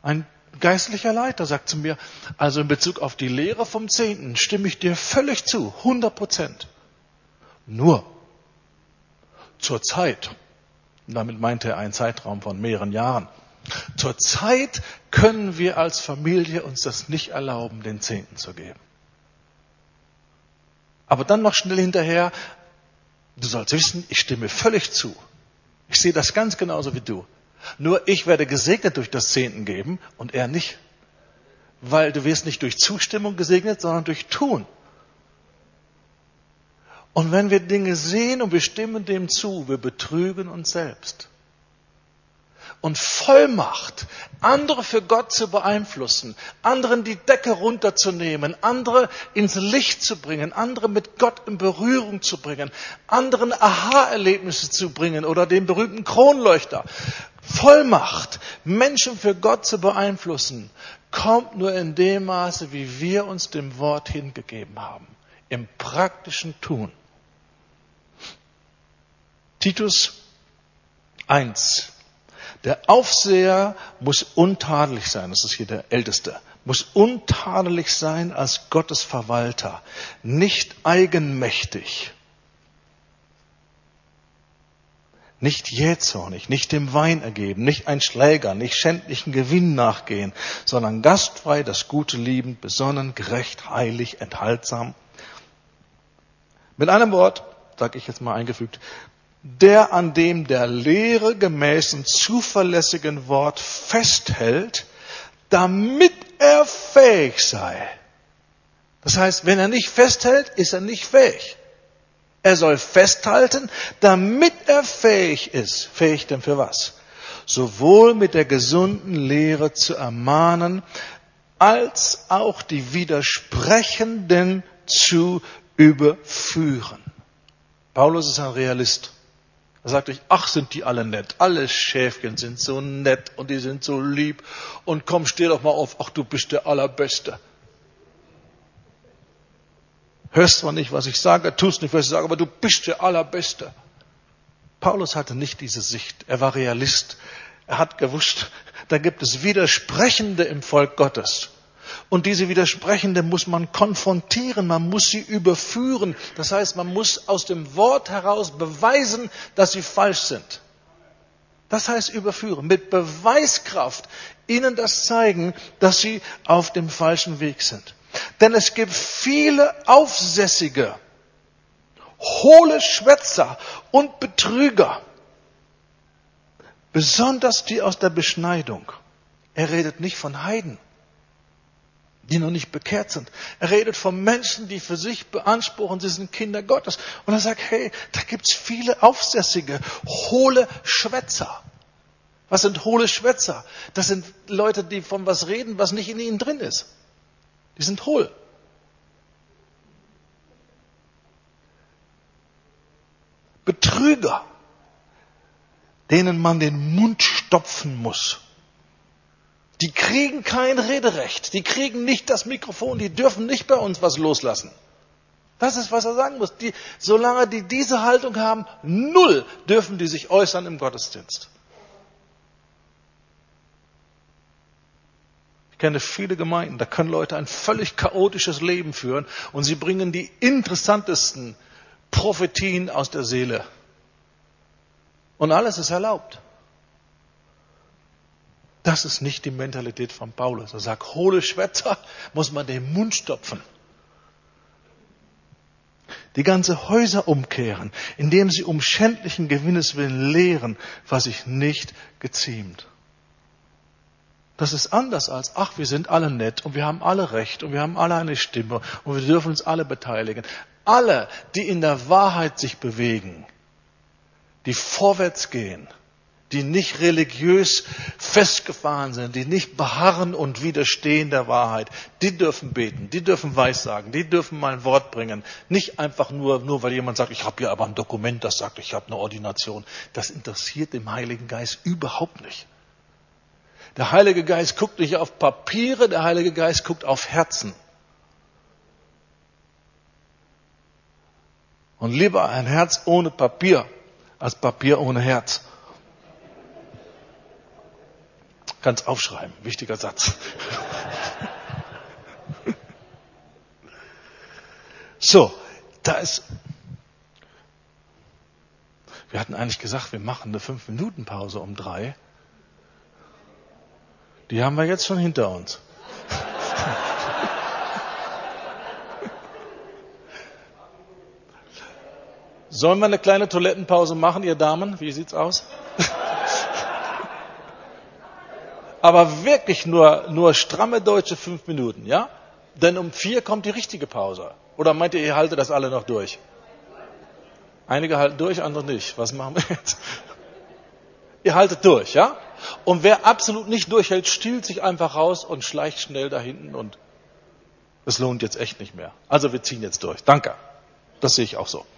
Ein geistlicher Leiter sagt zu mir, also in Bezug auf die Lehre vom Zehnten stimme ich dir völlig zu, 100%. Nur zur Zeit, und damit meinte er einen Zeitraum von mehreren Jahren, zur Zeit können wir als Familie uns das nicht erlauben, den Zehnten zu geben. Aber dann noch schnell hinterher, du sollst wissen, ich stimme völlig zu. Ich sehe das ganz genauso wie du. Nur ich werde gesegnet durch das Zehnten geben und er nicht. Weil du wirst nicht durch Zustimmung gesegnet, sondern durch Tun. Und wenn wir Dinge sehen und wir stimmen dem zu, wir betrügen uns selbst. Und Vollmacht, andere für Gott zu beeinflussen, anderen die Decke runterzunehmen, andere ins Licht zu bringen, andere mit Gott in Berührung zu bringen, anderen Aha-Erlebnisse zu bringen oder den berühmten Kronleuchter. Vollmacht, Menschen für Gott zu beeinflussen, kommt nur in dem Maße, wie wir uns dem Wort hingegeben haben. Im praktischen Tun. Titus 1. Der Aufseher muss untadelig sein, das ist hier der Älteste, muss untadelig sein als Gottes Verwalter, nicht eigenmächtig, nicht jähzornig, nicht dem Wein ergeben, nicht ein Schläger, nicht schändlichen Gewinn nachgehen, sondern gastfrei das Gute liebend, besonnen, gerecht, heilig, enthaltsam. Mit einem Wort, sage ich jetzt mal eingefügt, der an dem der Lehre gemäßen zuverlässigen Wort festhält, damit er fähig sei. Das heißt, wenn er nicht festhält, ist er nicht fähig. Er soll festhalten, damit er fähig ist. Fähig denn für was? Sowohl mit der gesunden Lehre zu ermahnen, als auch die Widersprechenden zu überführen. Paulus ist ein Realist. Er sagt euch, ach, sind die alle nett. Alle Schäfchen sind so nett und die sind so lieb. Und komm, steh doch mal auf, ach, du bist der Allerbeste. Hörst zwar nicht, was ich sage, tust nicht, was ich sage, aber du bist der Allerbeste. Paulus hatte nicht diese Sicht. Er war Realist. Er hat gewusst, da gibt es Widersprechende im Volk Gottes. Und diese Widersprechende muss man konfrontieren, man muss sie überführen. Das heißt, man muss aus dem Wort heraus beweisen, dass sie falsch sind. Das heißt überführen, mit Beweiskraft ihnen das zeigen, dass sie auf dem falschen Weg sind. Denn es gibt viele Aufsässige, hohle Schwätzer und Betrüger, besonders die aus der Beschneidung. Er redet nicht von Heiden, die noch nicht bekehrt sind. Er redet von Menschen, die für sich beanspruchen, sie sind Kinder Gottes. Und er sagt, hey, da gibt's viele Aufsässige, hohle Schwätzer. Was sind hohle Schwätzer? Das sind Leute, die von was reden, was nicht in ihnen drin ist. Die sind hohl. Betrüger, denen man den Mund stopfen muss. Die kriegen kein Rederecht, die kriegen nicht das Mikrofon, die dürfen nicht bei uns was loslassen. Das ist, was er sagen muss. Solange die diese Haltung haben, null dürfen die sich äußern im Gottesdienst. Ich kenne viele Gemeinden, da können Leute ein völlig chaotisches Leben führen und sie bringen die interessantesten Prophetien aus der Seele. Und alles ist erlaubt. Das ist nicht die Mentalität von Paulus. Er sagt, hohle Schwätzer muss man den Mund stopfen. Die ganze Häuser umkehren, indem sie um schändlichen Gewinnes willen lehren, was sich nicht geziemt. Das ist anders als, ach, wir sind alle nett und wir haben alle Recht und wir haben alle eine Stimme und wir dürfen uns alle beteiligen. Alle, die in der Wahrheit sich bewegen, die vorwärts gehen, die nicht religiös festgefahren sind, die nicht beharren und widerstehen der Wahrheit, die dürfen beten, die dürfen Weissagen, die dürfen mal ein Wort bringen. Nicht einfach nur weil jemand sagt, ich habe hier aber ein Dokument, das sagt, ich habe eine Ordination. Das interessiert den Heiligen Geist überhaupt nicht. Der Heilige Geist guckt nicht auf Papiere, der Heilige Geist guckt auf Herzen. Und lieber ein Herz ohne Papier als Papier ohne Herz. Kannst aufschreiben, wichtiger Satz. So, wir hatten eigentlich gesagt, wir machen eine 5-Minuten-Pause um 3. Die haben wir jetzt schon hinter uns. Sollen wir eine kleine Toilettenpause machen, ihr Damen? Wie sieht's aus? Aber wirklich nur stramme deutsche 5 Minuten, ja? Denn um 4 kommt die richtige Pause. Oder meint ihr haltet das alle noch durch? Einige halten durch, andere nicht. Was machen wir jetzt? Ihr haltet durch, ja? Und wer absolut nicht durchhält, stiehlt sich einfach raus und schleicht schnell da hinten und es lohnt jetzt echt nicht mehr. Also wir ziehen jetzt durch. Danke. Das sehe ich auch so.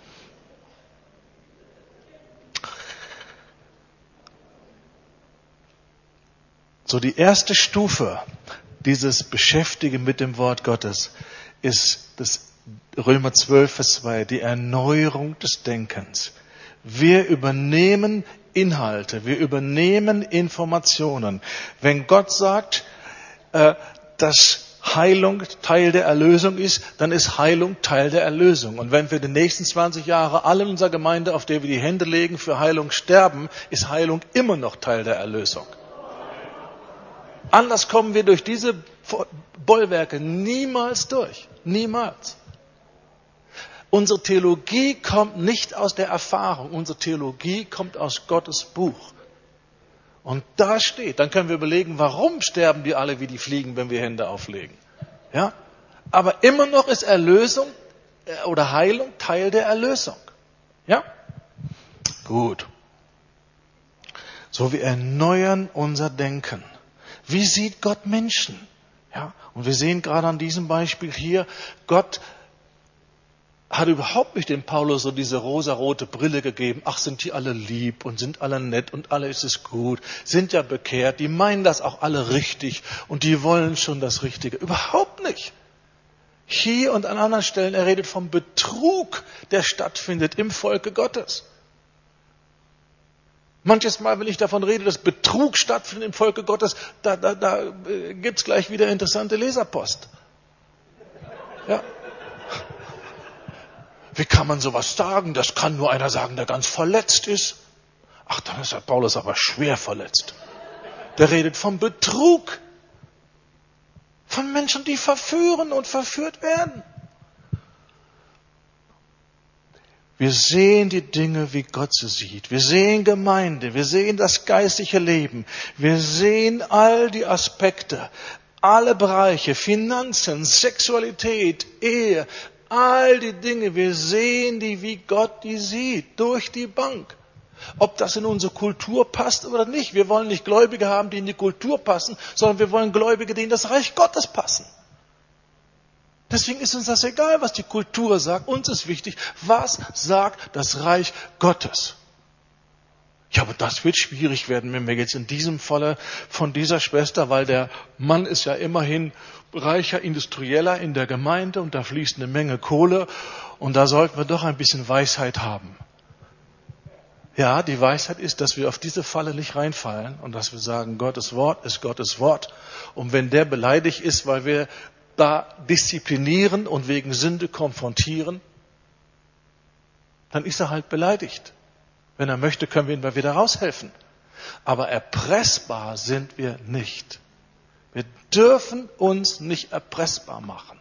So, die erste Stufe dieses Beschäftigen mit dem Wort Gottes ist das Römer 12, Vers 2, die Erneuerung des Denkens. Wir übernehmen Inhalte, wir übernehmen Informationen. Wenn Gott sagt, dass Heilung Teil der Erlösung ist, dann ist Heilung Teil der Erlösung. Und wenn wir die nächsten 20 Jahre alle in unserer Gemeinde, auf der wir die Hände legen, für Heilung sterben, ist Heilung immer noch Teil der Erlösung. Anders kommen wir durch diese Bollwerke niemals durch. Niemals. Unsere Theologie kommt nicht aus der Erfahrung. Unsere Theologie kommt aus Gottes Buch. Und da steht, dann können wir überlegen, warum sterben die alle wie die Fliegen, wenn wir Hände auflegen. Ja? Aber immer noch ist Erlösung oder Heilung Teil der Erlösung. Ja? Gut. So, wir erneuern unser Denken. Wie sieht Gott Menschen? Ja, und wir sehen gerade an diesem Beispiel hier, Gott hat überhaupt nicht dem Paulus so diese rosarote Brille gegeben. Ach, sind die alle lieb und sind alle nett und alle ist es gut, sind ja bekehrt, die meinen das auch alle richtig und die wollen schon das Richtige. Überhaupt nicht. Hier und an anderen Stellen, er redet vom Betrug, der stattfindet im Volke Gottes. Manches Mal, wenn ich davon rede, dass Betrug stattfindet im Volke Gottes, da gibt's gleich wieder interessante Leserpost. Ja. Wie kann man sowas sagen? Das kann nur einer sagen, der ganz verletzt ist. Ach, dann ist der Paulus aber schwer verletzt. Der redet vom Betrug. Von Menschen, die verführen und verführt werden. Wir sehen die Dinge, wie Gott sie sieht. Wir sehen Gemeinde, wir sehen das geistliche Leben. Wir sehen all die Aspekte, alle Bereiche, Finanzen, Sexualität, Ehe, all die Dinge. Wir sehen die, wie Gott die sieht, durch die Bank. Ob das in unsere Kultur passt oder nicht. Wir wollen nicht Gläubige haben, die in die Kultur passen, sondern wir wollen Gläubige, die in das Reich Gottes passen. Deswegen ist uns das egal, was die Kultur sagt. Uns ist wichtig, was sagt das Reich Gottes? Ja, aber das wird schwierig werden, wenn wir jetzt in diesem Falle von dieser Schwester, weil der Mann ist ja immerhin reicher Industrieller in der Gemeinde und da fließt eine Menge Kohle und da sollten wir doch ein bisschen Weisheit haben. Ja, die Weisheit ist, dass wir auf diese Falle nicht reinfallen und dass wir sagen, Gottes Wort ist Gottes Wort. Und wenn der beleidigt ist, weil wir da disziplinieren und wegen Sünde konfrontieren, dann ist er halt beleidigt. Wenn er möchte, können wir ihm mal wieder raushelfen. Aber erpressbar sind wir nicht. Wir dürfen uns nicht erpressbar machen.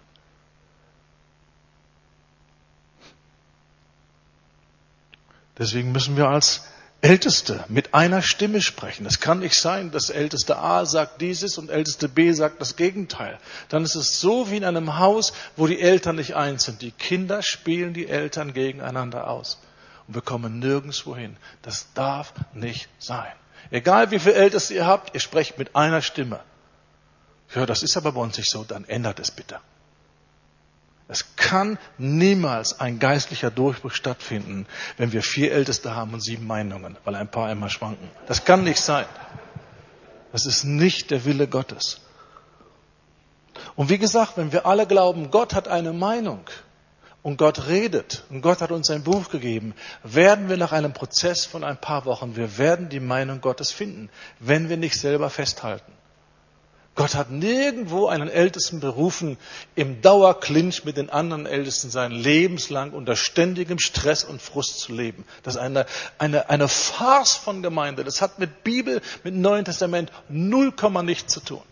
Deswegen müssen wir als Älteste mit einer Stimme sprechen. Es kann nicht sein, dass Älteste A sagt dieses und Älteste B sagt das Gegenteil. Dann ist es so wie in einem Haus, wo die Eltern nicht eins sind. Die Kinder spielen die Eltern gegeneinander aus. Und wir kommen nirgendwo hin. Das darf nicht sein. Egal wie viele Älteste ihr habt, ihr sprecht mit einer Stimme. Ja, das ist aber bei uns nicht so, dann ändert es bitte. Es kann niemals ein geistlicher Durchbruch stattfinden, wenn wir 4 Älteste haben und 7 Meinungen, weil ein paar immer schwanken. Das kann nicht sein. Das ist nicht der Wille Gottes. Und wie gesagt, wenn wir alle glauben, Gott hat eine Meinung und Gott redet und Gott hat uns sein Buch gegeben, werden wir nach einem Prozess von ein paar Wochen, wir werden die Meinung Gottes finden, wenn wir nicht selber festhalten. Gott hat nirgendwo einen Ältesten berufen, im Dauerclinch mit den anderen Ältesten sein lebenslang unter ständigem Stress und Frust zu leben. Das ist eine Farce von Gemeinde. Das hat mit Bibel, mit Neuen Testament 0, nichts zu tun.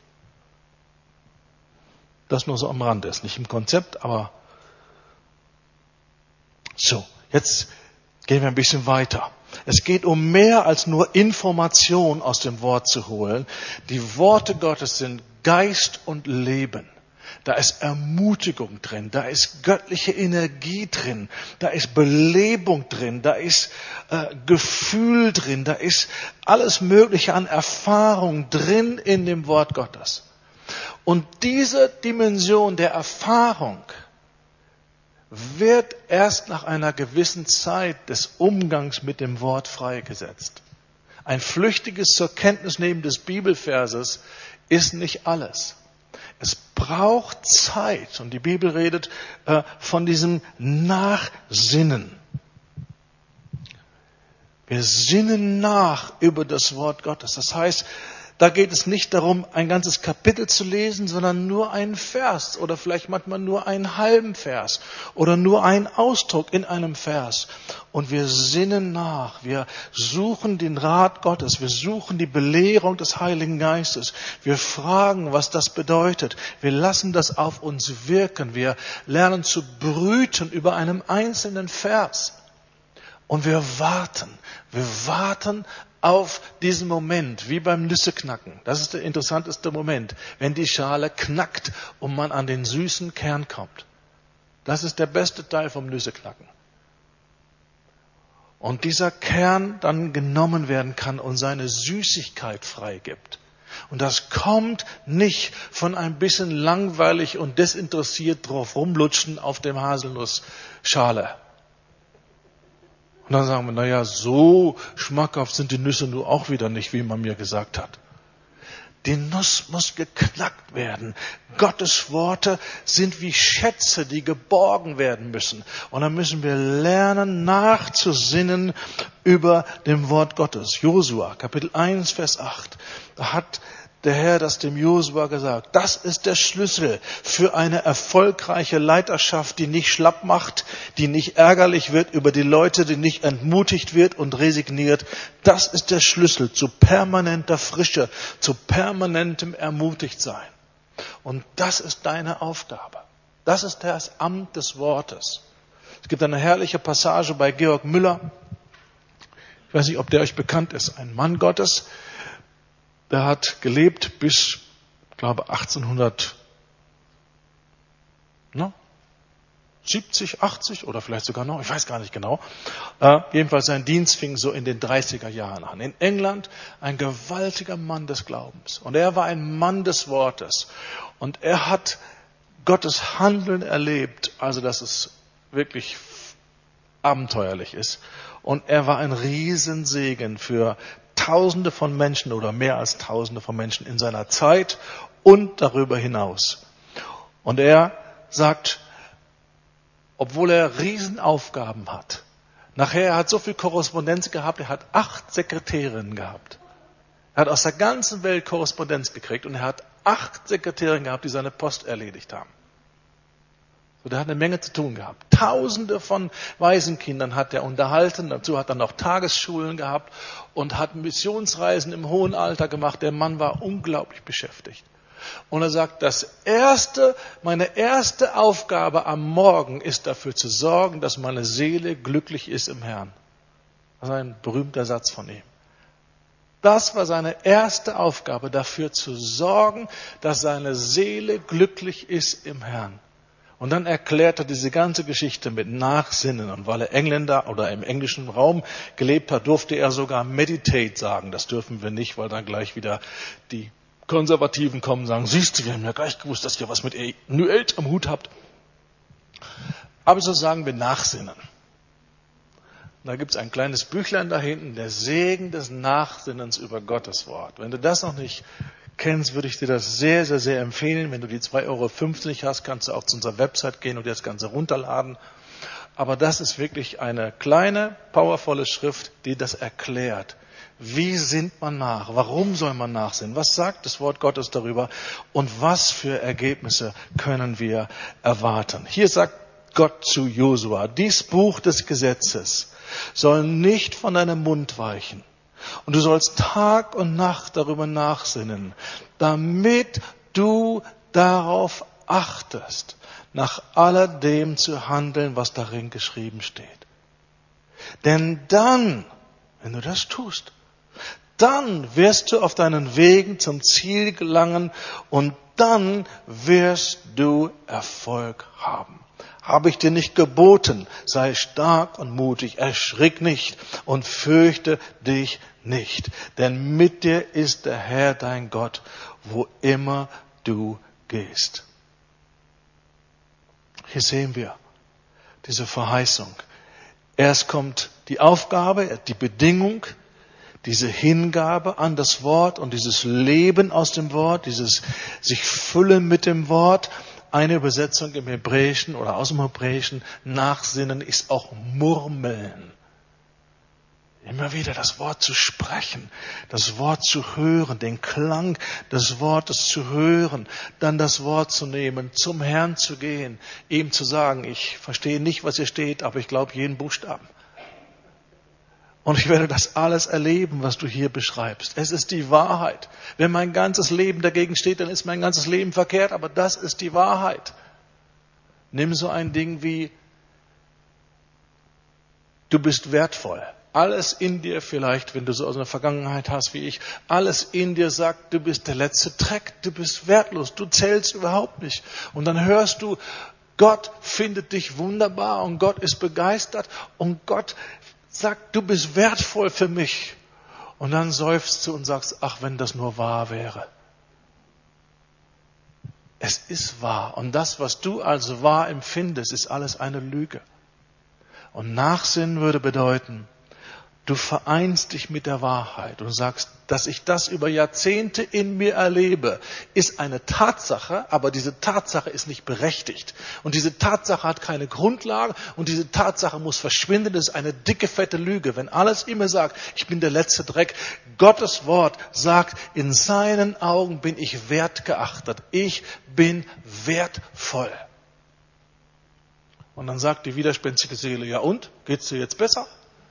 Das nur so am Rande ist, nicht im Konzept, aber so, jetzt gehen wir ein bisschen weiter. Es geht um mehr als nur Information aus dem Wort zu holen. Die Worte Gottes sind Geist und Leben. Da ist Ermutigung drin, da ist göttliche Energie drin, da ist Belebung drin, da ist Gefühl drin, da ist alles Mögliche an Erfahrung drin in dem Wort Gottes. Und diese Dimension der Erfahrung wird erst nach einer gewissen Zeit des Umgangs mit dem Wort freigesetzt. Ein flüchtiges zur Kenntnis nehmen des Bibelverses ist nicht alles. Es braucht Zeit und die Bibel redet von diesem Nachsinnen. Wir sinnen nach über das Wort Gottes. Das heißt, da geht es nicht darum, ein ganzes Kapitel zu lesen, sondern nur einen Vers oder vielleicht manchmal nur einen halben Vers oder nur einen Ausdruck in einem Vers. Und wir sinnen nach, wir suchen den Rat Gottes, wir suchen die Belehrung des Heiligen Geistes. Wir fragen, was das bedeutet. Wir lassen das auf uns wirken. Wir lernen zu brüten über einem einzelnen Vers. Und wir warten auf diesen Moment, wie beim Nüsseknacken. Das ist der interessanteste Moment, wenn die Schale knackt und man an den süßen Kern kommt. Das ist der beste Teil vom Nüsseknacken. Und dieser Kern dann genommen werden kann und seine Süßigkeit freigibt. Und das kommt nicht von ein bisschen langweilig und desinteressiert drauf rumlutschen auf dem Haselnussschale. Und dann sagen wir, naja, so schmackhaft sind die Nüsse nur auch wieder nicht, wie man mir gesagt hat. Die Nuss muss geknackt werden. Gottes Worte sind wie Schätze, die geborgen werden müssen. Und dann müssen wir lernen, nachzusinnen über dem Wort Gottes. Josua, Kapitel 1, Vers 8. Da hat der Herr das dem Josua gesagt. Das ist der Schlüssel für eine erfolgreiche Leiterschaft, die nicht schlapp macht, die nicht ärgerlich wird über die Leute, die nicht entmutigt wird und resigniert. Das ist der Schlüssel zu permanenter Frische, zu permanentem Ermutigtsein. Und das ist deine Aufgabe. Das ist das Amt des Wortes. Es gibt eine herrliche Passage bei Georg Müller. Ich weiß nicht, ob der euch bekannt ist. Ein Mann Gottes. Der hat gelebt bis, ich glaube, 1870, 80 oder vielleicht sogar noch, ich weiß gar nicht genau. Jedenfalls sein Dienst fing so in den 30er Jahren an. In England ein gewaltiger Mann des Glaubens. Und er war ein Mann des Wortes. Und er hat Gottes Handeln erlebt, also dass es wirklich abenteuerlich ist. Und er war ein Riesensegen für Tausende von Menschen oder mehr als Tausende von Menschen in seiner Zeit und darüber hinaus. Und er sagt, obwohl er Riesenaufgaben hat, nachher er hat so viel Korrespondenz gehabt, er hat 8 Sekretärinnen gehabt. Er hat aus der ganzen Welt Korrespondenz gekriegt und er hat 8 Sekretärinnen gehabt, die seine Post erledigt haben. So, der hat eine Menge zu tun gehabt. Tausende von Waisenkindern hat er unterhalten. Dazu hat er noch Tagesschulen gehabt und hat Missionsreisen im hohen Alter gemacht. Der Mann war unglaublich beschäftigt. Und er sagt, meine erste Aufgabe am Morgen ist dafür zu sorgen, dass meine Seele glücklich ist im Herrn. Das ist ein berühmter Satz von ihm. Das war seine erste Aufgabe, dafür zu sorgen, dass seine Seele glücklich ist im Herrn. Und dann erklärt er diese ganze Geschichte mit Nachsinnen. Und weil er Engländer oder im englischen Raum gelebt hat, durfte er sogar meditate sagen. Das dürfen wir nicht, weil dann gleich wieder die Konservativen kommen und sagen, siehst du, wir haben ja gleich gewusst, dass ihr was mit New Age am Hut habt. Aber so sagen wir Nachsinnen. Und da gibt es ein kleines Büchlein da hinten, der Segen des Nachsinnens über Gottes Wort. Wenn du das noch nicht kennst, würde ich dir das sehr, sehr, sehr empfehlen. Wenn du die 2,50 € nicht hast, kannst du auch zu unserer Website gehen und dir das Ganze runterladen. Aber das ist wirklich eine kleine, powervolle Schrift, die das erklärt. Wie sinnt man nach? Warum soll man nachsinnen? Was sagt das Wort Gottes darüber? Und was für Ergebnisse können wir erwarten? Hier sagt Gott zu Josua, dies Buch des Gesetzes soll nicht von deinem Mund weichen. Und du sollst Tag und Nacht darüber nachsinnen, damit du darauf achtest, nach alledem zu handeln, was darin geschrieben steht. Denn dann, wenn du das tust, dann wirst du auf deinen Wegen zum Ziel gelangen und dann wirst du Erfolg haben. Habe ich dir nicht geboten, sei stark und mutig, erschrick nicht und fürchte dich nicht. Denn mit dir ist der Herr dein Gott, wo immer du gehst. Hier sehen wir diese Verheißung. Erst kommt die Aufgabe, die Bedingung, diese Hingabe an das Wort und dieses Leben aus dem Wort, dieses sich füllen mit dem Wort. Eine Übersetzung im Hebräischen oder aus dem Hebräischen, Nachsinnen, ist auch Murmeln. Immer wieder das Wort zu sprechen, das Wort zu hören, den Klang des Wortes zu hören, dann das Wort zu nehmen, zum Herrn zu gehen, ihm zu sagen, ich verstehe nicht, was hier steht, aber ich glaube jeden Buchstaben. Und ich werde das alles erleben, was du hier beschreibst. Es ist die Wahrheit. Wenn mein ganzes Leben dagegen steht, dann ist mein ganzes Leben verkehrt, aber das ist die Wahrheit. Nimm so ein Ding wie, du bist wertvoll. Alles in dir vielleicht, wenn du so aus einer Vergangenheit hast wie ich, alles in dir sagt, du bist der letzte Dreck, du bist wertlos, du zählst überhaupt nicht. Und dann hörst du, Gott findet dich wunderbar und Gott ist begeistert und Gott sagt, du bist wertvoll für mich. Und dann seufzt du und sagst, ach, wenn das nur wahr wäre. Es ist wahr. Und das, was du als wahr empfindest, ist alles eine Lüge. Und Nachsinnen würde bedeuten, du vereinst dich mit der Wahrheit und sagst, dass ich das über Jahrzehnte in mir erlebe, ist eine Tatsache, aber diese Tatsache ist nicht berechtigt. Und diese Tatsache hat keine Grundlage und diese Tatsache muss verschwinden. Das ist eine dicke, fette Lüge. Wenn alles immer sagt, ich bin der letzte Dreck, Gottes Wort sagt, in seinen Augen bin ich wertgeachtet. Ich bin wertvoll. Und dann sagt die widerspenstige Seele, ja und? Geht's dir jetzt besser?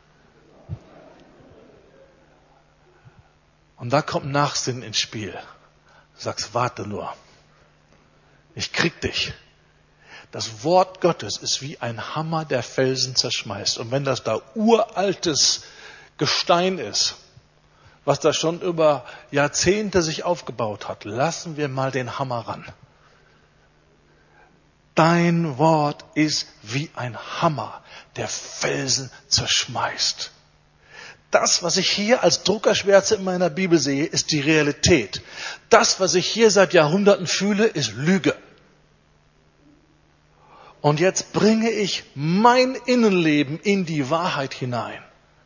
Und da kommt Nachsinnen ins Spiel. Du sagst, warte nur. Ich krieg dich. Das Wort Gottes ist wie ein Hammer, der Felsen zerschmeißt. Und wenn das da uraltes Gestein ist, was da schon über Jahrzehnte sich aufgebaut hat, lassen wir mal den Hammer ran. Dein Wort ist wie ein Hammer, der Felsen zerschmeißt. Das, was ich hier als Druckerschwärze in meiner Bibel sehe, ist die Realität. Das, was ich hier seit Jahrhunderten fühle, ist Lüge. Und jetzt bringe ich mein Innenleben in die Wahrheit hinein.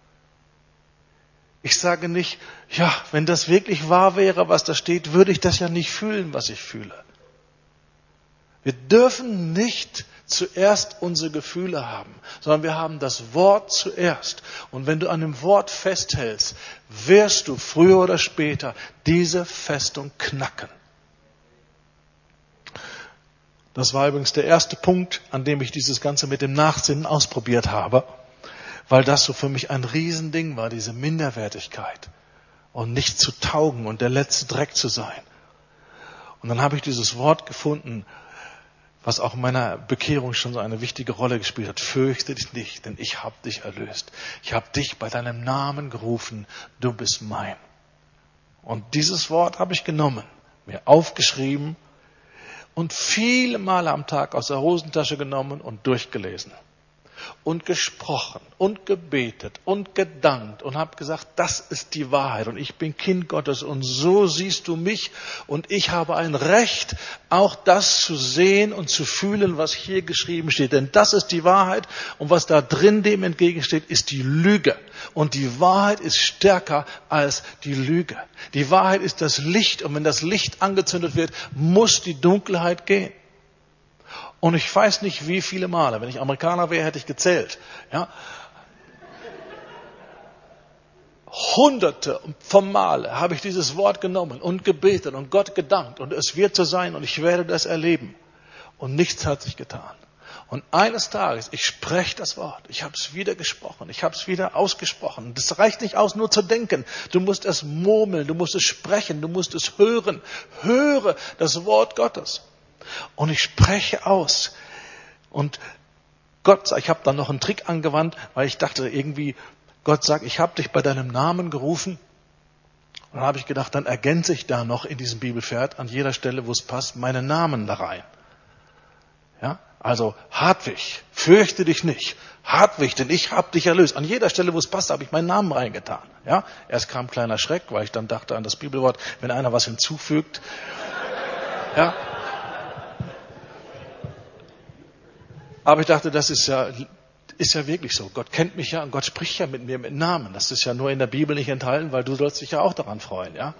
Ich sage nicht, ja, wenn das wirklich wahr wäre, was da steht, würde ich das ja nicht fühlen, was ich fühle. Wir dürfen nicht zuerst unsere Gefühle haben, sondern wir haben das Wort zuerst. Und wenn du an dem Wort festhältst, wirst du früher oder später diese Festung knacken. Das war übrigens der erste Punkt, an dem ich dieses Ganze mit dem Nachsinnen ausprobiert habe, weil das so für mich ein Riesending war, diese Minderwertigkeit und nicht zu taugen und der letzte Dreck zu sein. Und dann habe ich dieses Wort gefunden, was auch in meiner Bekehrung schon so eine wichtige Rolle gespielt hat. Fürchte dich nicht, denn ich habe dich erlöst. Ich habe dich bei deinem Namen gerufen, du bist mein. Und dieses Wort habe ich genommen, mir aufgeschrieben und viele Male am Tag aus der Hosentasche genommen und durchgelesen. und gesprochen und gebetet und gedankt und habe gesagt, das ist die Wahrheit und ich bin Kind Gottes und so siehst du mich und ich habe ein Recht, auch das zu sehen und zu fühlen, was hier geschrieben steht. Denn das ist die Wahrheit und was da drin dem entgegensteht, ist die Lüge. Und die Wahrheit ist stärker als die Lüge. Die Wahrheit ist das Licht und wenn das Licht angezündet wird, muss die Dunkelheit gehen. Und ich weiß nicht, wie viele Male, wenn ich Amerikaner wäre, hätte ich gezählt. Ja? Hunderte von Male habe ich dieses Wort genommen und gebetet und Gott gedankt und es wird so sein und ich werde das erleben. Und nichts hat sich getan. Und eines Tages, ich spreche das Wort, ich habe es wieder gesprochen, ich habe es wieder ausgesprochen. Das reicht nicht aus, nur zu denken. Du musst es murmeln, du musst es sprechen, du musst es hören. Höre das Wort Gottes. Und ich spreche aus. Und Gott sagt, ich habe dann noch einen Trick angewandt, weil ich dachte irgendwie, Gott sagt, ich habe dich bei deinem Namen gerufen. Und dann habe ich gedacht, dann ergänze ich da noch in diesem Bibelvers an jeder Stelle, wo es passt, meinen Namen da rein. Ja? Also Hartwig, fürchte dich nicht. Hartwig, denn ich habe dich erlöst. An jeder Stelle, wo es passt, habe ich meinen Namen reingetan. Ja? Erst kam ein kleiner Schreck, weil ich dann dachte an das Bibelwort, wenn einer was hinzufügt. Ja? Aber ich dachte, das ist ja wirklich so. Gott kennt mich ja und Gott spricht ja mit mir mit Namen. Das ist ja nur in der Bibel nicht enthalten, weil du sollst dich ja auch daran freuen. Ja?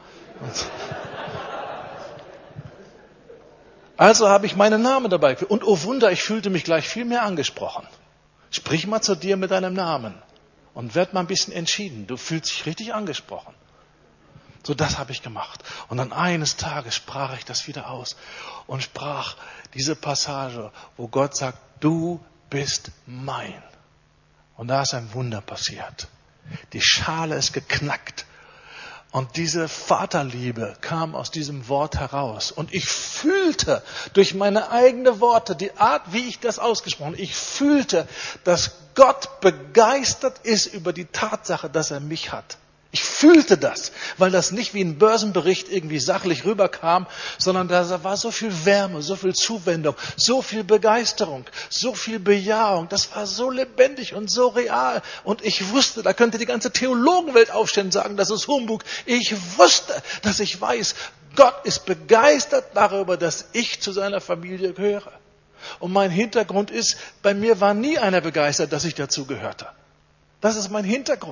Also habe ich meinen Namen dabei. Und oh Wunder, ich fühlte mich gleich viel mehr angesprochen. Sprich mal zu dir mit deinem Namen und werd mal ein bisschen entschieden. Du fühlst dich richtig angesprochen. So, das habe ich gemacht. Und dann eines Tages sprach ich das wieder aus und sprach diese Passage, wo Gott sagt, du bist mein. Und da ist ein Wunder passiert. Die Schale ist geknackt. Und diese Vaterliebe kam aus diesem Wort heraus. Und ich fühlte durch meine eigenen Worte, die Art, wie ich das ausgesprochen habe, ich fühlte, dass Gott begeistert ist über die Tatsache, dass er mich hat. Ich fühlte das, weil das nicht wie ein Börsenbericht irgendwie sachlich rüberkam, sondern da war so viel Wärme, so viel Zuwendung, so viel Begeisterung, so viel Bejahung. Das war so lebendig und so real. Und ich wusste, da könnte die ganze Theologenwelt aufstehen und sagen, das ist Humbug. Ich wusste, dass ich weiß, Gott ist begeistert darüber, dass ich zu seiner Familie gehöre. Und mein Hintergrund ist, bei mir war nie einer begeistert, dass ich dazu gehörte. Das ist mein Hintergrund.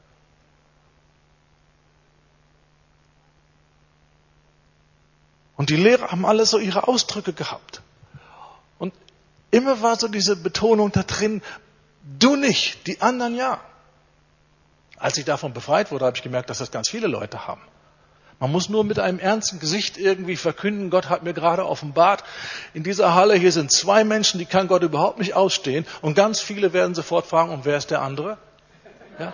Und die Lehrer haben alle so ihre Ausdrücke gehabt. Und immer war so diese Betonung da drin, du nicht, die anderen ja. Als ich davon befreit wurde, habe ich gemerkt, dass das ganz viele Leute haben. Man muss nur mit einem ernsten Gesicht irgendwie verkünden, Gott hat mir gerade offenbart, in dieser Halle hier sind 2 Menschen, die kann Gott überhaupt nicht ausstehen. Und ganz viele werden sofort fragen, und wer ist der andere? Ja?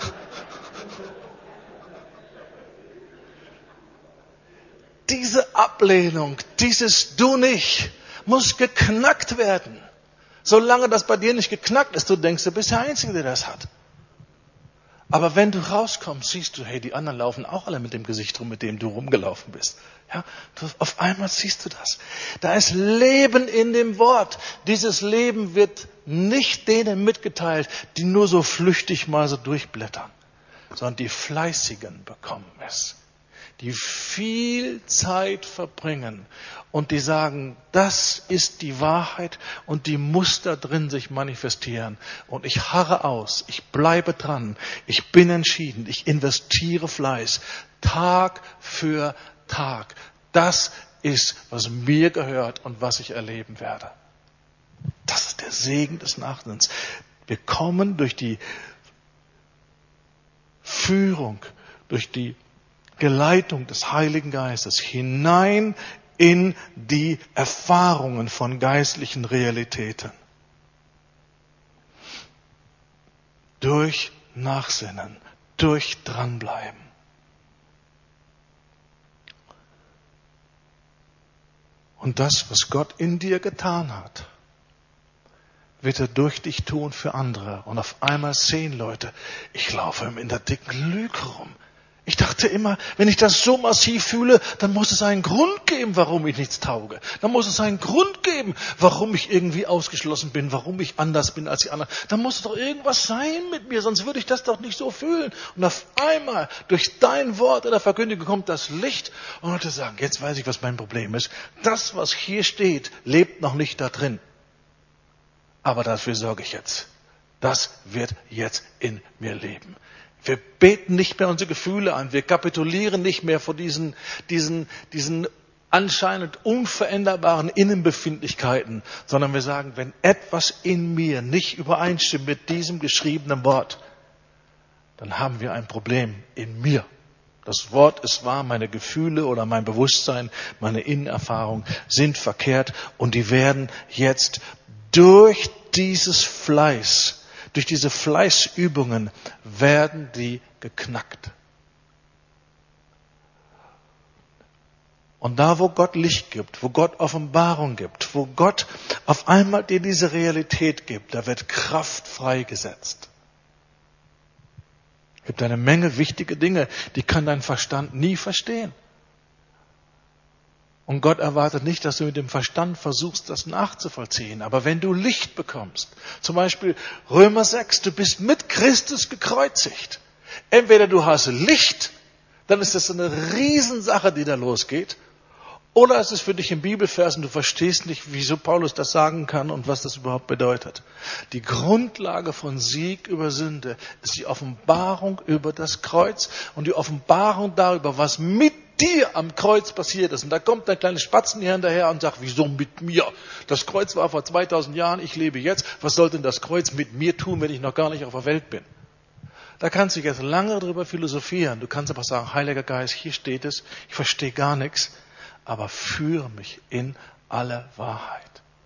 Diese Ablehnung, dieses Du nicht, muss geknackt werden. Solange das bei dir nicht geknackt ist, du denkst, du bist der Einzige, der das hat. Aber wenn du rauskommst, siehst du, hey, die anderen laufen auch alle mit dem Gesicht rum, mit dem du rumgelaufen bist. Ja, auf einmal siehst du das. Da ist Leben in dem Wort. Dieses Leben wird nicht denen mitgeteilt, die nur so flüchtig mal so durchblättern, sondern die Fleißigen bekommen es. Die viel Zeit verbringen und die sagen, das ist die Wahrheit und die muss da drin sich manifestieren. Und ich harre aus, ich bleibe dran, ich bin entschieden, ich investiere Fleiß, Tag für Tag. Das ist, was mir gehört und was ich erleben werde. Das ist der Segen des Nachsinnens. Wir kommen durch die Führung, durch die Geleitung des Heiligen Geistes hinein in die Erfahrungen von geistlichen Realitäten. Durch Nachsinnen, durch Dranbleiben. Und das, was Gott in dir getan hat, wird er durch dich tun für andere. Und auf einmal sehen Leute, ich laufe in der dicken Lüge rum. Ich dachte immer, wenn ich das so massiv fühle, dann muss es einen Grund geben, warum ich nichts tauge. Dann muss es einen Grund geben, warum ich irgendwie ausgeschlossen bin, warum ich anders bin als die anderen. Dann muss es doch irgendwas sein mit mir, sonst würde ich das doch nicht so fühlen. Und auf einmal, durch dein Wort in der Verkündigung kommt das Licht und Leute sagen, jetzt weiß ich, was mein Problem ist. Das, was hier steht, lebt noch nicht da drin. Aber dafür sorge ich jetzt. Das wird jetzt in mir leben. Wir beten nicht mehr unsere Gefühle an. Wir kapitulieren nicht mehr vor diesen anscheinend unveränderbaren Innenbefindlichkeiten, sondern wir sagen, wenn etwas in mir nicht übereinstimmt mit diesem geschriebenen Wort, dann haben wir ein Problem in mir. Das Wort ist wahr, meine Gefühle oder mein Bewusstsein, meine Innenerfahrung sind verkehrt und die werden jetzt durch dieses Fleiß, durch diese Fleißübungen werden die geknackt. Und da, wo Gott Licht gibt, wo Gott Offenbarung gibt, wo Gott auf einmal dir diese Realität gibt, da wird Kraft freigesetzt. Es gibt eine Menge wichtige Dinge, die kann dein Verstand nie verstehen. Und Gott erwartet nicht, dass du mit dem Verstand versuchst, das nachzuvollziehen. Aber wenn du Licht bekommst, zum Beispiel Römer 6, du bist mit Christus gekreuzigt. Entweder du hast Licht, dann ist das eine Riesensache, die da losgeht. Oder es ist für dich im Bibelvers und du verstehst nicht, wieso Paulus das sagen kann und was das überhaupt bedeutet. Die Grundlage von Sieg über Sünde ist die Offenbarung über das Kreuz und die Offenbarung darüber, was mit dir am Kreuz passiert ist. Und da kommt ein kleines Spatzen hier hinterher und sagt, wieso mit mir? Das Kreuz war vor 2000 Jahren, ich lebe jetzt. Was soll denn das Kreuz mit mir tun, wenn ich noch gar nicht auf der Welt bin? Da kannst du jetzt lange drüber philosophieren. Du kannst aber sagen, Heiliger Geist, hier steht es, ich verstehe gar nichts, aber führe mich in alle Wahrheit.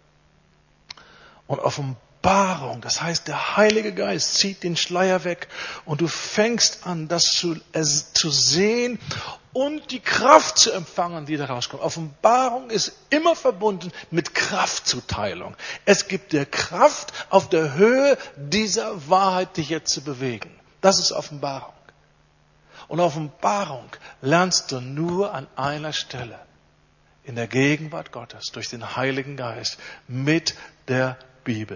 Und Offenbarung, das heißt, der Heilige Geist zieht den Schleier weg und du fängst an, das zu sehen und die Kraft zu empfangen, die daraus kommt. Offenbarung ist immer verbunden mit Kraftzuteilung. Es gibt dir Kraft, auf der Höhe dieser Wahrheit dich jetzt zu bewegen. Das ist Offenbarung. Und Offenbarung lernst du nur an einer Stelle. In der Gegenwart Gottes, durch den Heiligen Geist, mit der Bibel.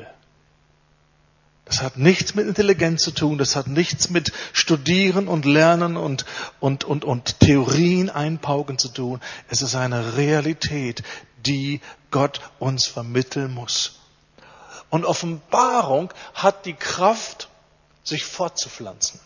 Das hat nichts mit Intelligenz zu tun, das hat nichts mit Studieren und Lernen und Theorien einpauken zu tun. Es ist eine Realität, die Gott uns vermitteln muss. Und Offenbarung hat die Kraft, sich fortzupflanzen.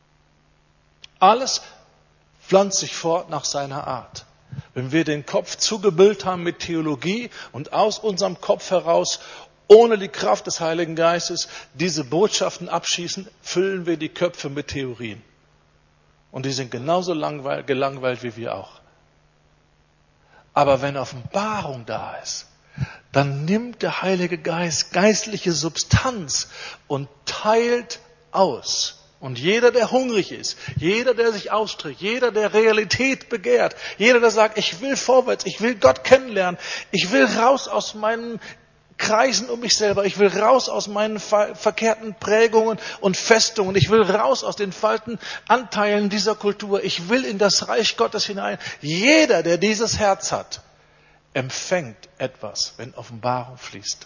Alles pflanzt sich fort nach seiner Art. Wenn wir den Kopf zugemüllt haben mit Theologie und aus unserem Kopf heraus, ohne die Kraft des Heiligen Geistes, diese Botschaften abschießen, füllen wir die Köpfe mit Theorien. Und die sind genauso gelangweilt wie wir auch. Aber wenn Offenbarung da ist, dann nimmt der Heilige Geist geistliche Substanz und teilt aus. Und jeder, der hungrig ist, jeder, der sich ausstreckt, jeder, der Realität begehrt, jeder, der sagt, ich will vorwärts, ich will Gott kennenlernen, ich will raus aus meinen Kreisen um mich selber, ich will raus aus meinen verkehrten Prägungen und Festungen, ich will raus aus den falschen Anteilen dieser Kultur, ich will in das Reich Gottes hinein. Jeder, der dieses Herz hat, empfängt etwas, wenn Offenbarung fließt.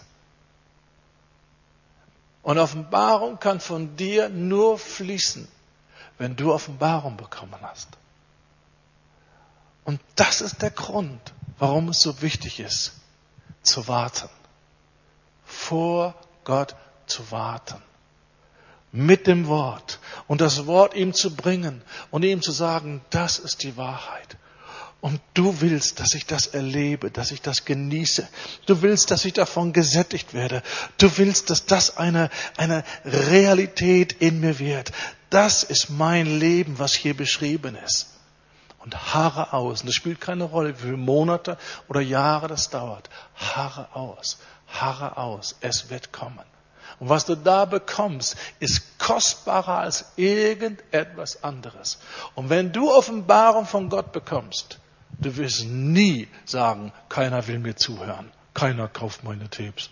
Und Offenbarung kann von dir nur fließen, wenn du Offenbarung bekommen hast. Und das ist der Grund, warum es so wichtig ist, zu warten. Vor Gott zu warten. Mit dem Wort. Und das Wort ihm zu bringen und ihm zu sagen, das ist die Wahrheit. Und du willst, dass ich das erlebe, dass ich das genieße. Du willst, dass ich davon gesättigt werde. Du willst, dass das eine Realität in mir wird. Das ist mein Leben, was hier beschrieben ist. Und harre aus. Und das spielt keine Rolle, wie viele Monate oder Jahre das dauert. Harre aus. Harre aus. Es wird kommen. Und was du da bekommst, ist kostbarer als irgendetwas anderes. Und wenn du Offenbarung von Gott bekommst, du wirst nie sagen, keiner will mir zuhören. Keiner kauft meine Tapes.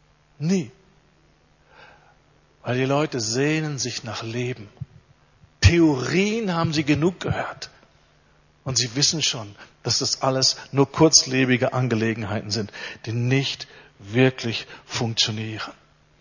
Nie. Weil die Leute sehnen sich nach Leben. Theorien haben sie genug gehört. Und sie wissen schon, dass das alles nur kurzlebige Angelegenheiten sind, die nicht wirklich funktionieren.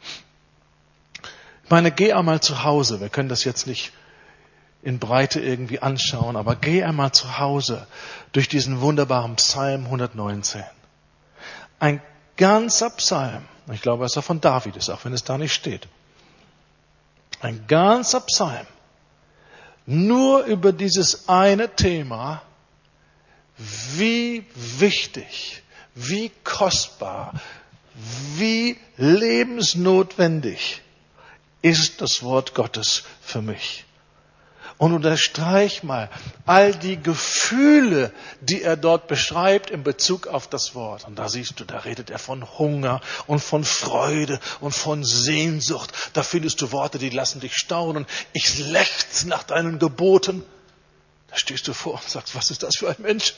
Ich meine, geh einmal zu Hause. Wir können das jetzt nicht in Breite irgendwie anschauen, aber geh einmal zu Hause durch diesen wunderbaren Psalm 119. Ein ganzer Psalm, ich glaube, dass er von David ist, auch wenn es da nicht steht. Ein ganzer Psalm, nur über dieses eine Thema, wie wichtig, wie kostbar, wie lebensnotwendig ist das Wort Gottes für mich. Und unterstreich mal all die Gefühle, die er dort beschreibt in Bezug auf das Wort. Und da siehst du, da redet er von Hunger und von Freude und von Sehnsucht. Da findest du Worte, die lassen dich staunen. Ich lechze nach deinen Geboten. Da stehst du vor und sagst, was ist das für ein Mensch?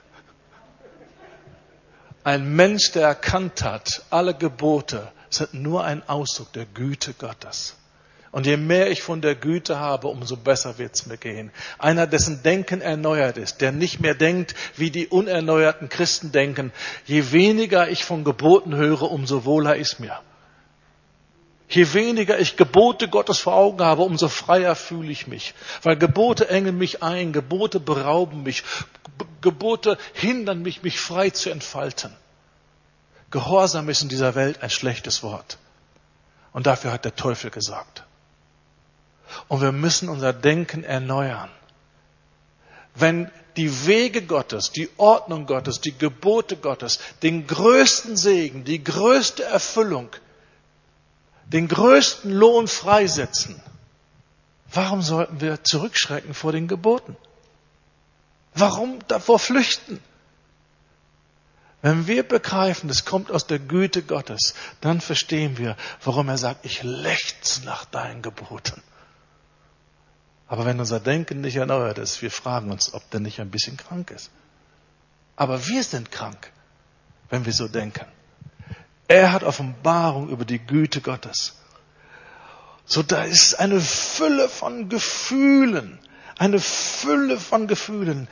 Ein Mensch, der erkannt hat, alle Gebote sind nur ein Ausdruck der Güte Gottes. Und je mehr ich von der Güte habe, umso besser wird's mir gehen. Einer, dessen Denken erneuert ist, der nicht mehr denkt, wie die unerneuerten Christen denken. Je weniger ich von Geboten höre, umso wohler ist mir. Je weniger ich Gebote Gottes vor Augen habe, umso freier fühle ich mich. Weil Gebote engen mich ein, Gebote berauben mich, Gebote hindern mich, mich frei zu entfalten. Gehorsam ist in dieser Welt ein schlechtes Wort. Und dafür hat der Teufel gesorgt. Und wir müssen unser Denken erneuern. Wenn die Wege Gottes, die Ordnung Gottes, die Gebote Gottes, den größten Segen, die größte Erfüllung, den größten Lohn freisetzen, warum sollten wir zurückschrecken vor den Geboten? Warum davor flüchten? Wenn wir begreifen, es kommt aus der Güte Gottes, dann verstehen wir, warum er sagt, ich lechze nach deinen Geboten. Aber wenn unser Denken nicht erneuert ist, wir fragen uns, ob der nicht ein bisschen krank ist. Aber wir sind krank, wenn wir so denken. Er hat Offenbarung über die Güte Gottes. So, da ist eine Fülle von Gefühlen. Eine Fülle von Gefühlen.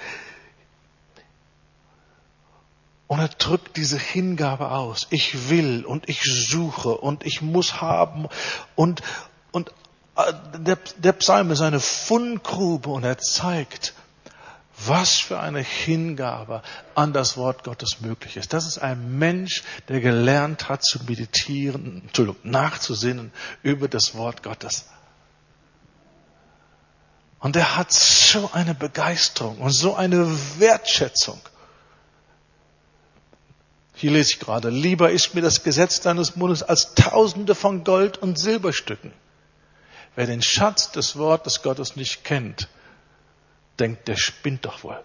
Und er drückt diese Hingabe aus. Ich will und ich suche und ich muss haben. Und der Psalm ist eine Fundgrube und er zeigt, was für eine Hingabe an das Wort Gottes möglich ist. Das ist ein Mensch, der gelernt hat zu meditieren, nachzusinnen über das Wort Gottes. Und er hat so eine Begeisterung und so eine Wertschätzung. Hier lese ich gerade, lieber ist mir das Gesetz deines Mundes als Tausende von Gold und Silberstücken. Wer den Schatz des Wortes Gottes nicht kennt, denkt, der spinnt doch wohl.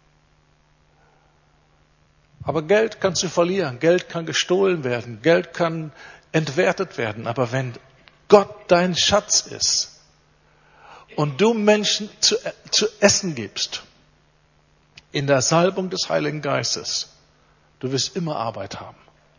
Aber Geld kannst du verlieren, Geld kann gestohlen werden, Geld kann entwertet werden. Aber wenn Gott dein Schatz ist und du Menschen zu essen gibst, in der Salbung des Heiligen Geistes, du wirst immer Arbeit haben.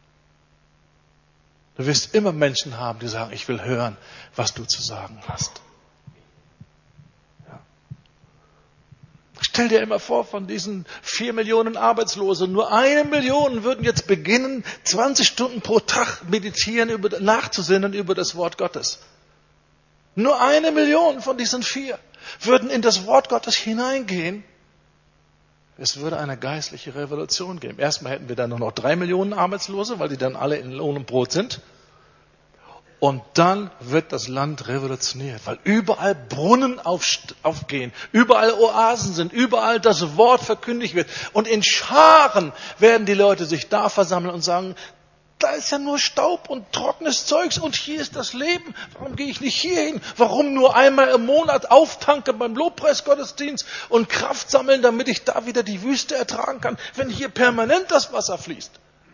Du wirst immer Menschen haben, die sagen, ich will hören, was du zu sagen hast. Ja. Stell dir immer vor, von diesen 4 Millionen Arbeitslosen, nur 1 Million würden jetzt beginnen, 20 Stunden pro Tag meditieren, nachzusinnen über das Wort Gottes. Nur 1 Million von diesen 4 würden in das Wort Gottes hineingehen. Es würde eine geistliche Revolution geben. Erstmal hätten wir dann nur noch 3 Millionen Arbeitslose, weil die dann alle in Lohn und Brot sind. Und dann wird das Land revolutioniert, weil überall Brunnen aufgehen, überall Oasen sind, überall das Wort verkündigt wird. Und in Scharen werden die Leute sich da versammeln und sagen, da ist ja nur Staub und trockenes Zeugs und hier ist das Leben. Warum gehe ich nicht hier hin? Warum nur einmal im Monat auftanken beim Lobpreisgottesdienst und Kraft sammeln, damit ich da wieder die Wüste ertragen kann, wenn hier permanent das Wasser fließt?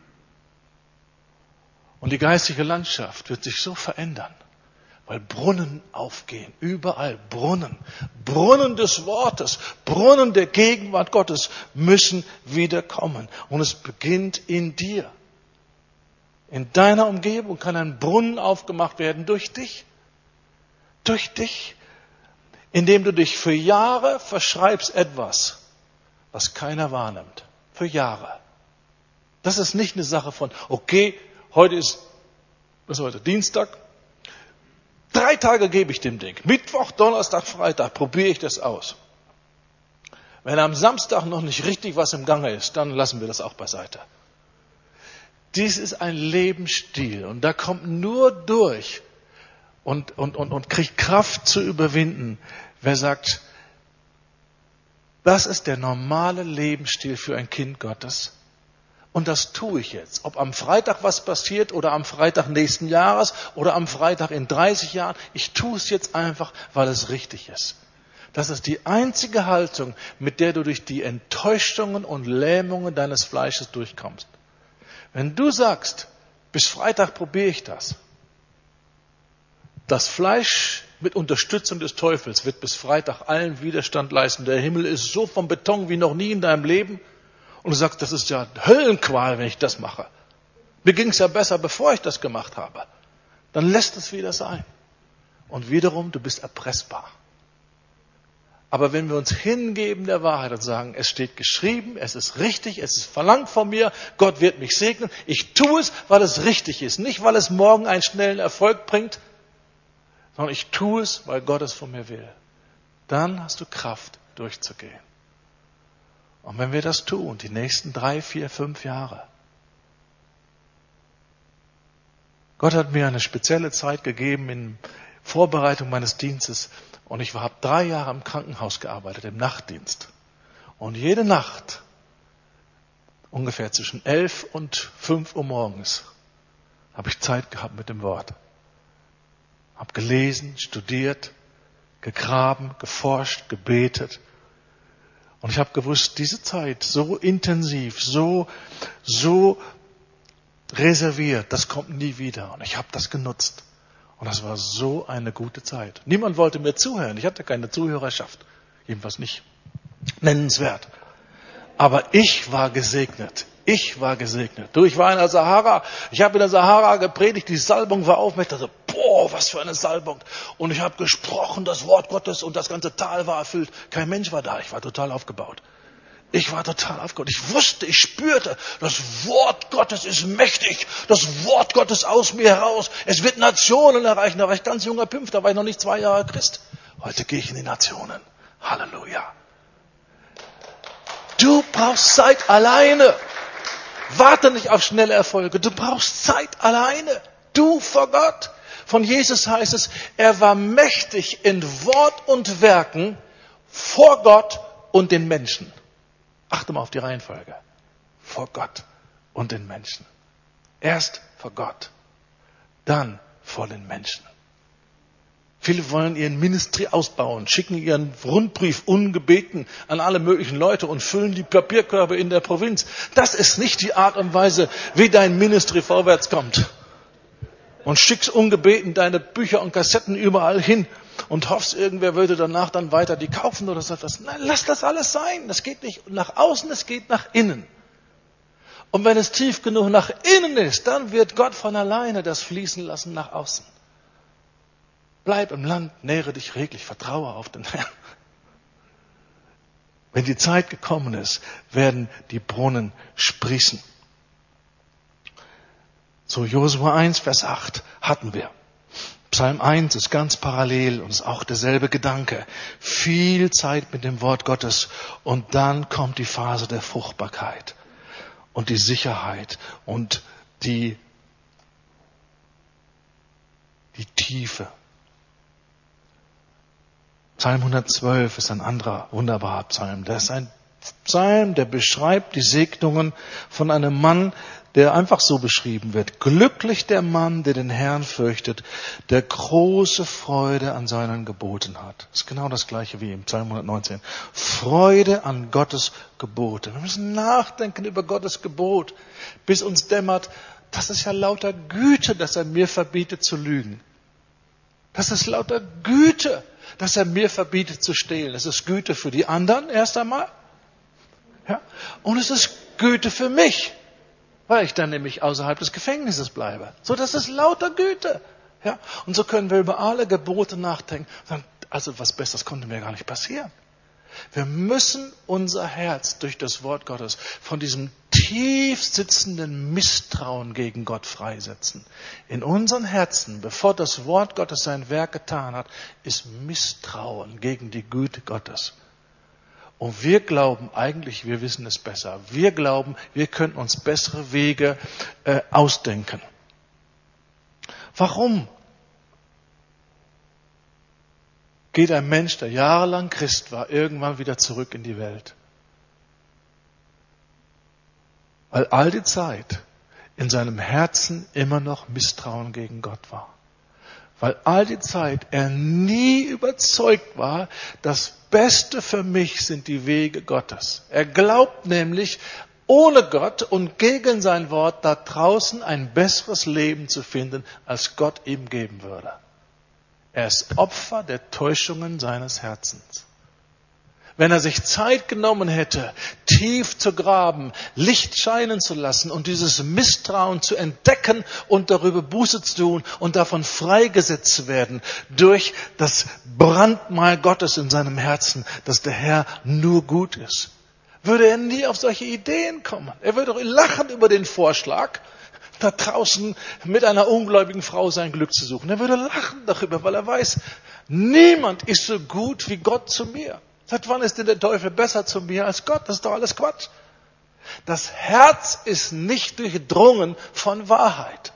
Und die geistige Landschaft wird sich so verändern, weil Brunnen aufgehen, überall Brunnen. Brunnen des Wortes, Brunnen der Gegenwart Gottes müssen wieder kommen. Und es beginnt in dir. In deiner Umgebung kann ein Brunnen aufgemacht werden durch dich. Durch dich. indem du dich für Jahre verschreibst etwas, was keiner wahrnimmt. Für Jahre. Das ist nicht eine Sache von, okay, was ist heute? Dienstag. 3 Tage gebe ich dem Ding. Mittwoch, Donnerstag, Freitag probiere ich das aus. Wenn am Samstag noch nicht richtig was im Gange ist, dann lassen wir das auch beiseite. Dies ist ein Lebensstil und da kommt nur durch und kriegt Kraft zu überwinden, wer sagt, das ist der normale Lebensstil für ein Kind Gottes. Und das tue ich jetzt. Ob am Freitag was passiert oder am Freitag nächsten Jahres oder am Freitag in 30 Jahren. Ich tue es jetzt einfach, weil es richtig ist. Das ist die einzige Haltung, mit der du durch die Enttäuschungen und Lähmungen deines Fleisches durchkommst. Wenn du sagst, bis Freitag probiere ich das. Das Fleisch mit Unterstützung des Teufels wird bis Freitag allen Widerstand leisten. Der Himmel ist so vom Beton wie noch nie in deinem Leben. Und du sagst, das ist ja Höllenqual, wenn ich das mache. Mir ging es ja besser, bevor ich das gemacht habe. Dann lässt es wieder sein. Und wiederum, du bist erpressbar. Aber wenn wir uns hingeben der Wahrheit und sagen, es steht geschrieben, es ist richtig, es ist verlangt von mir, Gott wird mich segnen, ich tue es, weil es richtig ist. Nicht, weil es morgen einen schnellen Erfolg bringt, sondern ich tue es, weil Gott es von mir will. Dann hast du Kraft, durchzugehen. Und wenn wir das tun, die nächsten 3, 4, 5 Jahre. Gott hat mir eine spezielle Zeit gegeben in Vorbereitung meines Dienstes. Und ich habe 3 Jahre im Krankenhaus gearbeitet, im Nachtdienst. Und jede Nacht, ungefähr zwischen 11 und 5 Uhr morgens, habe ich Zeit gehabt mit dem Wort. Habe gelesen, studiert, gegraben, geforscht, gebetet. Und ich habe gewusst, diese Zeit so intensiv, so reserviert, das kommt nie wieder. Und ich habe das genutzt. Und das war so eine gute Zeit. Niemand wollte mir zuhören. Ich hatte keine Zuhörerschaft. Jedenfalls nicht nennenswert. Aber ich war gesegnet. Ich war gesegnet. Du, ich war in der Sahara. Ich habe in der Sahara gepredigt. Die Salbung war auf mich. Ich dachte, boah, was für eine Salbung. Und ich habe gesprochen, das Wort Gottes, und das ganze Tal war erfüllt. Kein Mensch war da. Ich war total aufgebaut. Ich wusste, ich spürte, das Wort Gottes ist mächtig. Das Wort Gottes aus mir heraus. Es wird Nationen erreichen. Da war ich ganz junger Pimpf. Da war ich noch nicht 2 Jahre Christ. Heute gehe ich in die Nationen. Halleluja. Du brauchst Zeit alleine. Warte nicht auf schnelle Erfolge. Du brauchst Zeit alleine. Du vor Gott. Von Jesus heißt es, er war mächtig in Wort und Werken vor Gott und den Menschen. Achte mal auf die Reihenfolge. Vor Gott und den Menschen. Erst vor Gott, dann vor den Menschen. Viele wollen ihren Ministry ausbauen, schicken ihren Rundbrief ungebeten an alle möglichen Leute und füllen die Papierkörbe in der Provinz. Das ist nicht die Art und Weise, wie dein Ministry vorwärts kommt. Und schickst ungebeten deine Bücher und Kassetten überall hin und hoffst, irgendwer würde danach dann weiter die kaufen oder so etwas. Nein, lass das alles sein. Das geht nicht nach außen, es geht nach innen. Und wenn es tief genug nach innen ist, dann wird Gott von alleine das fließen lassen nach außen. Bleib im Land, nähre dich reglich, vertraue auf den Herrn. Wenn die Zeit gekommen ist, werden die Brunnen sprießen. So, Josua 1, Vers 8 hatten wir. Psalm 1 ist ganz parallel und ist auch derselbe Gedanke. Viel Zeit mit dem Wort Gottes und dann kommt die Phase der Fruchtbarkeit und die Sicherheit und die Tiefe. Psalm 112 ist ein anderer wunderbarer Psalm. Das ist ein Psalm, der beschreibt die Segnungen von einem Mann, der einfach so beschrieben wird. Glücklich der Mann, der den Herrn fürchtet, der große Freude an seinen Geboten hat. Das ist genau das Gleiche wie im Psalm 119. Freude an Gottes Gebote. Wir müssen nachdenken über Gottes Gebot, bis uns dämmert, das ist ja lauter Güte, dass er mir verbietet zu lügen. Das ist lauter Güte, dass er mir verbietet zu stehlen. Es ist Güte für die anderen erst einmal. Ja? Und es ist Güte für mich, weil ich dann nämlich außerhalb des Gefängnisses bleibe. So, das ist lauter Güte. Ja? Und so können wir über alle Gebote nachdenken. Also was Besseres konnte mir gar nicht passieren. Wir müssen unser Herz durch das Wort Gottes von diesem tief sitzenden Misstrauen gegen Gott freisetzen. In unseren Herzen, bevor das Wort Gottes sein Werk getan hat, ist Misstrauen gegen die Güte Gottes. Und wir glauben eigentlich, wir wissen es besser. Wir glauben, wir können uns bessere Wege ausdenken. Warum geht ein Mensch, der jahrelang Christ war, irgendwann wieder zurück in die Welt? Weil all die Zeit in seinem Herzen immer noch Misstrauen gegen Gott war. Weil all die Zeit er nie überzeugt war, das Beste für mich sind die Wege Gottes. Er glaubt nämlich, ohne Gott und gegen sein Wort da draußen ein besseres Leben zu finden, als Gott ihm geben würde. Er ist Opfer der Täuschungen seines Herzens. Wenn er sich Zeit genommen hätte, tief zu graben, Licht scheinen zu lassen und dieses Misstrauen zu entdecken und darüber Buße zu tun und davon freigesetzt zu werden durch das Brandmal Gottes in seinem Herzen, dass der Herr nur gut ist, würde er nie auf solche Ideen kommen. Er würde lachen über den Vorschlag, da draußen mit einer ungläubigen Frau sein Glück zu suchen. Er würde lachen darüber, weil er weiß, niemand ist so gut wie Gott zu mir. Seit wann ist denn der Teufel besser zu mir als Gott? Das ist doch alles Quatsch. Das Herz ist nicht durchdrungen von Wahrheit.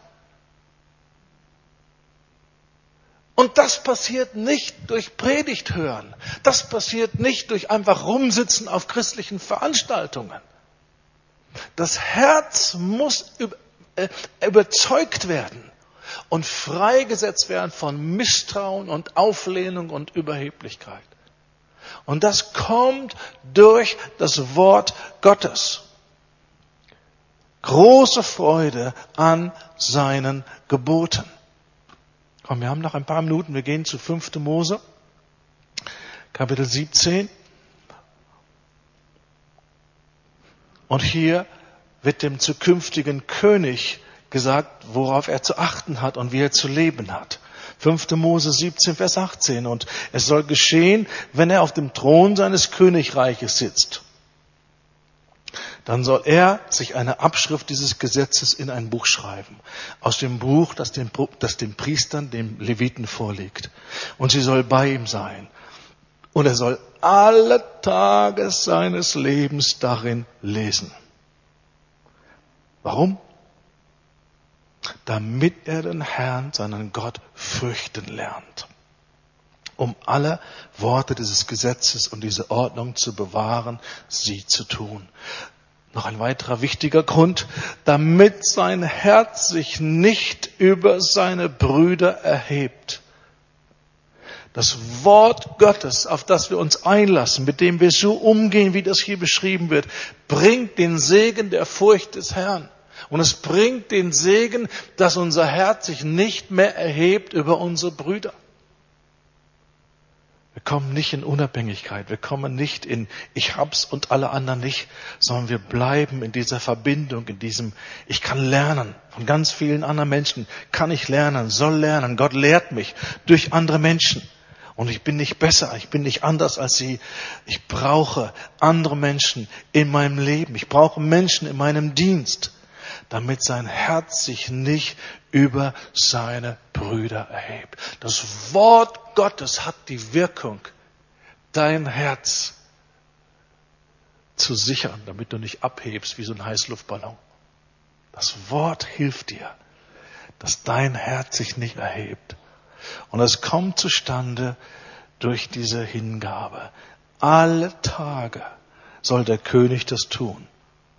Und das passiert nicht durch Predigt hören. Das passiert nicht durch einfach rumsitzen auf christlichen Veranstaltungen. Das Herz muss überzeugt werden und freigesetzt werden von Misstrauen und Auflehnung und Überheblichkeit. Und das kommt durch das Wort Gottes. Große Freude an seinen Geboten. Komm, wir haben noch ein paar Minuten. Wir gehen zu 5. Mose, Kapitel 17. Und hier wird dem zukünftigen König gesagt, worauf er zu achten hat und wie er zu leben hat. 5. Mose 17, Vers 18. Und es soll geschehen, wenn er auf dem Thron seines Königreiches sitzt. Dann soll er sich eine Abschrift dieses Gesetzes in ein Buch schreiben. Aus dem Buch, das den Priestern, den Leviten vorliegt. Und sie soll bei ihm sein. Und er soll alle Tage seines Lebens darin lesen. Warum? Damit er den Herrn, seinen Gott, fürchten lernt. Um alle Worte dieses Gesetzes und diese Ordnung zu bewahren, sie zu tun. Noch ein weiterer wichtiger Grund, damit sein Herz sich nicht über seine Brüder erhebt. Das Wort Gottes, auf das wir uns einlassen, mit dem wir so umgehen, wie das hier beschrieben wird, bringt den Segen der Furcht des Herrn. Und es bringt den Segen, dass unser Herz sich nicht mehr erhebt über unsere Brüder. Wir kommen nicht in Unabhängigkeit, wir kommen nicht in ich hab's und alle anderen nicht, sondern wir bleiben in dieser Verbindung, in diesem ich kann lernen. Von ganz vielen anderen Menschen kann ich lernen, soll lernen. Gott lehrt mich durch andere Menschen. Und ich bin nicht besser, ich bin nicht anders als sie. Ich brauche andere Menschen in meinem Leben. Ich brauche Menschen in meinem Dienst, damit sein Herz sich nicht über seine Brüder erhebt. Das Wort Gottes hat die Wirkung, dein Herz zu sichern, damit du nicht abhebst wie so ein Heißluftballon. Das Wort hilft dir, dass dein Herz sich nicht erhebt. Und es kommt zustande durch diese Hingabe. Alle Tage soll der König das tun.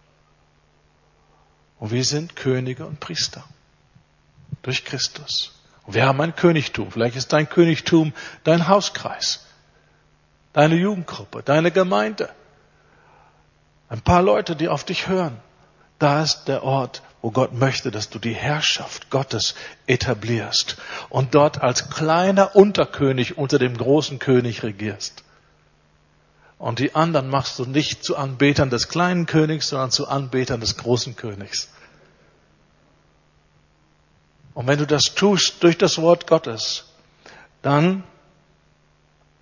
Und wir sind Könige und Priester. Durch Christus. Und wir haben ein Königtum. Vielleicht ist dein Königtum dein Hauskreis, deine Jugendgruppe, deine Gemeinde. Ein paar Leute, die auf dich hören. Da ist der Ort, wo Gott möchte, dass du die Herrschaft Gottes etablierst und dort als kleiner Unterkönig unter dem großen König regierst. Und die anderen machst du nicht zu Anbetern des kleinen Königs, sondern zu Anbetern des großen Königs. Und wenn du das tust durch das Wort Gottes, dann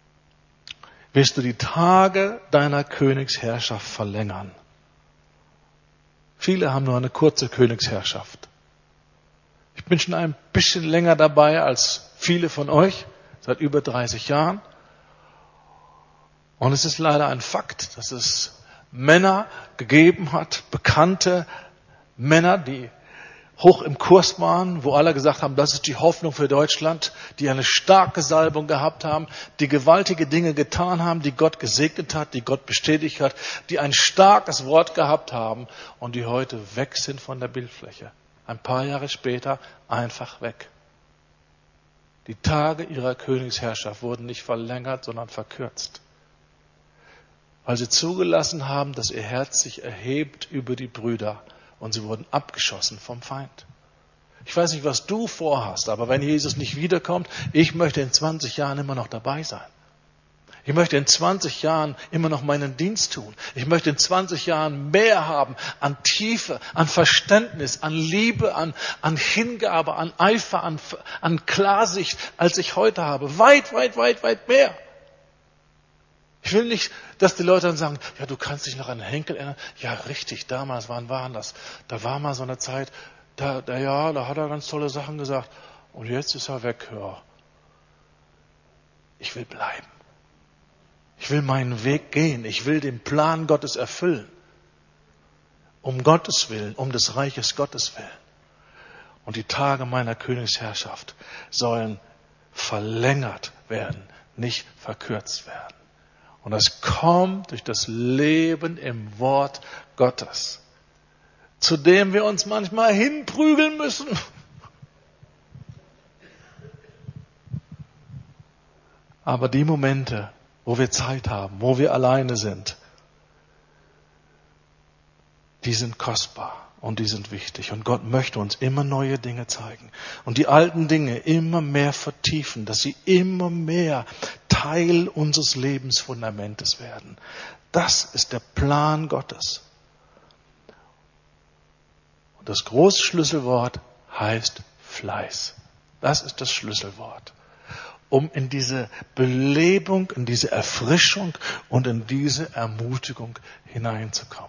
wirst du die Tage deiner Königsherrschaft verlängern. Viele haben nur eine kurze Königsherrschaft. Ich bin schon ein bisschen länger dabei als viele von euch, seit über 30 Jahren. Und es ist leider ein Fakt, dass es Männer gegeben hat, bekannte Männer, die hoch im Kurs waren, wo alle gesagt haben, das ist die Hoffnung für Deutschland, die eine starke Salbung gehabt haben, die gewaltige Dinge getan haben, die Gott gesegnet hat, die Gott bestätigt hat, die ein starkes Wort gehabt haben und die heute weg sind von der Bildfläche. Ein paar Jahre später einfach weg. Die Tage ihrer Königsherrschaft wurden nicht verlängert, sondern verkürzt. Weil sie zugelassen haben, dass ihr Herz sich erhebt über die Brüder. Und sie wurden abgeschossen vom Feind. Ich weiß nicht, was du vorhast, aber wenn Jesus nicht wiederkommt, ich möchte in 20 Jahren immer noch dabei sein. Ich möchte in 20 Jahren immer noch meinen Dienst tun. Ich möchte in 20 Jahren mehr haben an Tiefe, an Verständnis, an Liebe, an Hingabe, an Eifer, an Klarsicht, als ich heute habe. Weit, weit, weit, weit mehr. Ich will nicht, dass die Leute dann sagen, ja, du kannst dich noch an Henkel erinnern. Ja, richtig, damals, wann war das? Da war mal so eine Zeit, da hat er ganz tolle Sachen gesagt. Und jetzt ist er weg. Ja. Ich will bleiben. Ich will meinen Weg gehen. Ich will den Plan Gottes erfüllen. Um Gottes Willen, um des Reiches Gottes willen. Und die Tage meiner Königsherrschaft sollen verlängert werden, nicht verkürzt werden. Und das kommt durch das Leben im Wort Gottes, zu dem wir uns manchmal hinprügeln müssen. Aber die Momente, wo wir Zeit haben, wo wir alleine sind, die sind kostbar und die sind wichtig. Und Gott möchte uns immer neue Dinge zeigen. Und die alten Dinge immer mehr vertiefen, dass sie immer mehr Teil unseres Lebensfundamentes werden. Das ist der Plan Gottes. Und das große Schlüsselwort heißt Fleiß. Das ist das Schlüsselwort. Um in diese Belebung, in diese Erfrischung und in diese Ermutigung hineinzukommen.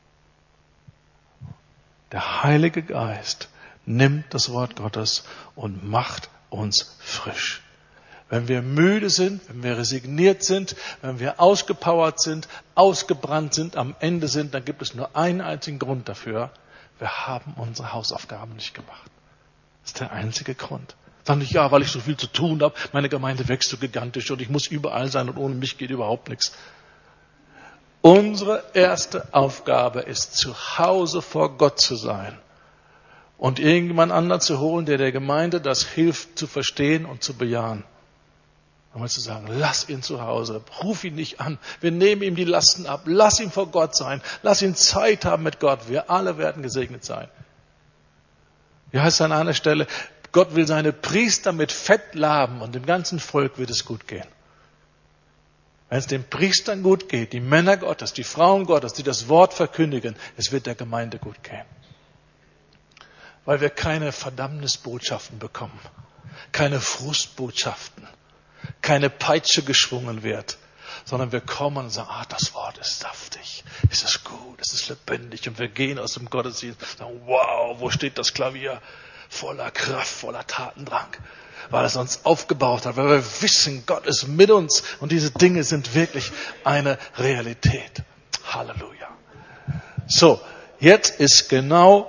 Der Heilige Geist nimmt das Wort Gottes und macht uns frisch. Wenn wir müde sind, wenn wir resigniert sind, wenn wir ausgepowert sind, ausgebrannt sind, am Ende sind, dann gibt es nur einen einzigen Grund dafür. Wir haben unsere Hausaufgaben nicht gemacht. Das ist der einzige Grund. Sag nicht, ja, weil ich so viel zu tun habe, meine Gemeinde wächst so gigantisch und ich muss überall sein und ohne mich geht überhaupt nichts. Unsere erste Aufgabe ist, zu Hause vor Gott zu sein und irgendjemand anderen zu holen, der Gemeinde das hilft zu verstehen und zu bejahen. Einmal zu sagen, lass ihn zu Hause, ruf ihn nicht an, wir nehmen ihm die Lasten ab, lass ihn vor Gott sein, lass ihn Zeit haben mit Gott, wir alle werden gesegnet sein. Wie heißt es an einer Stelle, Gott will seine Priester mit Fett laben und dem ganzen Volk wird es gut gehen. Wenn es den Priestern gut geht, die Männer Gottes, die Frauen Gottes, die das Wort verkündigen, es wird der Gemeinde gut gehen. Weil wir keine Verdammnisbotschaften bekommen, keine Frustbotschaften, keine Peitsche geschwungen wird, sondern wir kommen und sagen, das Wort ist saftig, es ist gut, es ist lebendig und wir gehen aus dem Gottesdienst und sagen, wow, wo steht das Klavier? Voller Kraft, voller Tatendrang, weil es uns aufgebaut hat, weil wir wissen, Gott ist mit uns und diese Dinge sind wirklich eine Realität. Halleluja. So, jetzt ist wir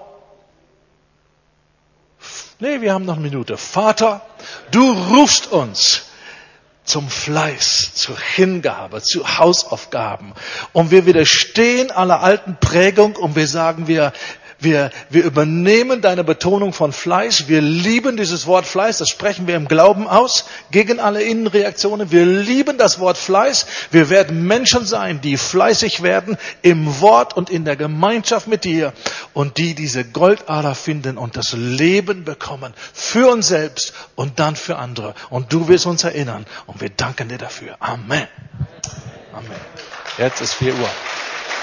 haben noch eine Minute. Vater, du rufst uns zum Fleiß, zur Hingabe, zu Hausaufgaben. Und wir widerstehen aller alten Prägung und wir sagen, wir übernehmen deine Betonung von Fleiß. Wir lieben dieses Wort Fleiß. Das sprechen wir im Glauben aus. Gegen alle Innenreaktionen. Wir lieben das Wort Fleiß. Wir werden Menschen sein, die fleißig werden im Wort und in der Gemeinschaft mit dir. Und die diese Goldader finden und das Leben bekommen. Für uns selbst und dann für andere. Und du wirst uns erinnern. Und wir danken dir dafür. Amen. Amen. Jetzt ist 4 Uhr.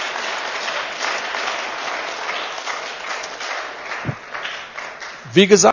Wie gesagt,